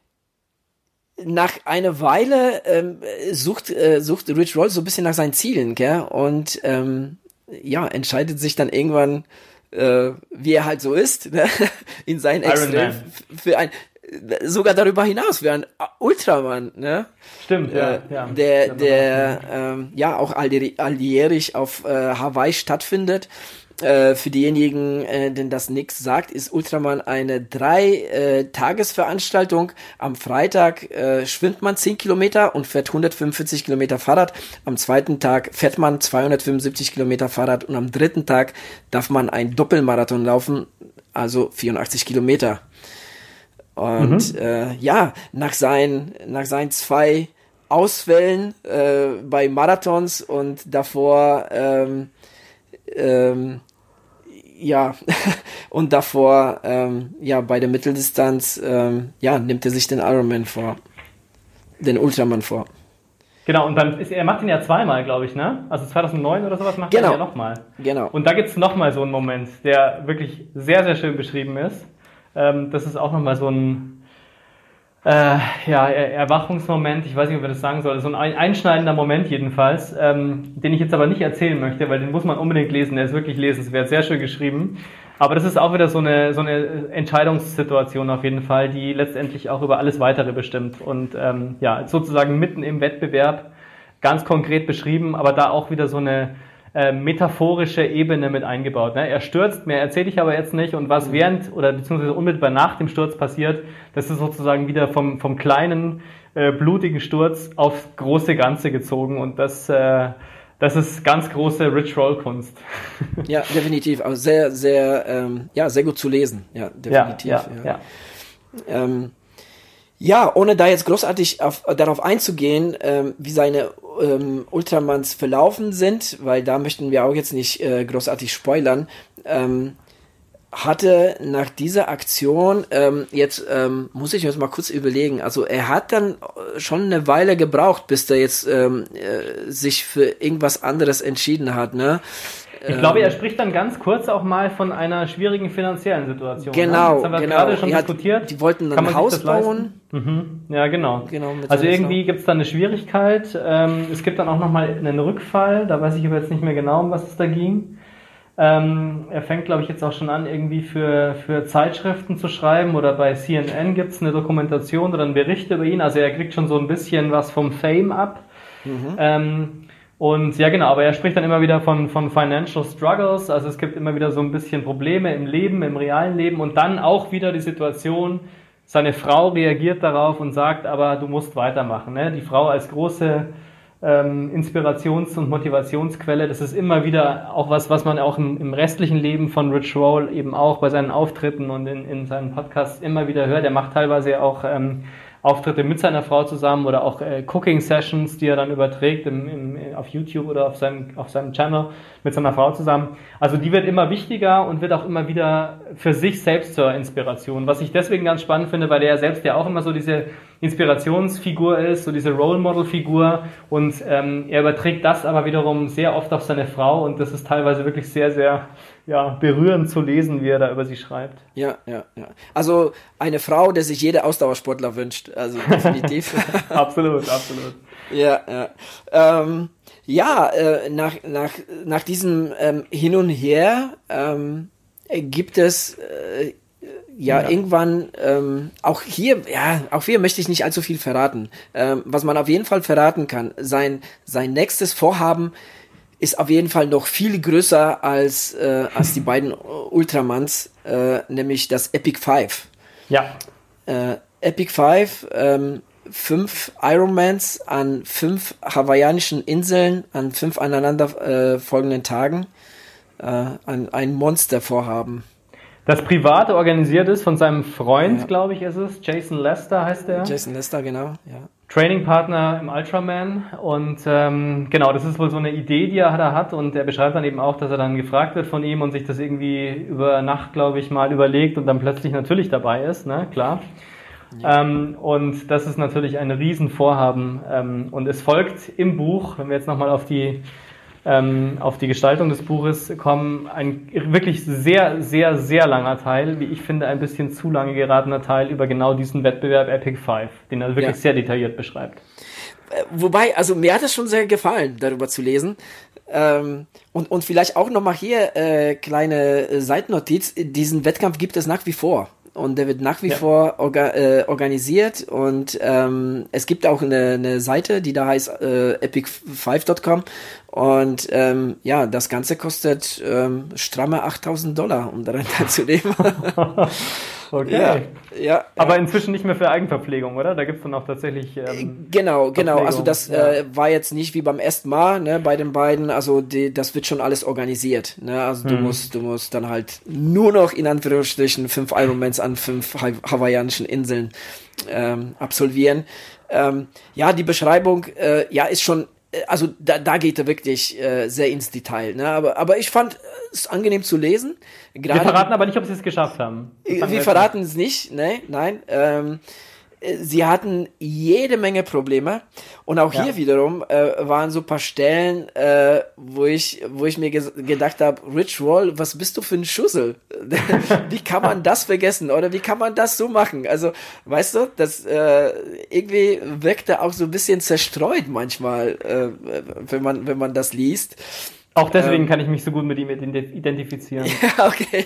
nach einer Weile ähm, sucht äh, sucht Rich Roll so ein bisschen nach seinen Zielen, gell? Und ähm, ja, entscheidet sich dann irgendwann, Äh, wie er halt so ist, ne? In seinen Extrem für ein, sogar darüber hinaus für ein Ultraman, ne? Stimmt, ja, äh, ja. Der, der, ähm, ja auch alljährlich auf äh, Hawaii stattfindet. Äh, für diejenigen, äh, denen das nichts sagt, ist Ultraman eine drei äh, Tagesveranstaltung. Am Freitag äh, schwimmt man zehn Kilometer und fährt hundertfünfundvierzig Kilometer Fahrrad. Am zweiten Tag fährt man zweihundertfünfundsiebzig Kilometer Fahrrad und am dritten Tag darf man einen Doppelmarathon laufen, also vierundachtzig Kilometer. Und mhm. äh, ja, nach seinen, nach seinen zwei Ausfällen äh, bei Marathons und davor ähm, ähm, ja, und davor, ähm, ja, bei der Mitteldistanz, ähm, ja, nimmt er sich den Ironman vor, den Ultraman vor. Genau, und dann ist er macht ihn ja zweimal, glaube ich, ne? Also zweitausendneun oder sowas macht genau. er ja nochmal. Genau. Und da gibt's nochmal so einen Moment, der wirklich sehr, sehr schön beschrieben ist. Ähm, das ist auch nochmal so ein Äh, ja, Erwachungsmoment, ich weiß nicht, ob wir das sagen sollen, so ein einschneidender Moment jedenfalls, ähm, den ich jetzt aber nicht erzählen möchte, weil den muss man unbedingt lesen, der ist wirklich lesenswert, sehr schön geschrieben. Aber das ist auch wieder so eine, so eine Entscheidungssituation auf jeden Fall, die letztendlich auch über alles Weitere bestimmt und ähm, ja, sozusagen mitten im Wettbewerb ganz konkret beschrieben, aber da auch wieder so eine Äh, metaphorische Ebene mit eingebaut. Ne? Er stürzt, mehr erzähle ich aber jetzt nicht und was während oder beziehungsweise unmittelbar nach dem Sturz passiert, das ist sozusagen wieder vom, vom kleinen, äh, blutigen Sturz aufs große Ganze gezogen und das, äh, das ist ganz große Rich Roll Kunst. Ja, definitiv. Also sehr, sehr, ähm, ja, sehr gut zu lesen. Ja, definitiv. Ja, ja, ja. Ja. Ähm, Ja, ohne da jetzt großartig auf, darauf einzugehen, ähm, wie seine ähm, Ultramans verlaufen sind, weil da möchten wir auch jetzt nicht äh, großartig spoilern, ähm, hatte nach dieser Aktion, ähm, jetzt ähm, muss ich mir das mal kurz überlegen, also er hat dann schon eine Weile gebraucht, bis er jetzt ähm, äh, sich für irgendwas anderes entschieden hat, ne? Ich glaube, er spricht dann ganz kurz auch mal von einer schwierigen finanziellen Situation. Genau, ne? Das haben wir genau. gerade schon ja, diskutiert. Die wollten dann ein Haus bauen. Mhm. Ja, genau. genau also irgendwie gibt es da eine Schwierigkeit. Ähm, es gibt dann auch nochmal einen Rückfall. Da weiß ich aber jetzt nicht mehr genau, um was es da ging. Ähm, er fängt, glaube ich, jetzt auch schon an, irgendwie für, für Zeitschriften zu schreiben. Oder bei C N N gibt es eine Dokumentation oder einen Bericht über ihn. Also er kriegt schon so ein bisschen was vom Fame ab. Mhm. Ähm, Und ja, genau, aber er spricht dann immer wieder von, von Financial Struggles, also es gibt immer wieder so ein bisschen Probleme im Leben, im realen Leben und dann auch wieder die Situation, seine Frau reagiert darauf und sagt, aber du musst weitermachen. Ne? Die Frau als große ähm, Inspirations- und Motivationsquelle, das ist immer wieder auch was, was man auch im, im restlichen Leben von Rich Roll eben auch bei seinen Auftritten und in, in seinen Podcasts immer wieder hört. Er macht teilweise auch ähm, Auftritte mit seiner Frau zusammen oder auch äh, Cooking-Sessions, die er dann überträgt im, im, auf YouTube oder auf seinem, auf seinem Channel mit seiner Frau zusammen. Also die wird immer wichtiger und wird auch immer wieder für sich selbst zur Inspiration. Was ich deswegen ganz spannend finde, weil er ja selbst ja auch immer so diese Inspirationsfigur ist, so diese Role-Model-Figur und ähm, er überträgt das aber wiederum sehr oft auf seine Frau und das ist teilweise wirklich sehr, sehr ja, berührend zu lesen, wie er da über sie schreibt. Ja, ja, ja. Also eine Frau, der sich jeder Ausdauersportler wünscht, also definitiv. Absolut, absolut. Ja, ja. Ähm, ja, äh, nach, nach, nach diesem ähm, Hin und Her ähm, gibt es äh, ja, ja irgendwann, ähm, auch hier, ja, auch hier möchte ich nicht allzu viel verraten. Ähm, was man auf jeden Fall verraten kann, sein, sein nächstes Vorhaben ist auf jeden Fall noch viel größer als, äh, als die beiden Ultramans, äh, nämlich das Epic Five. Ja. Äh, Epic Five, ähm, fünf Ironmans an fünf hawaiianischen Inseln, an fünf aneinander äh, folgenden Tagen, äh, ein, ein Monstervorhaben. Das Private organisiert ist von seinem Freund, ja. glaube ich, ist es. Jason Lester heißt er. Jason Lester, genau, ja. Trainingpartner im Ultraman. Und ähm, genau, das ist wohl so eine Idee, die er da hat. Und er beschreibt dann eben auch, dass er dann gefragt wird von ihm und sich das irgendwie über Nacht, glaube ich, mal überlegt und dann plötzlich natürlich dabei ist, ne, klar. Ja. Ähm, und das ist natürlich ein Riesenvorhaben. Ähm, und es folgt im Buch, wenn wir jetzt nochmal auf die Ähm, auf die Gestaltung des Buches kommen, ein wirklich sehr, sehr, sehr langer Teil, wie ich finde, ein bisschen zu lange geratener Teil über genau diesen Wettbewerb Epic Five, den er wirklich ja. sehr detailliert beschreibt. Wobei, also mir hat es schon sehr gefallen, darüber zu lesen. Ähm, und, und vielleicht auch nochmal hier äh, kleine Seitennotiz, diesen Wettkampf gibt es nach wie vor. Und der wird nach wie ja. vor orga, äh, organisiert und ähm, es gibt auch eine, eine Seite, die da heißt äh, epic five dot com und ähm, ja, das Ganze kostet ähm, stramme achttausend Dollar, um daran teilzunehmen. Okay. Ja, ja, aber ja. inzwischen nicht mehr für Eigenverpflegung, oder? Da gibt es dann auch tatsächlich ähm, Genau, genau. Also das ja. äh, war jetzt nicht wie beim ersten Mal, ne, bei den beiden. Also die, das wird schon alles organisiert. Ne? Also du hm. musst, du musst dann halt nur noch in Anführungsstrichen fünf Ironmans an fünf ha- hawaiianischen Inseln ähm, absolvieren. Ähm, ja, die Beschreibung, äh, ja, ist schon. Also da, da geht er wirklich äh, sehr ins Detail. Ne? Aber, aber ich fand es angenehm zu lesen. Gerade wir verraten aber nicht, ob sie es geschafft haben. Wir, wir verraten es nicht. Ne? Nein. Ähm, sie hatten jede Menge Probleme. Und auch ja. hier wiederum äh, waren so ein paar Stellen, äh, wo ich wo ich mir ges- gedacht habe, Rich Roll, was bist du für ein Schussel? Wie kann man das vergessen? Oder wie kann man das so machen? Also, weißt du, das äh, irgendwie wirkt er auch so ein bisschen zerstreut manchmal, äh, wenn man wenn man das liest. Auch deswegen ähm, kann ich mich so gut mit ihm identifizieren. Ja, okay.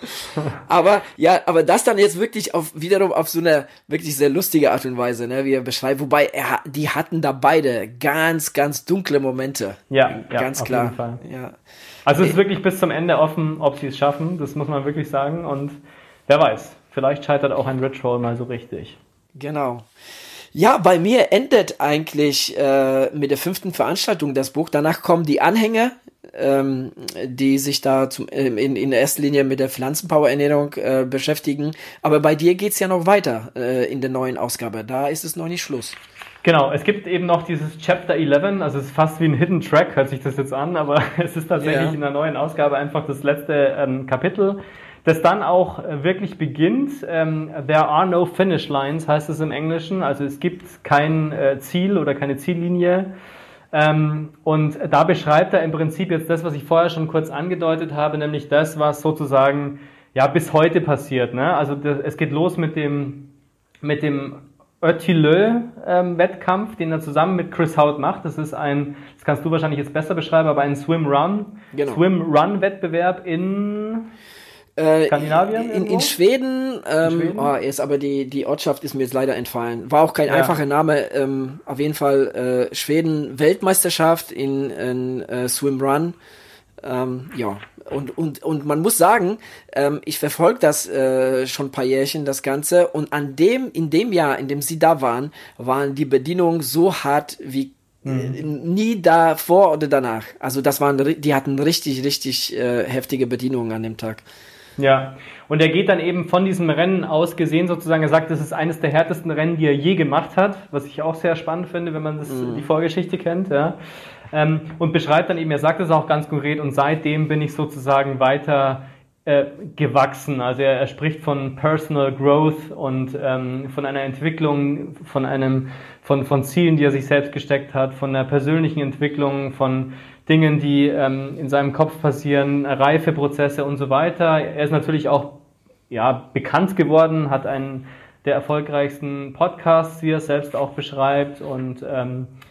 aber ja, aber das dann jetzt wirklich auf wiederum auf so eine wirklich sehr lustige Art und Weise, ne, wie er beschreibt. Wobei er, die hatten da beide ganz, ganz dunkle Momente. Ja, ja, ganz auf klar. jeden Fall. Ja. Also es ist wirklich bis zum Ende offen, ob sie es schaffen. Das muss man wirklich sagen. Und wer weiß, vielleicht scheitert auch ein Rich Roll mal so richtig. Genau. Ja, bei mir endet eigentlich äh, mit der fünften Veranstaltung das Buch. Danach kommen die Anhänge, ähm, die sich da zum, in, in erster Linie mit der Pflanzenpower-Ernährung äh, beschäftigen. Aber bei dir geht's ja noch weiter äh, in der neuen Ausgabe. Da ist es noch nicht Schluss. Genau, es gibt eben noch dieses Chapter elf, also es ist fast wie ein Hidden Track, hört sich das jetzt an, aber es ist tatsächlich ja. in der neuen Ausgabe einfach das letzte ähm, Kapitel, das dann auch wirklich beginnt. Ähm, There are no finish lines, heißt es im Englischen. Also es gibt kein äh, Ziel oder keine Ziellinie. Ähm, und da beschreibt er im Prinzip jetzt das, was ich vorher schon kurz angedeutet habe, nämlich das, was sozusagen ja bis heute passiert. Ne? Also das, es geht los mit dem mit dem Ötilö-Wettkampf, ähm, den er zusammen mit Chris Hout macht. Das ist ein, das kannst du wahrscheinlich jetzt besser beschreiben, aber ein Swim-Run, genau. Swim-Run-Wettbewerb in Skandinavien? In, in Schweden, ähm, in Schweden? Oh, ist aber die, die Ortschaft ist mir jetzt leider entfallen. War auch kein ja. einfacher Name. Ähm, auf jeden Fall äh, Schweden Weltmeisterschaft in, in äh, Swim Run. Ähm, ja, und, und, und man muss sagen, ähm, ich verfolge das äh, schon ein paar Jährchen, das Ganze. Und an dem, in dem Jahr, in dem sie da waren, waren die Bedingungen so hart wie Mhm. nie davor oder danach. Also das waren, die hatten richtig, richtig äh, heftige Bedienungen an dem Tag. Ja, und er geht dann eben von diesem Rennen aus gesehen sozusagen, er sagt, das ist eines der härtesten Rennen, die er je gemacht hat, was ich auch sehr spannend finde, wenn man das, mhm. die Vorgeschichte kennt, ja. Ähm, und beschreibt dann eben, er sagt es auch ganz konkret, und seitdem bin ich sozusagen weiter äh, gewachsen. Also er, er spricht von Personal Growth und ähm, von einer Entwicklung, von einem, von, von Zielen, die er sich selbst gesteckt hat, von einer persönlichen Entwicklung, von Dingen, die ähm, in seinem Kopf passieren, Reifeprozesse und so weiter. Er ist natürlich auch ja, bekannt geworden, hat einen der erfolgreichsten Podcasts, wie er selbst auch beschreibt, und ähm,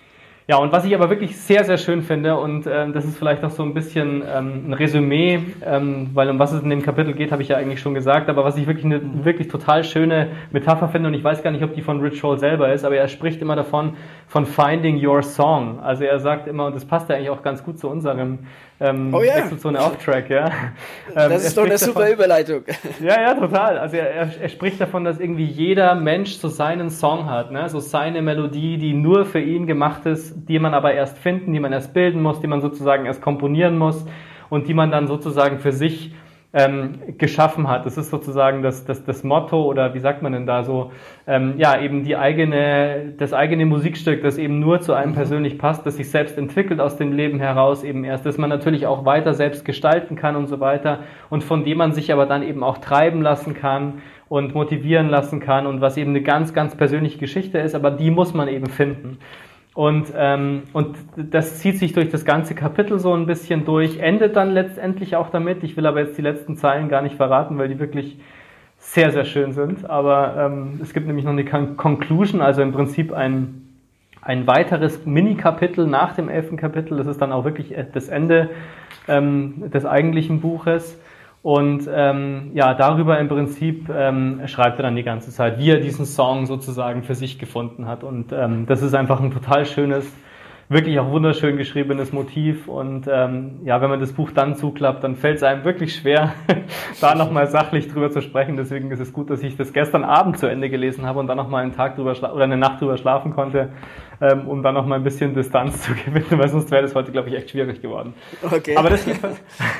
Ja, und was ich aber wirklich sehr, sehr schön finde, und ähm, das ist vielleicht auch so ein bisschen ähm, ein Resümee, ähm, weil um was es in dem Kapitel geht, habe ich ja eigentlich schon gesagt, aber was ich wirklich eine wirklich total schöne Metapher finde, und ich weiß gar nicht, ob die von Rich Roll selber ist, aber er spricht immer davon, von finding your song. Also er sagt immer, und das passt ja eigentlich auch ganz gut zu unserem ähm, oh ja. Wechselzone Off-Track, ja. Ähm, das ist doch eine super davon, Überleitung. Ja, ja, total. Also er, er, er spricht davon, dass irgendwie jeder Mensch so seinen Song hat, ne? So seine Melodie, die nur für ihn gemacht ist, die man aber erst finden, die man erst bilden muss, die man sozusagen erst komponieren muss und die man dann sozusagen für sich ähm, geschaffen hat. Das ist sozusagen das, das, das Motto, oder wie sagt man denn da so, ähm, ja, eben die eigene, das eigene Musikstück, das eben nur zu einem persönlich passt, das sich selbst entwickelt aus dem Leben heraus eben erst, das man natürlich auch weiter selbst gestalten kann und so weiter und von dem man sich aber dann eben auch treiben lassen kann und motivieren lassen kann und was eben eine ganz, ganz persönliche Geschichte ist, aber die muss man eben finden. Und, ähm, und das zieht sich durch das ganze Kapitel so ein bisschen durch, endet dann letztendlich auch damit. Ich will aber jetzt die letzten Zeilen gar nicht verraten, weil die wirklich sehr, sehr schön sind. Aber ähm, es gibt nämlich noch eine Con- Conclusion, also im Prinzip ein, ein weiteres Mini-Kapitel nach dem elften Kapitel. Das ist dann auch wirklich das Ende ähm, des eigentlichen Buches. Und ähm, ja, darüber im Prinzip ähm, schreibt er dann die ganze Zeit, wie er diesen Song sozusagen für sich gefunden hat. Und ähm, das ist einfach ein total schönes, wirklich auch wunderschön geschriebenes Motiv. Und ähm, ja, wenn man das Buch dann zuklappt, dann fällt es einem wirklich schwer, da nochmal sachlich drüber zu sprechen. Deswegen ist es gut, dass ich das gestern Abend zu Ende gelesen habe und dann nochmal einen Tag drüber schla- oder eine Nacht drüber schlafen konnte, ähm, um dann nochmal ein bisschen Distanz zu gewinnen, weil sonst wäre das heute, glaube ich, echt schwierig geworden. Okay. Aber das jedenfalls,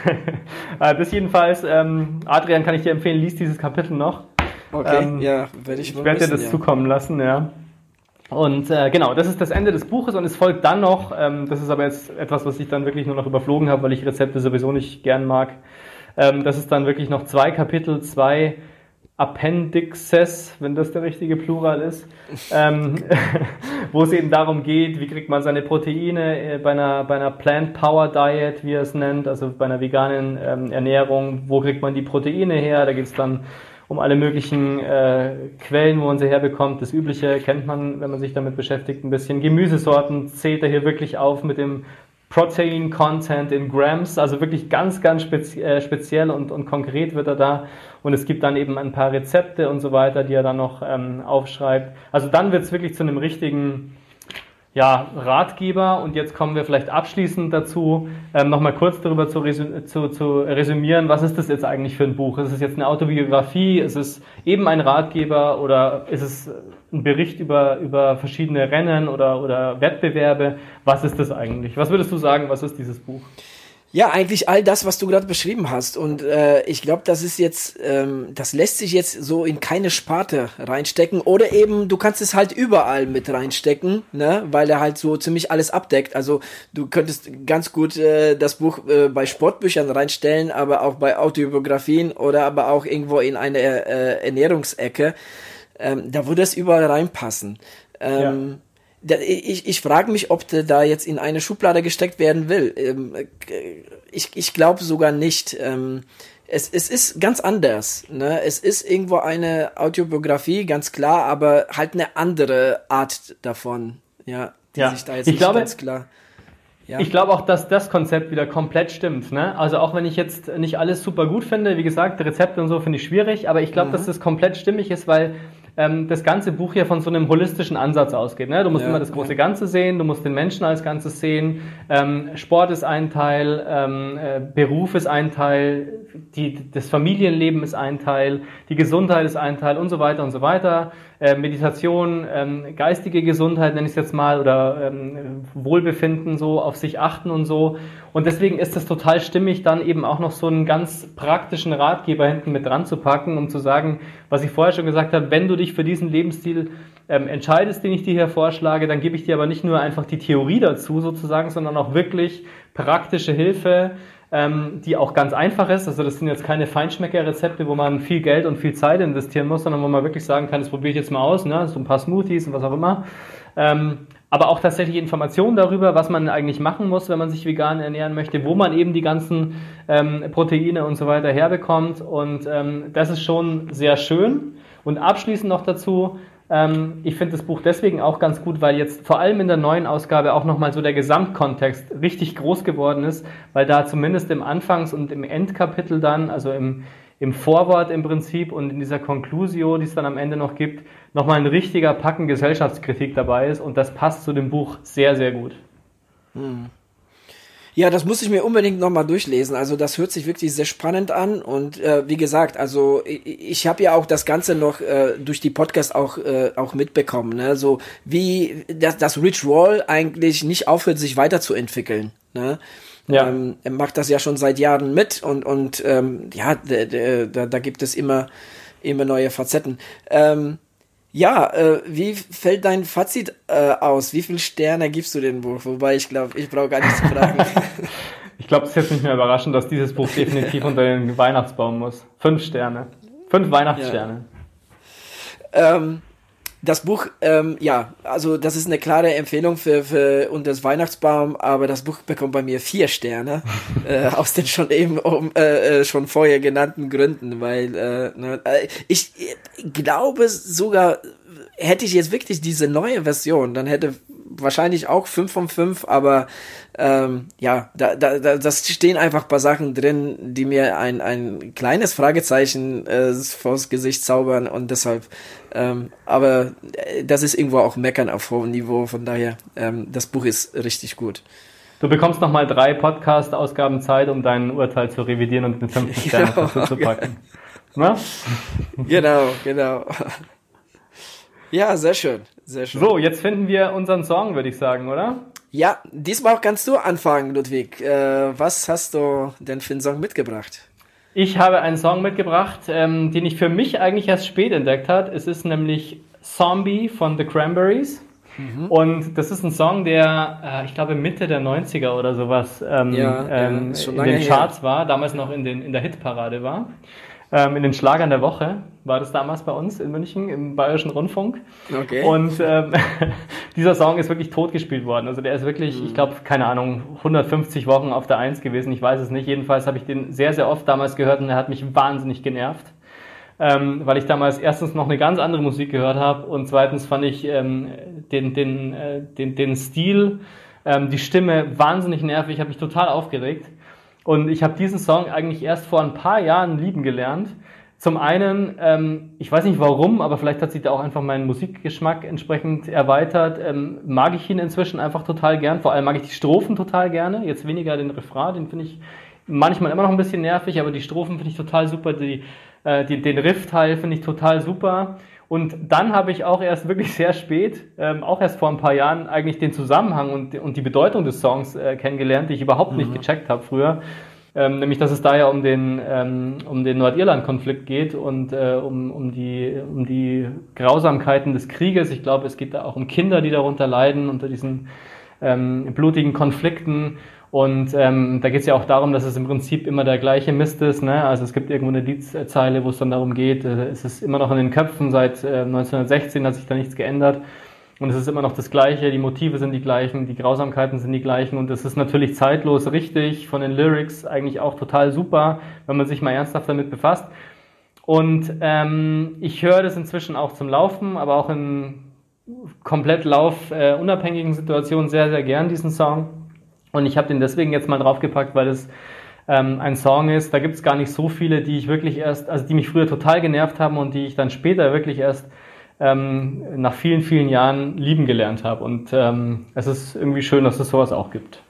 das jedenfalls ähm, Adrian, kann ich dir empfehlen, lies dieses Kapitel noch. Okay, ähm, ja, werde ich Ich werde dir das ja. zukommen lassen, ja. Und äh, genau, das ist das Ende des Buches und es folgt dann noch, ähm, das ist aber jetzt etwas, was ich dann wirklich nur noch überflogen habe, weil ich Rezepte sowieso nicht gern mag, ähm, das ist dann wirklich noch zwei Kapitel, zwei Appendixes, wenn das der richtige Plural ist, ähm, wo es eben darum geht, wie kriegt man seine Proteine äh, bei einer, bei einer Plant Power Diet, wie er es nennt, also bei einer veganen ähm, Ernährung, wo kriegt man die Proteine her, da geht es dann um alle möglichen äh, Quellen, wo man sie herbekommt. Das Übliche kennt man, wenn man sich damit beschäftigt, ein bisschen. Gemüsesorten zählt er hier wirklich auf mit dem Protein Content in Grams, also wirklich ganz, ganz spezi- äh, speziell und, und konkret wird er da. Und es gibt dann eben ein paar Rezepte und so weiter, die er dann noch ähm, aufschreibt. Also dann wird es wirklich zu einem richtigen ja, Ratgeber. Und jetzt kommen wir vielleicht abschließend dazu, ähm, nochmal kurz darüber zu, resü- zu, zu resümieren, was ist das jetzt eigentlich für ein Buch? Ist es jetzt eine Autobiografie? Ist es eben ein Ratgeber oder ist es ein Bericht über, über verschiedene Rennen oder, oder Wettbewerbe? Was ist das eigentlich? Was würdest du sagen, was ist dieses Buch? Ja, eigentlich all das, was du gerade beschrieben hast. Und äh, ich glaube, das ist jetzt, ähm, das lässt sich jetzt so in keine Sparte reinstecken. Oder eben, du kannst es halt überall mit reinstecken, ne, weil er halt so ziemlich alles abdeckt. Also du könntest ganz gut äh, das Buch äh, bei Sportbüchern reinstellen, aber auch bei Autobiografien oder aber auch irgendwo in eine äh, Ernährungsecke. Ähm, da würde es überall reinpassen. Ähm, ja. Ich, ich frage mich, ob der da jetzt in eine Schublade gesteckt werden will. Ich, ich glaube sogar nicht. Es, es ist ganz anders. Ne? Es ist irgendwo eine Autobiografie, ganz klar, aber halt eine andere Art davon. Ja, die ja. sich da jetzt ich nicht glaube, ganz klar. Ja. Ich glaube auch, dass das Konzept wieder komplett stimmt. Ne? Also auch wenn ich jetzt nicht alles super gut finde, wie gesagt, Rezepte und so finde ich schwierig, aber ich glaube, mhm. dass das komplett stimmig ist, weil ähm, das ganze Buch hier von so einem holistischen Ansatz ausgeht. Ne? Du musst ja, immer das große ja. Ganze sehen, du musst den Menschen als Ganzes sehen. Ähm, Sport ist ein Teil, ähm, äh, Beruf ist ein Teil, die, das Familienleben ist ein Teil, die Gesundheit ist ein Teil und so weiter und so weiter. Äh, Meditation, ähm, geistige Gesundheit nenne ich es jetzt mal oder ähm, Wohlbefinden, so auf sich achten und so. Und deswegen ist es total stimmig, dann eben auch noch so einen ganz praktischen Ratgeber hinten mit dran zu packen, um zu sagen, was ich vorher schon gesagt habe, wenn du dich für diesen Lebensstil ähm, entscheidest, den ich dir hier vorschlage, dann gebe ich dir aber nicht nur einfach die Theorie dazu sozusagen, sondern auch wirklich praktische Hilfe, ähm, die auch ganz einfach ist. Also das sind jetzt keine Feinschmecker-Rezepte, wo man viel Geld und viel Zeit investieren muss, sondern wo man wirklich sagen kann, das probiere ich jetzt mal aus, ne? So ein paar Smoothies und was auch immer. Ähm, aber auch tatsächlich Informationen darüber, was man eigentlich machen muss, wenn man sich vegan ernähren möchte, wo man eben die ganzen ähm, Proteine und so weiter herbekommt. Und ähm, das ist schon sehr schön. Und abschließend noch dazu, Ähm, ich finde das Buch deswegen auch ganz gut, weil jetzt vor allem in der neuen Ausgabe auch nochmal so der Gesamtkontext richtig groß geworden ist, weil da zumindest im Anfangs- und im Endkapitel dann, also im, im Vorwort im Prinzip und in dieser Conclusio, die es dann am Ende noch gibt, nochmal ein richtiger Packen Gesellschaftskritik dabei ist und das passt zu dem Buch sehr, sehr gut. Hm. Ja, das muss ich mir unbedingt nochmal durchlesen. Also das hört sich wirklich sehr spannend an und äh, wie gesagt, also ich, ich habe ja auch das Ganze noch äh, durch die Podcast auch äh, auch mitbekommen, ne? So wie das, das Rich Roll eigentlich nicht aufhört, sich weiterzuentwickeln, ne? Ja. Ähm, er macht das ja schon seit Jahren mit und und ähm, ja, da, da gibt es immer immer neue Facetten. Ähm, Ja, äh, wie fällt dein Fazit äh, aus? Wie viele Sterne gibst du dem Buch? Wobei ich glaube, ich brauche gar nicht zu fragen. Ich glaube, es ist jetzt nicht mehr überraschend, dass dieses Buch definitiv unter den Weihnachtsbaum muss. Fünf Sterne. Fünf Weihnachtssterne. Ja. Ähm, das Buch, ähm, ja, also das ist eine klare Empfehlung für, für unter das Weihnachtsbaum, aber das Buch bekommt bei mir vier Sterne äh, aus den schon eben um, äh, schon vorher genannten Gründen, weil äh, ne, ich, ich glaube sogar, hätte ich jetzt wirklich diese neue Version, dann hätte wahrscheinlich auch fünf von fünf, aber ähm, ja, da, da, da das stehen einfach ein paar Sachen drin, die mir ein, ein kleines Fragezeichen äh, vors Gesicht zaubern und deshalb, ähm, aber das ist irgendwo auch Meckern auf hohem Niveau, von daher, ähm, das Buch ist richtig gut. Du bekommst nochmal drei Podcast-Ausgaben Zeit, um dein Urteil zu revidieren und den fünften Stern genau, dazu zu packen. Na? Genau, genau. Ja, sehr schön, sehr schön. So, jetzt finden wir unseren Song, würde ich sagen, oder? Ja, diesmal kannst du anfangen, Ludwig. Äh, was hast du denn für einen Song mitgebracht? Ich habe einen Song mitgebracht, ähm, den ich für mich eigentlich erst spät entdeckt habe. Es ist nämlich Zombie von The Cranberries. Mhm. Und das ist ein Song, der, äh, ich glaube, Mitte der neunziger oder sowas ähm, ja, ähm, ja, in den Charts her. war, damals noch in, den, in der Hitparade war. Ähm, in den Schlagern der Woche war das damals bei uns in München im Bayerischen Rundfunk. Okay. Und ähm, dieser Song ist wirklich totgespielt worden. Also der ist wirklich, mhm. ich glaube, keine Ahnung, hundertfünfzig Wochen auf der Eins gewesen. Ich weiß es nicht. Jedenfalls habe ich den sehr, sehr oft damals gehört und er hat mich wahnsinnig genervt. Ähm, weil ich damals erstens noch eine ganz andere Musik gehört habe und zweitens fand ich ähm, den, den, äh, den, den Stil, ähm, die Stimme wahnsinnig nervig. Ich habe mich total aufgeregt. Und ich habe diesen Song eigentlich erst vor ein paar Jahren lieben gelernt. Zum einen, ähm, ich weiß nicht warum, aber vielleicht hat sich da auch einfach mein Musikgeschmack entsprechend erweitert, ähm, mag ich ihn inzwischen einfach total gern. Vor allem mag ich die Strophen total gerne. Jetzt weniger den Refrain, den finde ich manchmal immer noch ein bisschen nervig, aber die Strophen finde ich total super. Die, äh, die, den Riff-Teil finde ich total super. Und dann habe ich auch erst wirklich sehr spät, ähm, auch erst vor ein paar Jahren, eigentlich den Zusammenhang und, und die Bedeutung des Songs äh, kennengelernt, die ich überhaupt mhm. nicht gecheckt habe früher. Ähm, nämlich, dass es da ja um den, ähm, um den Nordirland-Konflikt geht und äh, um, um, die, um die Grausamkeiten des Krieges. Ich glaube, es geht da auch um Kinder, die darunter leiden, unter diesen ähm, blutigen Konflikten. Und ähm, da geht es ja auch darum, dass es im Prinzip immer der gleiche Mist ist. Ne? Also es gibt irgendwo eine Liedzeile, wo es dann darum geht, äh, es ist immer noch in den Köpfen, seit äh, neunzehnhundertsechzehn hat sich da nichts geändert. Und es ist immer noch das Gleiche, die Motive sind die gleichen, die Grausamkeiten sind die gleichen. Und es ist natürlich zeitlos richtig, von den Lyrics eigentlich auch total super, wenn man sich mal ernsthaft damit befasst. Und ähm, ich höre das inzwischen auch zum Laufen, aber auch in komplett laufunabhängigen äh, Situationen sehr, sehr gern, diesen Song. Und ich habe den deswegen jetzt mal draufgepackt, weil es ähm, ein Song ist, da gibt es gar nicht so viele, die ich wirklich erst, also die mich früher total genervt haben und die ich dann später wirklich erst ähm, nach vielen, vielen Jahren lieben gelernt habe. Und ähm, es ist irgendwie schön, dass es sowas auch gibt.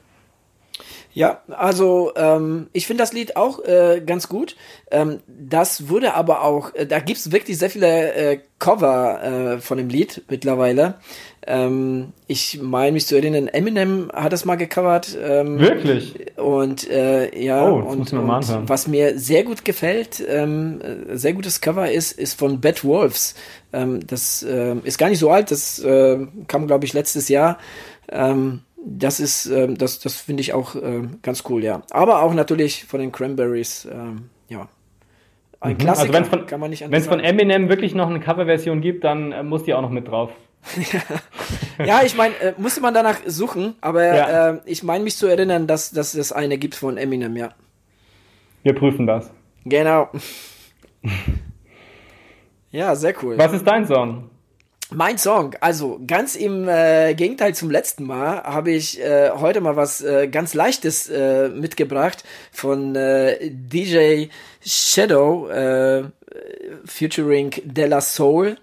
Ja, also ähm, ich finde das Lied auch äh, ganz gut. Ähm, das wurde aber auch, äh, da gibt's wirklich sehr viele äh, Cover äh, von dem Lied mittlerweile. Ähm, ich meine mich zu erinnern, Eminem hat das mal gecovert. Ähm, Wirklich? Und äh, ja, oh, und, und was mir sehr gut gefällt, ähm, sehr gutes Cover ist, ist von Bad Wolves. Ähm, das äh, ist gar nicht so alt, das äh, kam, glaube ich, letztes Jahr. Ähm, Das ist, ähm, das, das finde ich auch ähm, ganz cool, ja. Aber auch natürlich von den Cranberries, ähm, ja. Ein mhm. Klassiker, also von, kann man nicht anders Wenn es von Eminem wirklich noch eine Coverversion gibt, dann äh, muss die auch noch mit drauf. Ja, ich meine, äh, musste man danach suchen, aber ja. äh, ich meine mich zu erinnern, dass, dass es eine gibt von Eminem, ja. Wir prüfen das. Genau. Ja, sehr cool. Was ist dein Song? Mein Song, also ganz im äh, Gegenteil zum letzten Mal, habe ich äh, heute mal was äh, ganz Leichtes äh, mitgebracht von äh, D J Shadow, äh, featuring De La Soul.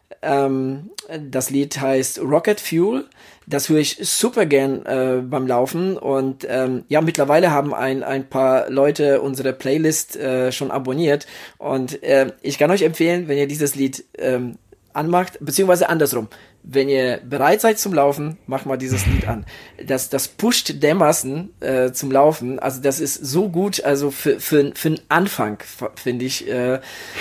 Ähm, das Lied heißt Rocket Fuel. Das höre ich super gern äh, beim Laufen und ähm, ja, mittlerweile haben ein ein paar Leute unsere Playlist äh, schon abonniert und äh, ich kann euch empfehlen, wenn ihr dieses Lied ähm, anmacht, beziehungsweise andersrum. Wenn ihr bereit seid zum Laufen, macht mal dieses Lied an. Das, das pusht dermaßen äh, zum Laufen. Also das ist so gut, also für, für, für einen Anfang, finde ich. Äh,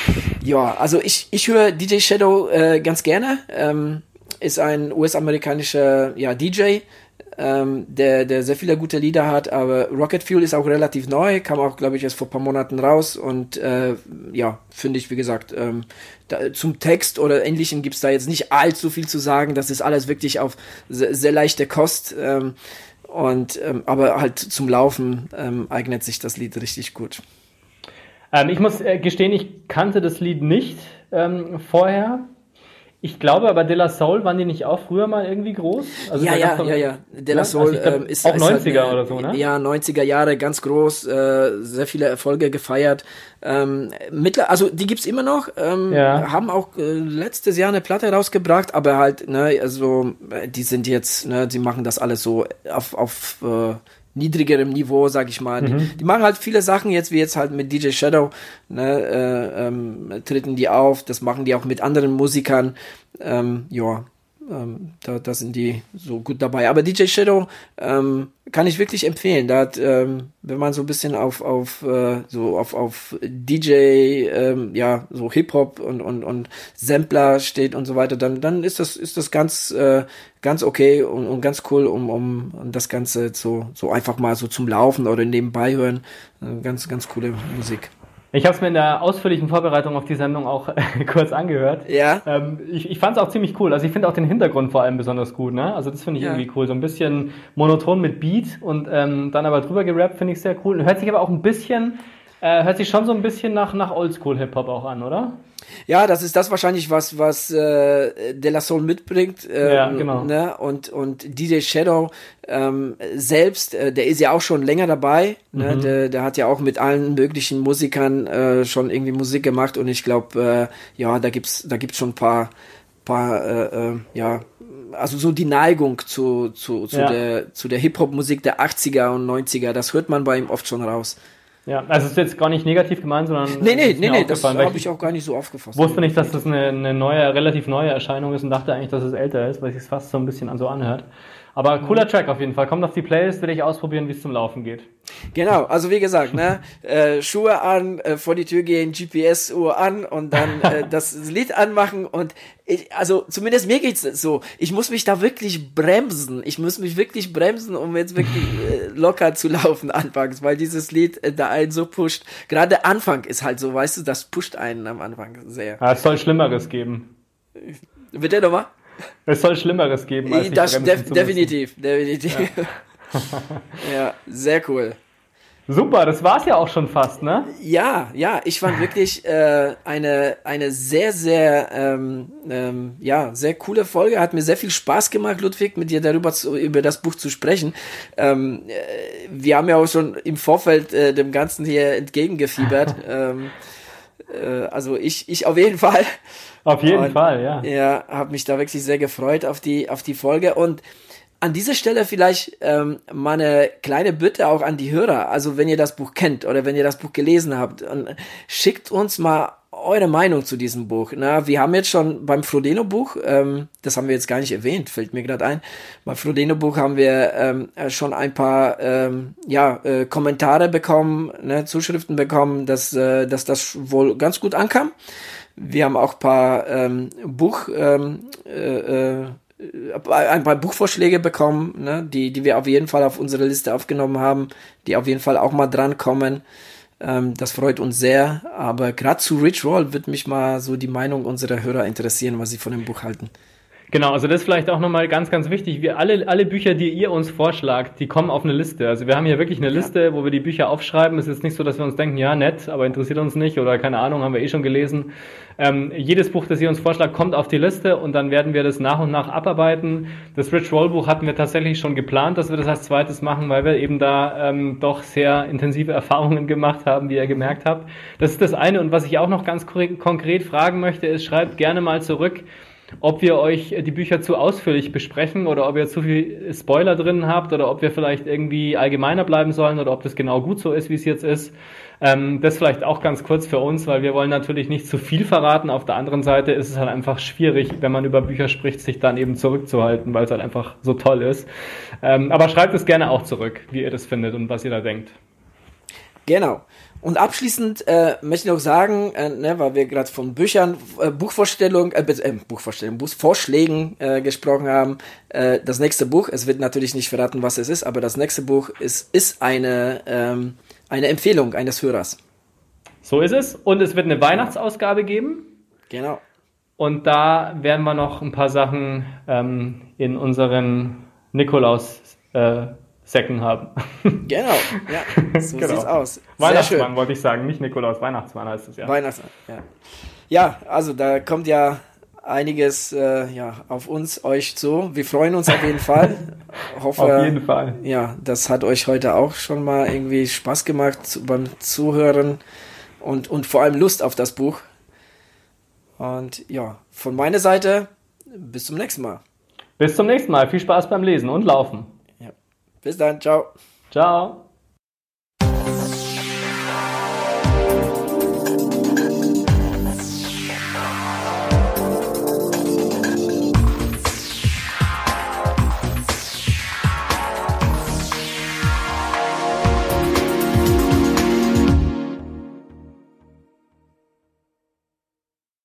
ja, also ich, ich höre D J Shadow äh, ganz gerne. Ähm, ist ein U S-amerikanischer ja, D J, ähm, der, der sehr viele gute Lieder hat, aber Rocket Fuel ist auch relativ neu, kam auch, glaube ich, erst vor ein paar Monaten raus und äh, ja, finde ich, wie gesagt, ähm, da, zum Text oder Ähnlichem gibt's da jetzt nicht allzu viel zu sagen, das ist alles wirklich auf sehr, sehr leichte Kost ähm, und ähm, aber halt zum Laufen ähm, eignet sich das Lied richtig gut. Ähm, ich muss äh, gestehen, ich kannte das Lied nicht ähm, vorher. Ich glaube aber, De La Soul, waren die nicht auch früher mal irgendwie groß? Also ja, ja, ja, ja. De La Soul also glaub, ähm, ist auch ist neunziger halt, oder so, ne? Ja, neunziger Jahre, ganz groß, äh, sehr viele Erfolge gefeiert. Ähm, mittler, also die gibt's immer noch, ähm, ja. Haben auch äh, letztes Jahr eine Platte rausgebracht, aber halt, ne, also die sind jetzt, ne, die machen das alles so auf auf äh, niedrigerem Niveau, sag ich mal. Mhm. Die, die machen halt viele Sachen jetzt, wie jetzt halt mit D J Shadow, ne, äh, ähm, treten die auf, das machen die auch mit anderen Musikern, ähm, ja, ähm, da, da sind die so gut dabei. Aber D J Shadow ähm, kann ich wirklich empfehlen. Da hat, ähm, wenn man so ein bisschen auf auf äh, so auf auf D J, ähm, ja, so Hip-Hop und und und Sampler steht und so weiter, dann dann ist das ist das ganz äh, ganz okay und, und ganz cool, um um das Ganze so so einfach mal so zum Laufen oder nebenbei hören. Äh, ganz ganz coole Musik. Ich habe es mir in der ausführlichen Vorbereitung auf die Sendung auch äh, kurz angehört. Ja. Ähm, ich ich fand es auch ziemlich cool. Also ich finde auch den Hintergrund vor allem besonders gut. Ne? Also das finde ich ja. irgendwie cool. So ein bisschen monoton mit Beat und ähm, dann aber drüber gerappt finde ich sehr cool. Hört sich aber auch ein bisschen, äh, hört sich schon so ein bisschen nach nach Oldschool-Hip-Hop auch an, oder? Ja, das ist das wahrscheinlich, was was äh, De La Soul mitbringt. Ähm, ja, genau. Ne? Und und D J Shadow ähm, selbst, äh, der ist ja auch schon länger dabei. Mhm. Ne? Der, der hat ja auch mit allen möglichen Musikern äh, schon irgendwie Musik gemacht und ich glaube, äh, ja, da gibt's da gibt's schon ein paar paar äh, äh, ja, also so die Neigung zu zu zu ja. der zu der Hip-Hop-Musik der achtziger und neunziger. Das hört man bei ihm oft schon raus. Ja, also es ist jetzt gar nicht negativ gemeint, sondern nee, nee, nee, nee, das habe ich auch gar nicht so aufgefasst. Wusste nicht, dass das eine, eine neue, relativ neue Erscheinung ist und dachte eigentlich, dass es älter ist, weil es sich fast so ein bisschen an so anhört. Aber cooler Track auf jeden Fall. Kommt auf die Playlist, will ich ausprobieren, wie es zum Laufen geht. Genau, also wie gesagt, ne, äh, Schuhe an, äh, vor die Tür gehen, G P S-Uhr an und dann äh, das Lied anmachen und ich, also zumindest mir geht's so, ich muss mich da wirklich bremsen, ich muss mich wirklich bremsen, um jetzt wirklich äh, locker zu laufen anfangs, weil dieses Lied äh, da einen so pusht. Gerade der Anfang ist halt so, weißt du, das pusht einen am Anfang sehr. Ja, es soll Schlimmeres geben. Bitte nochmal? Es soll Schlimmeres geben, als das def- definitiv, definitiv. Ja. Ja, sehr cool. Super, das war's ja auch schon fast, ne? Ja, ja, ich fand wirklich äh, eine eine sehr, sehr ähm, ähm, ja, sehr coole Folge. Hat mir sehr viel Spaß gemacht, Ludwig, mit dir darüber zu, über das Buch zu sprechen. Ähm, äh, wir haben ja auch schon im Vorfeld äh, dem Ganzen hier entgegengefiebert. ähm, äh, also ich ich auf jeden Fall. Auf jeden und, Fall, ja. Ja, habe mich da wirklich sehr gefreut auf die auf die Folge und an dieser Stelle vielleicht ähm, mal eine kleine Bitte auch an die Hörer. Also wenn ihr das Buch kennt oder wenn ihr das Buch gelesen habt, und schickt uns mal eure Meinung zu diesem Buch. Na, wir haben jetzt schon beim Frodeno-Buch, ähm, das haben wir jetzt gar nicht erwähnt, fällt mir gerade ein, beim Frodeno-Buch haben wir ähm, schon ein paar ähm, ja äh, Kommentare bekommen, ne, Zuschriften bekommen, dass äh, dass das wohl ganz gut ankam. Wir haben auch ein paar ähm, Buch ähm, äh, äh, ein paar Buchvorschläge bekommen, ne, die die wir auf jeden Fall auf unsere Liste aufgenommen haben, die auf jeden Fall auch mal drankommen. Ähm, das freut uns sehr, aber gerade zu Rich Roll wird mich mal so die Meinung unserer Hörer interessieren, was sie von dem Buch halten. Genau, also das ist vielleicht auch nochmal ganz, ganz wichtig. Wir alle, alle Bücher, die ihr uns vorschlagt, die kommen auf eine Liste. Also wir haben hier wirklich eine Ja. Liste, wo wir die Bücher aufschreiben. Es ist nicht so, dass wir uns denken, ja, nett, aber interessiert uns nicht oder keine Ahnung, haben wir eh schon gelesen. Ähm, jedes Buch, das ihr uns vorschlagt, kommt auf die Liste und dann werden wir das nach und nach abarbeiten. Das Rich Roll Buch hatten wir tatsächlich schon geplant, dass wir das als zweites machen, weil wir eben da ähm, doch sehr intensive Erfahrungen gemacht haben, wie ihr gemerkt habt. Das ist das eine. Und was ich auch noch ganz konkret fragen möchte, ist, schreibt gerne mal zurück, ob wir euch die Bücher zu ausführlich besprechen oder ob ihr zu viel Spoiler drin habt oder ob wir vielleicht irgendwie allgemeiner bleiben sollen oder ob das genau gut so ist, wie es jetzt ist. Ähm, das vielleicht auch ganz kurz für uns, weil wir wollen natürlich nicht zu viel verraten. Auf der anderen Seite ist es halt einfach schwierig, wenn man über Bücher spricht, sich dann eben zurückzuhalten, weil es halt einfach so toll ist. Ähm, aber schreibt es gerne auch zurück, wie ihr das findet und was ihr da denkt. Genau. Und abschließend äh, möchte ich noch sagen, äh, ne, weil wir gerade von Büchern, äh, Buchvorstellung, äh, äh, Buchvorstellung, Buchvorschlägen äh, gesprochen haben. Äh, das nächste Buch, es wird natürlich nicht verraten, was es ist, aber das nächste Buch ist, ist eine, ähm, eine Empfehlung eines Hörers. So ist es. Und es wird eine Weihnachtsausgabe geben. Genau. Und da werden wir noch ein paar Sachen ähm, in unseren Nikolaus äh, Säcken haben. Genau, ja, so genau. sieht's aus. Sehr Weihnachtsmann schön. wollte ich sagen, nicht Nikolaus, Weihnachtsmann heißt es ja. Weihnachtsmann, ja. Ja, also da kommt ja einiges äh, ja, auf uns, euch zu. Wir freuen uns auf jeden Fall. Hoffe, auf jeden Fall. Ja, das hat euch heute auch schon mal irgendwie Spaß gemacht zu, beim Zuhören und, und vor allem Lust auf das Buch. Und ja, von meiner Seite, bis zum nächsten Mal. Bis zum nächsten Mal. Viel Spaß beim Lesen und Laufen. Ja. Bis dann, ciao. Ciao.